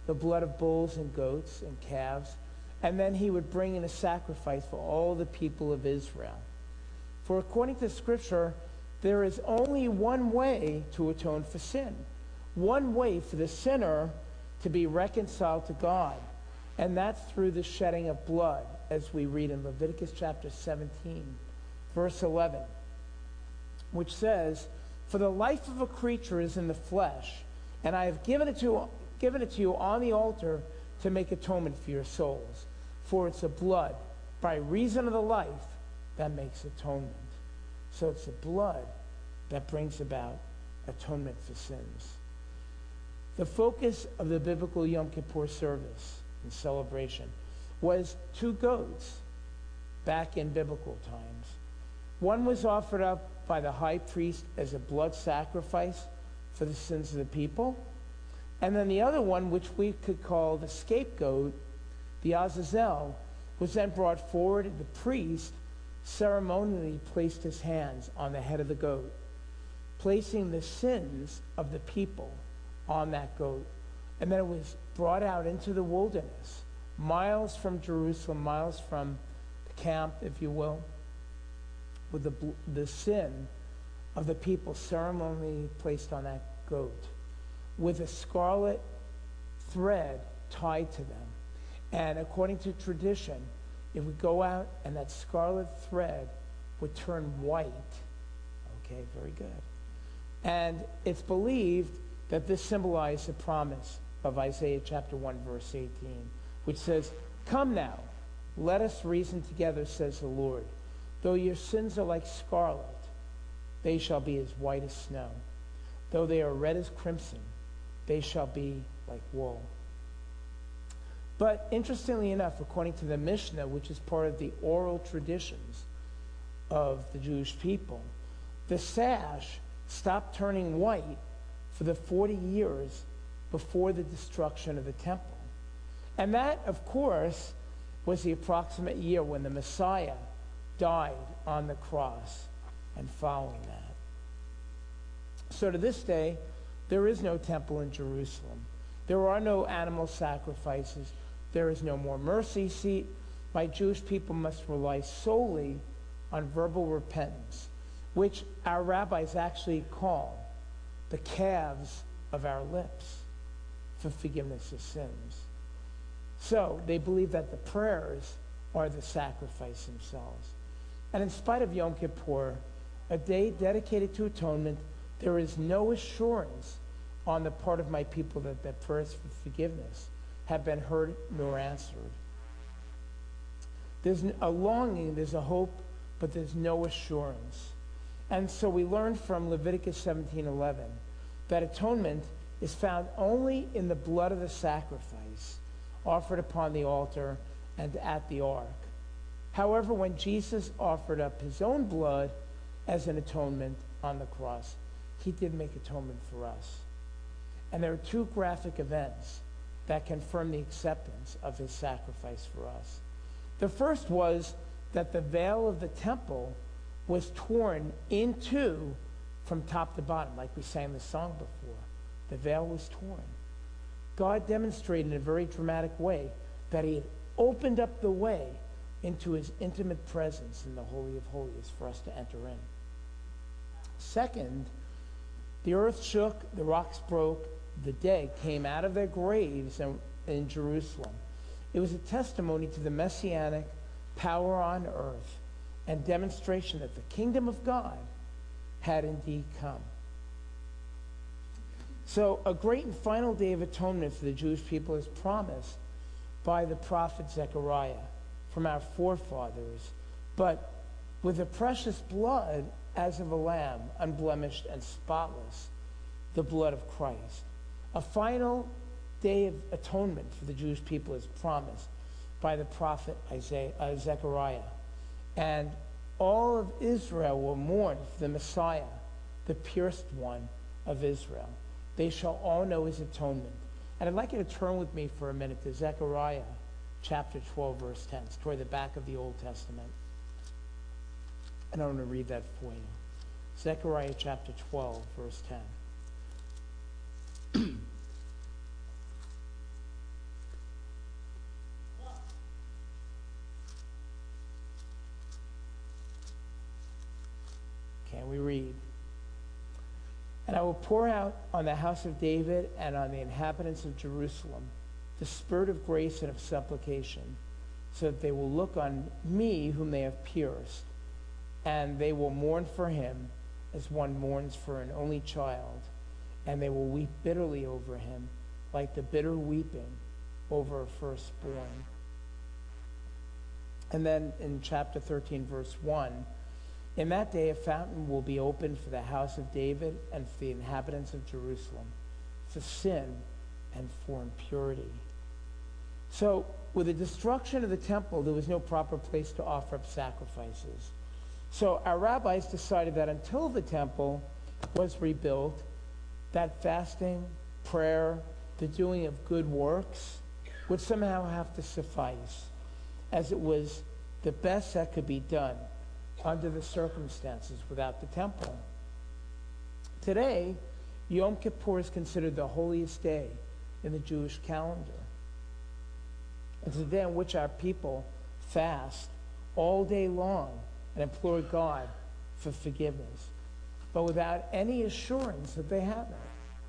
S4: the blood of bulls and goats and calves, and then he would bring in a sacrifice for all the people of Israel. For according to Scripture, there is only one way to atone for sin, one way for the sinner to be reconciled to God, and that's through the shedding of blood, as we read in Leviticus chapter seventeen, verse eleven, which says, "For the life of a creature is in the flesh, and I have given it to, given it to you on the altar to make atonement for your souls. For it's the blood, by reason of the life, that makes atonement." So it's the blood that brings about atonement for sins. The focus of the biblical Yom Kippur service and celebration was two goats back in biblical times. One was offered up by the high priest as a blood sacrifice for the sins of the people. And then the other one, which we could call the scapegoat, the Azazel, was then brought forward, and the priest ceremonially placed his hands on the head of the goat, placing the sins of the people on that goat. And then it was brought out into the wilderness, miles from Jerusalem, miles from the camp, if you will, with the, the sin of the people ceremonially placed on that goat, with a scarlet thread tied to them. And according to tradition, it would go out and that scarlet thread would turn white. Okay, very good. And it's believed that this symbolized the promise of Isaiah chapter one, verse eighteen, which says, "Come now, let us reason together, says the Lord. Though your sins are like scarlet, they shall be as white as snow. Though they are red as crimson, they shall be like wool." But interestingly enough, according to the Mishnah, which is part of the oral traditions of the Jewish people, the sash stopped turning white for the forty years before the destruction of the temple. And that, of course, was the approximate year when the Messiah died on the cross and following that. So to this day, there is no temple in Jerusalem. There are no animal sacrifices. There is no more mercy seat. My Jewish people must rely solely on verbal repentance, which our rabbis actually call the calves of our lips for forgiveness of sins. So they believe that the prayers are the sacrifice themselves. And in spite of Yom Kippur, a day dedicated to atonement, there is no assurance on the part of my people that their prayers for forgiveness have been heard nor answered. There's a longing, there's a hope, but there's no assurance. And so we learn from Leviticus seventeen eleven that atonement is found only in the blood of the sacrifice offered upon the altar and at the ark. However, when Jesus offered up his own blood as an atonement on the cross, he did make atonement for us. And there are two graphic events that confirm the acceptance of his sacrifice for us. The first was that the veil of the temple was torn in two from top to bottom, like we sang the song before. The veil was torn. God demonstrated in a very dramatic way that he had opened up the way into his intimate presence in the Holy of Holies for us to enter in. Second, the earth shook, the rocks broke, the dead came out of their graves in, in Jerusalem. It was a testimony to the messianic power on earth and demonstration that the kingdom of God had indeed come. So a great and final day of atonement for the Jewish people is promised by the prophet Zechariah from our forefathers, but with the precious blood as of a lamb, unblemished and spotless, the blood of Christ. A final day of atonement for the Jewish people is promised by the prophet Isaiah, uh, Zechariah. And all of Israel will mourn for the Messiah, the pierced one of Israel. They shall all know his atonement. And I'd like you to turn with me for a minute to Zechariah chapter twelve, verse ten. It's toward the back of the Old Testament. And I want to read that for you. Zechariah chapter twelve, verse ten. And we read, "And I will pour out on the house of David and on the inhabitants of Jerusalem the spirit of grace and of supplication, so that they will look on me whom they have pierced, and they will mourn for him as one mourns for an only child, and they will weep bitterly over him, like the bitter weeping over a firstborn." And then in chapter thirteen, verse one, "In that day a fountain will be opened for the house of David and for the inhabitants of Jerusalem, for sin and for impurity." So, with the destruction of the temple, there was no proper place to offer up sacrifices. So our rabbis decided that until the temple was rebuilt, that fasting, prayer, the doing of good works would somehow have to suffice, as it was the best that could be done under the circumstances without the temple. Today, Yom Kippur is considered the holiest day in the Jewish calendar. It's a day on which our people fast all day long and implore God for forgiveness, but without any assurance that they have it.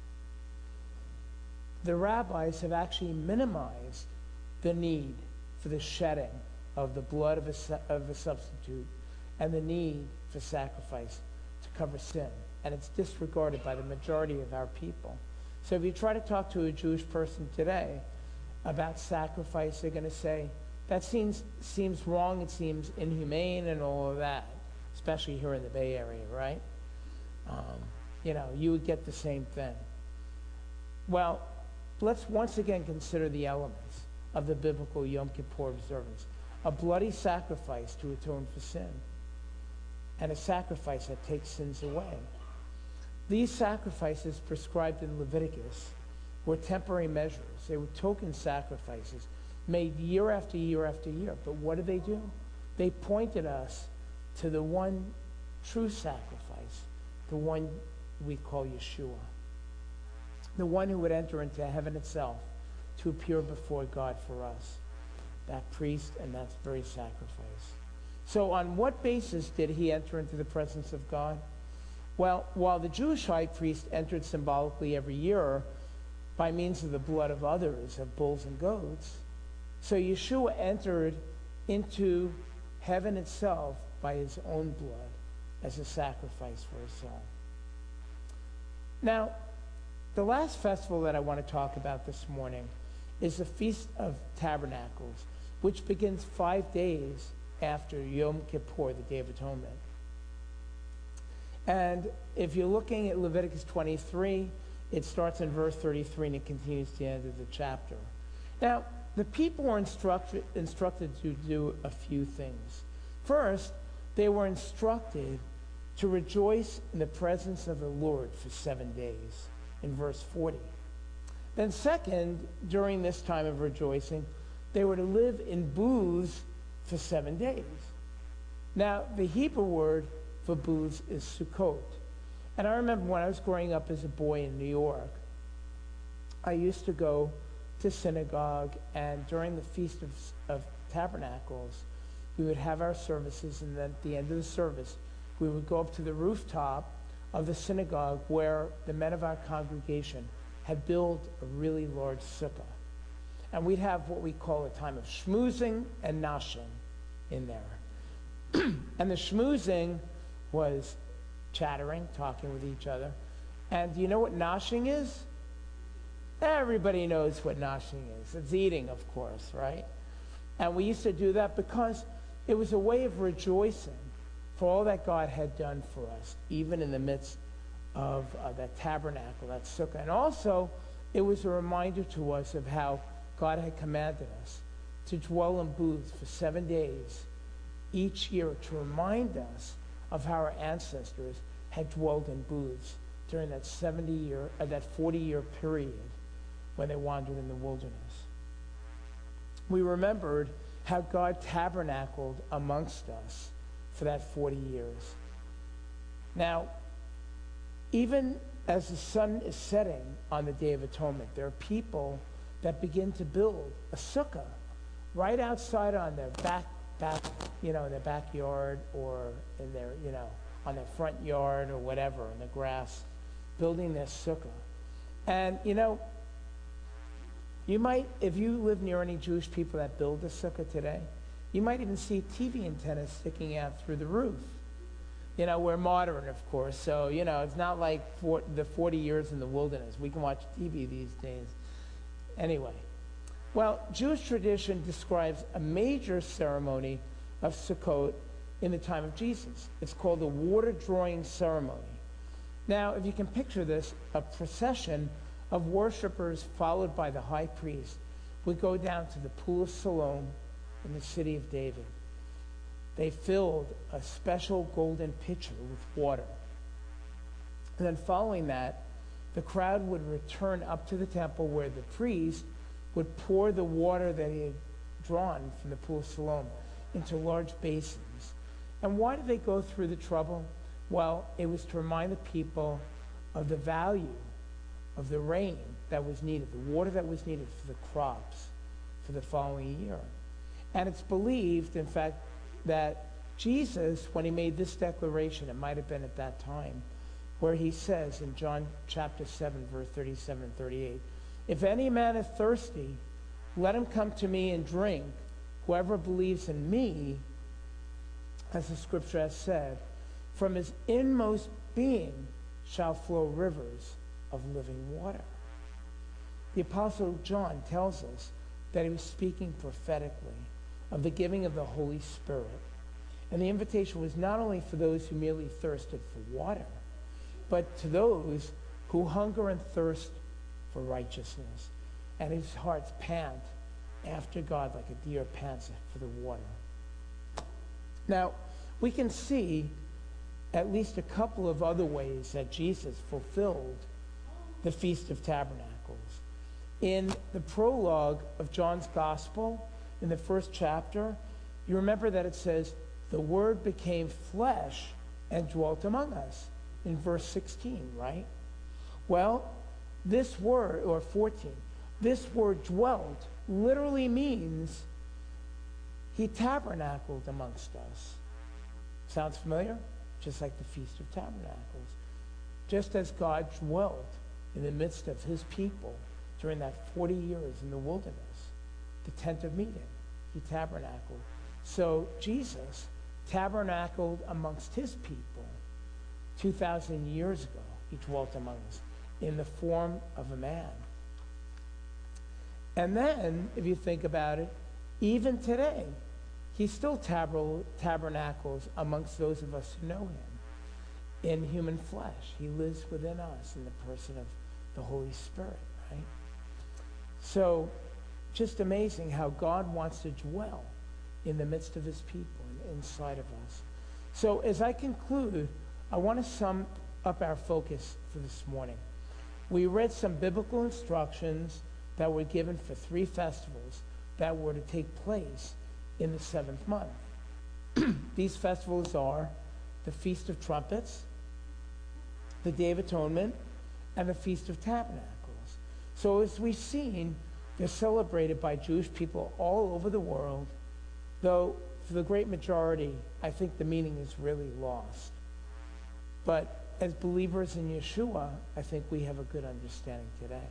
S4: The rabbis have actually minimized the need for the shedding of the blood of a, of a substitute and the need for sacrifice to cover sin. And it's disregarded by the majority of our people. So if you try to talk to a Jewish person today about sacrifice, they're going to say, that seems, seems wrong, it seems inhumane and all of that, especially here in the Bay Area, right? Um, you know, you would get the same thing. Well, let's once again consider the elements of the biblical Yom Kippur observance. A bloody sacrifice to atone for sin, and a sacrifice that takes sins away. These sacrifices prescribed in Leviticus were temporary measures. They were token sacrifices made year after year after year. But what did they do? They pointed us to the one true sacrifice, the one we call Yeshua, the one who would enter into heaven itself to appear before God for us, that priest and that very sacrifice. So on what basis did he enter into the presence of God? Well, while the Jewish high priest entered symbolically every year by means of the blood of others, of bulls and goats, so Yeshua entered into heaven itself by his own blood as a sacrifice for his soul. Now, the last festival that I want to talk about this morning is the Feast of Tabernacles, which begins five days after Yom Kippur, the Day of Atonement. And if you're looking at Leviticus twenty-three, it starts in verse thirty-three and it continues to the end of the chapter. Now, the people were instructed, instructed to do a few things. First, they were instructed to rejoice in the presence of the Lord for seven days, in verse forty. Then second, during this time of rejoicing, they were to live in booths for seven days. Now, the Hebrew word for booths is Sukkot. And I remember when I was growing up as a boy in New York, I used to go to synagogue, and during the Feast of, of Tabernacles, we would have our services, and then at the end of the service, we would go up to the rooftop of the synagogue where the men of our congregation had built a really large sukkah. And we'd have what we call a time of schmoozing and noshing in there. And the schmoozing was chattering, talking with each other. And do you know what noshing is? Everybody knows what noshing is. It's eating, of course, right? And we used to do that because it was a way of rejoicing for all that God had done for us, even in the midst of uh, that tabernacle, that sukkah. And also, it was a reminder to us of how God had commanded us to dwell in booths for seven days each year to remind us of how our ancestors had dwelled in booths during that seventy year, uh, that forty year period when they wandered in the wilderness. We remembered how God tabernacled amongst us for that forty years. Now, even as the sun is setting on the Day of Atonement, there are people that begin to build a sukkah right outside on their back, back, you know, in their backyard or in their, you know, on their front yard or whatever, in the grass, building their sukkah. And, you know, you might, if you live near any Jewish people that build a sukkah today, you might even see T V antennas sticking out through the roof. You know, we're modern, of course, so, you know, it's not like for the forty years in the wilderness. We can watch T V these days. Anyway, well, Jewish tradition describes a major ceremony of Sukkot in the time of Jesus. It's called the water drawing ceremony. Now, if you can picture this, a procession of worshipers followed by the high priest would go down to the pool of Siloam in the city of David. They filled a special golden pitcher with water. And then following that, the crowd would return up to the temple where the priest would pour the water that he had drawn from the pool of Siloam into large basins. And why did they go through the trouble? Well, it was to remind the people of the value of the rain that was needed, the water that was needed for the crops for the following year. And it's believed, in fact, that Jesus, when he made this declaration, it might have been at that time, where he says in John chapter seven, verse thirty-seven and thirty-eight, "If any man is thirsty, let him come to me and drink. Whoever believes in me, as the scripture has said, from his inmost being shall flow rivers of living water." The Apostle John tells us that he was speaking prophetically of the giving of the Holy Spirit. And the invitation was not only for those who merely thirsted for water, but to those who hunger and thirst for righteousness, and whose hearts pant after God like a deer pants for the water. Now, we can see at least a couple of other ways that Jesus fulfilled the Feast of Tabernacles. In the prologue of John's Gospel, in the first chapter, you remember that it says, "The Word became flesh and dwelt among us," in verse sixteen, right? Well, this word, or fourteen, this word dwelt literally means he tabernacled amongst us. Sounds familiar? Just like the Feast of Tabernacles. Just as God dwelt in the midst of his people during that forty years in the wilderness, the tent of meeting, he tabernacled. So Jesus tabernacled amongst his people two thousand years ago. He dwelt among us in the form of a man. And then, if you think about it, even today, he still taber- tabernacles amongst those of us who know him in human flesh. He lives within us in the person of the Holy Spirit, right? So, just amazing how God wants to dwell in the midst of his people and inside of us. So, as I conclude, I want to sum up our focus for this morning. We read some biblical instructions that were given for three festivals that were to take place in the seventh month. These festivals are the Feast of Trumpets, the Day of Atonement, and the Feast of Tabernacles. So as we've seen, they're celebrated by Jewish people all over the world, though for the great majority, I think the meaning is really lost. But as believers in Yeshua, I think we have a good understanding today.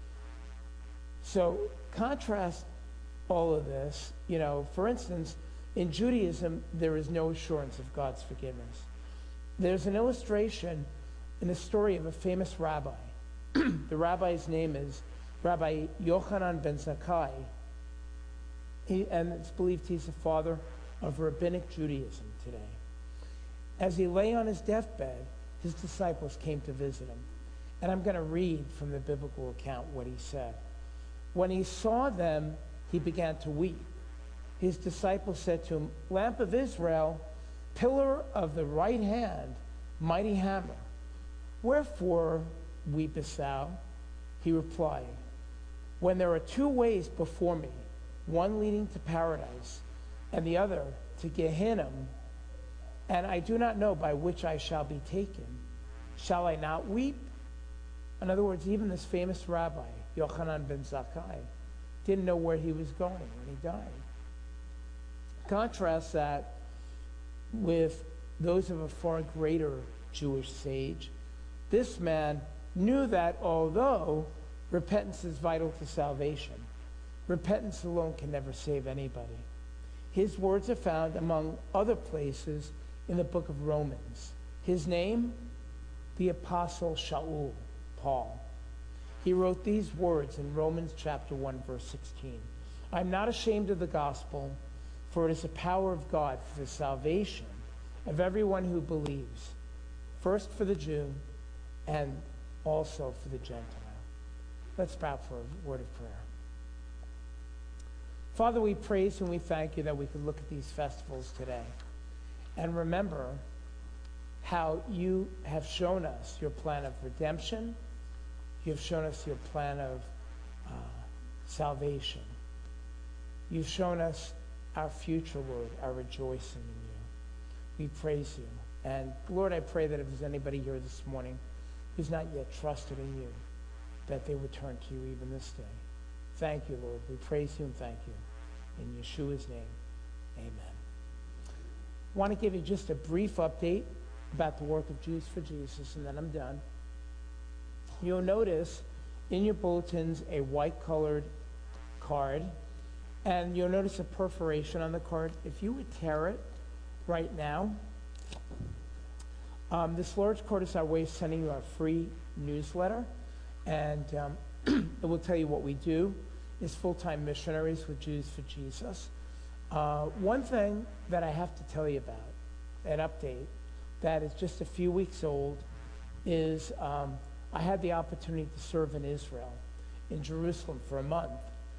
S4: So contrast all of this. You know, for instance, in Judaism, there is no assurance of God's forgiveness. There's an illustration in the story of a famous rabbi. The rabbi's name is Rabbi Yochanan ben Zakkai. He, and it's believed he's the father of rabbinic Judaism today. As he lay on his deathbed, his disciples came to visit him. And I'm going to read from the biblical account what he said. When he saw them, he began to weep. His disciples said to him, "Lamp of Israel, pillar of the right hand, mighty hammer, wherefore weepest thou?" He replied, "When there are two ways before me, one leading to paradise and the other to Gehenna, and I do not know by which I shall be taken, shall I not weep?" In other words, even this famous rabbi, Yochanan ben Zakkai, didn't know where he was going when he died. Contrast that with those of a far greater Jewish sage. This man knew that although repentance is vital to salvation, repentance alone can never save anybody. His words are found among other places in the book of Romans. His name, the Apostle Shaul, Paul. He wrote these words in Romans chapter one, verse sixteen. I'm not ashamed of the gospel, for it is the power of God for the salvation of everyone who believes, first for the Jew and also for the Gentile. Let's bow for a word of prayer. Father, we praise and we thank you that we could look at these festivals today and remember how you have shown us your plan of redemption. You have shown us your plan of uh, salvation. You've shown us our future, Lord, our rejoicing in you. We praise you. And Lord, I pray that if there's anybody here this morning who's not yet trusted in you, that they would turn to you even this day. Thank you, Lord. We praise you and thank you. In Yeshua's name, amen. I want to give you just a brief update about the work of Jews for Jesus, and then I'm done. You'll notice in your bulletins a white-colored card, and you'll notice a perforation on the card. If you would tear it right now, um, this large card is our way of sending you our free newsletter, and um, it will tell you what we do as full-time missionaries with Jews for Jesus. Uh, one thing that I have to tell you about, an update, that is just a few weeks old, is um, I had the opportunity to serve in Israel, in Jerusalem, for a month.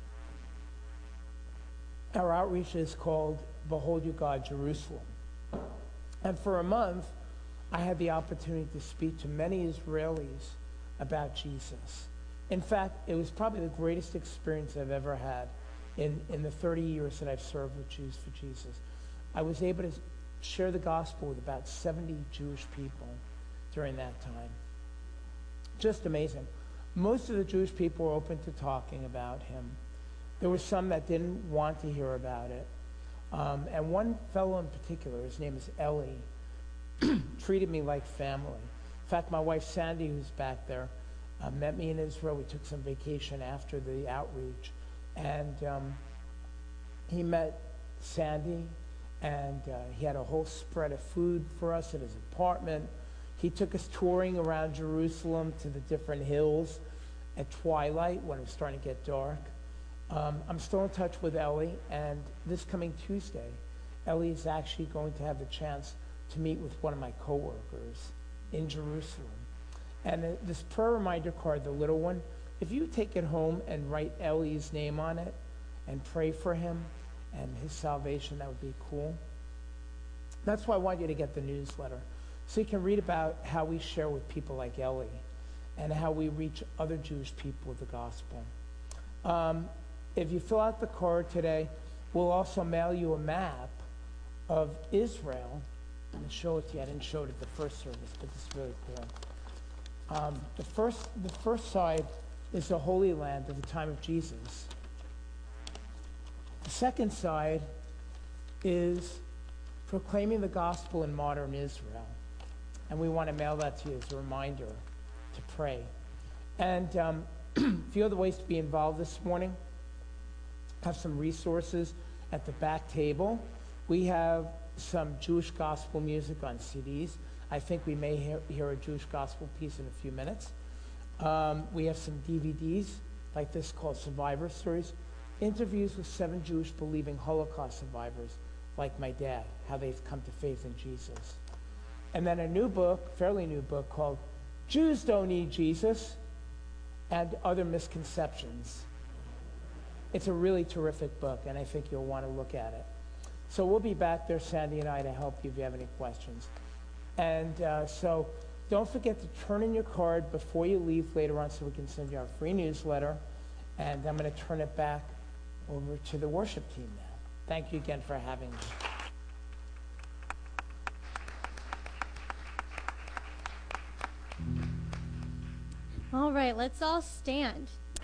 S4: Our outreach is called Behold Your God, Jerusalem. And for a month, I had the opportunity to speak to many Israelis about Jesus. In fact, it was probably the greatest experience I've ever had in, in the thirty years that I've served with Jews for Jesus. I was able to share the gospel with about seventy Jewish people during that time. Just amazing. Most of the Jewish people were open to talking about him. There were some that didn't want to hear about it. Um, and one fellow in particular, his name is Eli, treated me like family. In fact, my wife Sandy, who's back there, uh, met me in Israel. We took some vacation after the outreach. And um, he met Sandy, and uh, he had a whole spread of food for us at his apartment. He took us touring around Jerusalem to the different hills at twilight when it was starting to get dark. Um, I'm still in touch with Ellie, and this coming Tuesday, Ellie is actually going to have the chance to meet with one of my coworkers in Jerusalem. And uh, this prayer reminder card, the little one, if you take it home and write Ellie's name on it and pray for him and his salvation, that would be cool. That's why I want you to get the newsletter, so you can read about how we share with people like Ellie and how we reach other Jewish people with the gospel. Um, if you fill out the card today, we'll also mail you a map of Israel. I'm going to show it to you. I didn't show it at the first service, but this is really cool. Um, the first, the first side is the Holy Land of the time of Jesus. The second side is proclaiming the gospel in modern Israel. And we want to mail that to you as a reminder to pray. And um, a few other ways to be involved this morning. Have some resources at the back table. We have some Jewish gospel music on C Ds. I think we may hear, hear a Jewish gospel piece in a few minutes. Um, we have some D V Ds like this called Survivor Stories. Interviews with seven Jewish believing Holocaust survivors like my dad, how they've come to faith in Jesus. And then a new book, fairly new book, called Jews Don't Need Jesus and Other Misconceptions. It's a really terrific book, and I think you'll want to look at it. So we'll be back there, Sandy and I, to help you if you have any questions. And uh, so don't forget to turn in your card before you leave later on so we can send you our free newsletter. And I'm going to turn it back over to the worship team now. Thank you again for having me.
S1: All right, let's all stand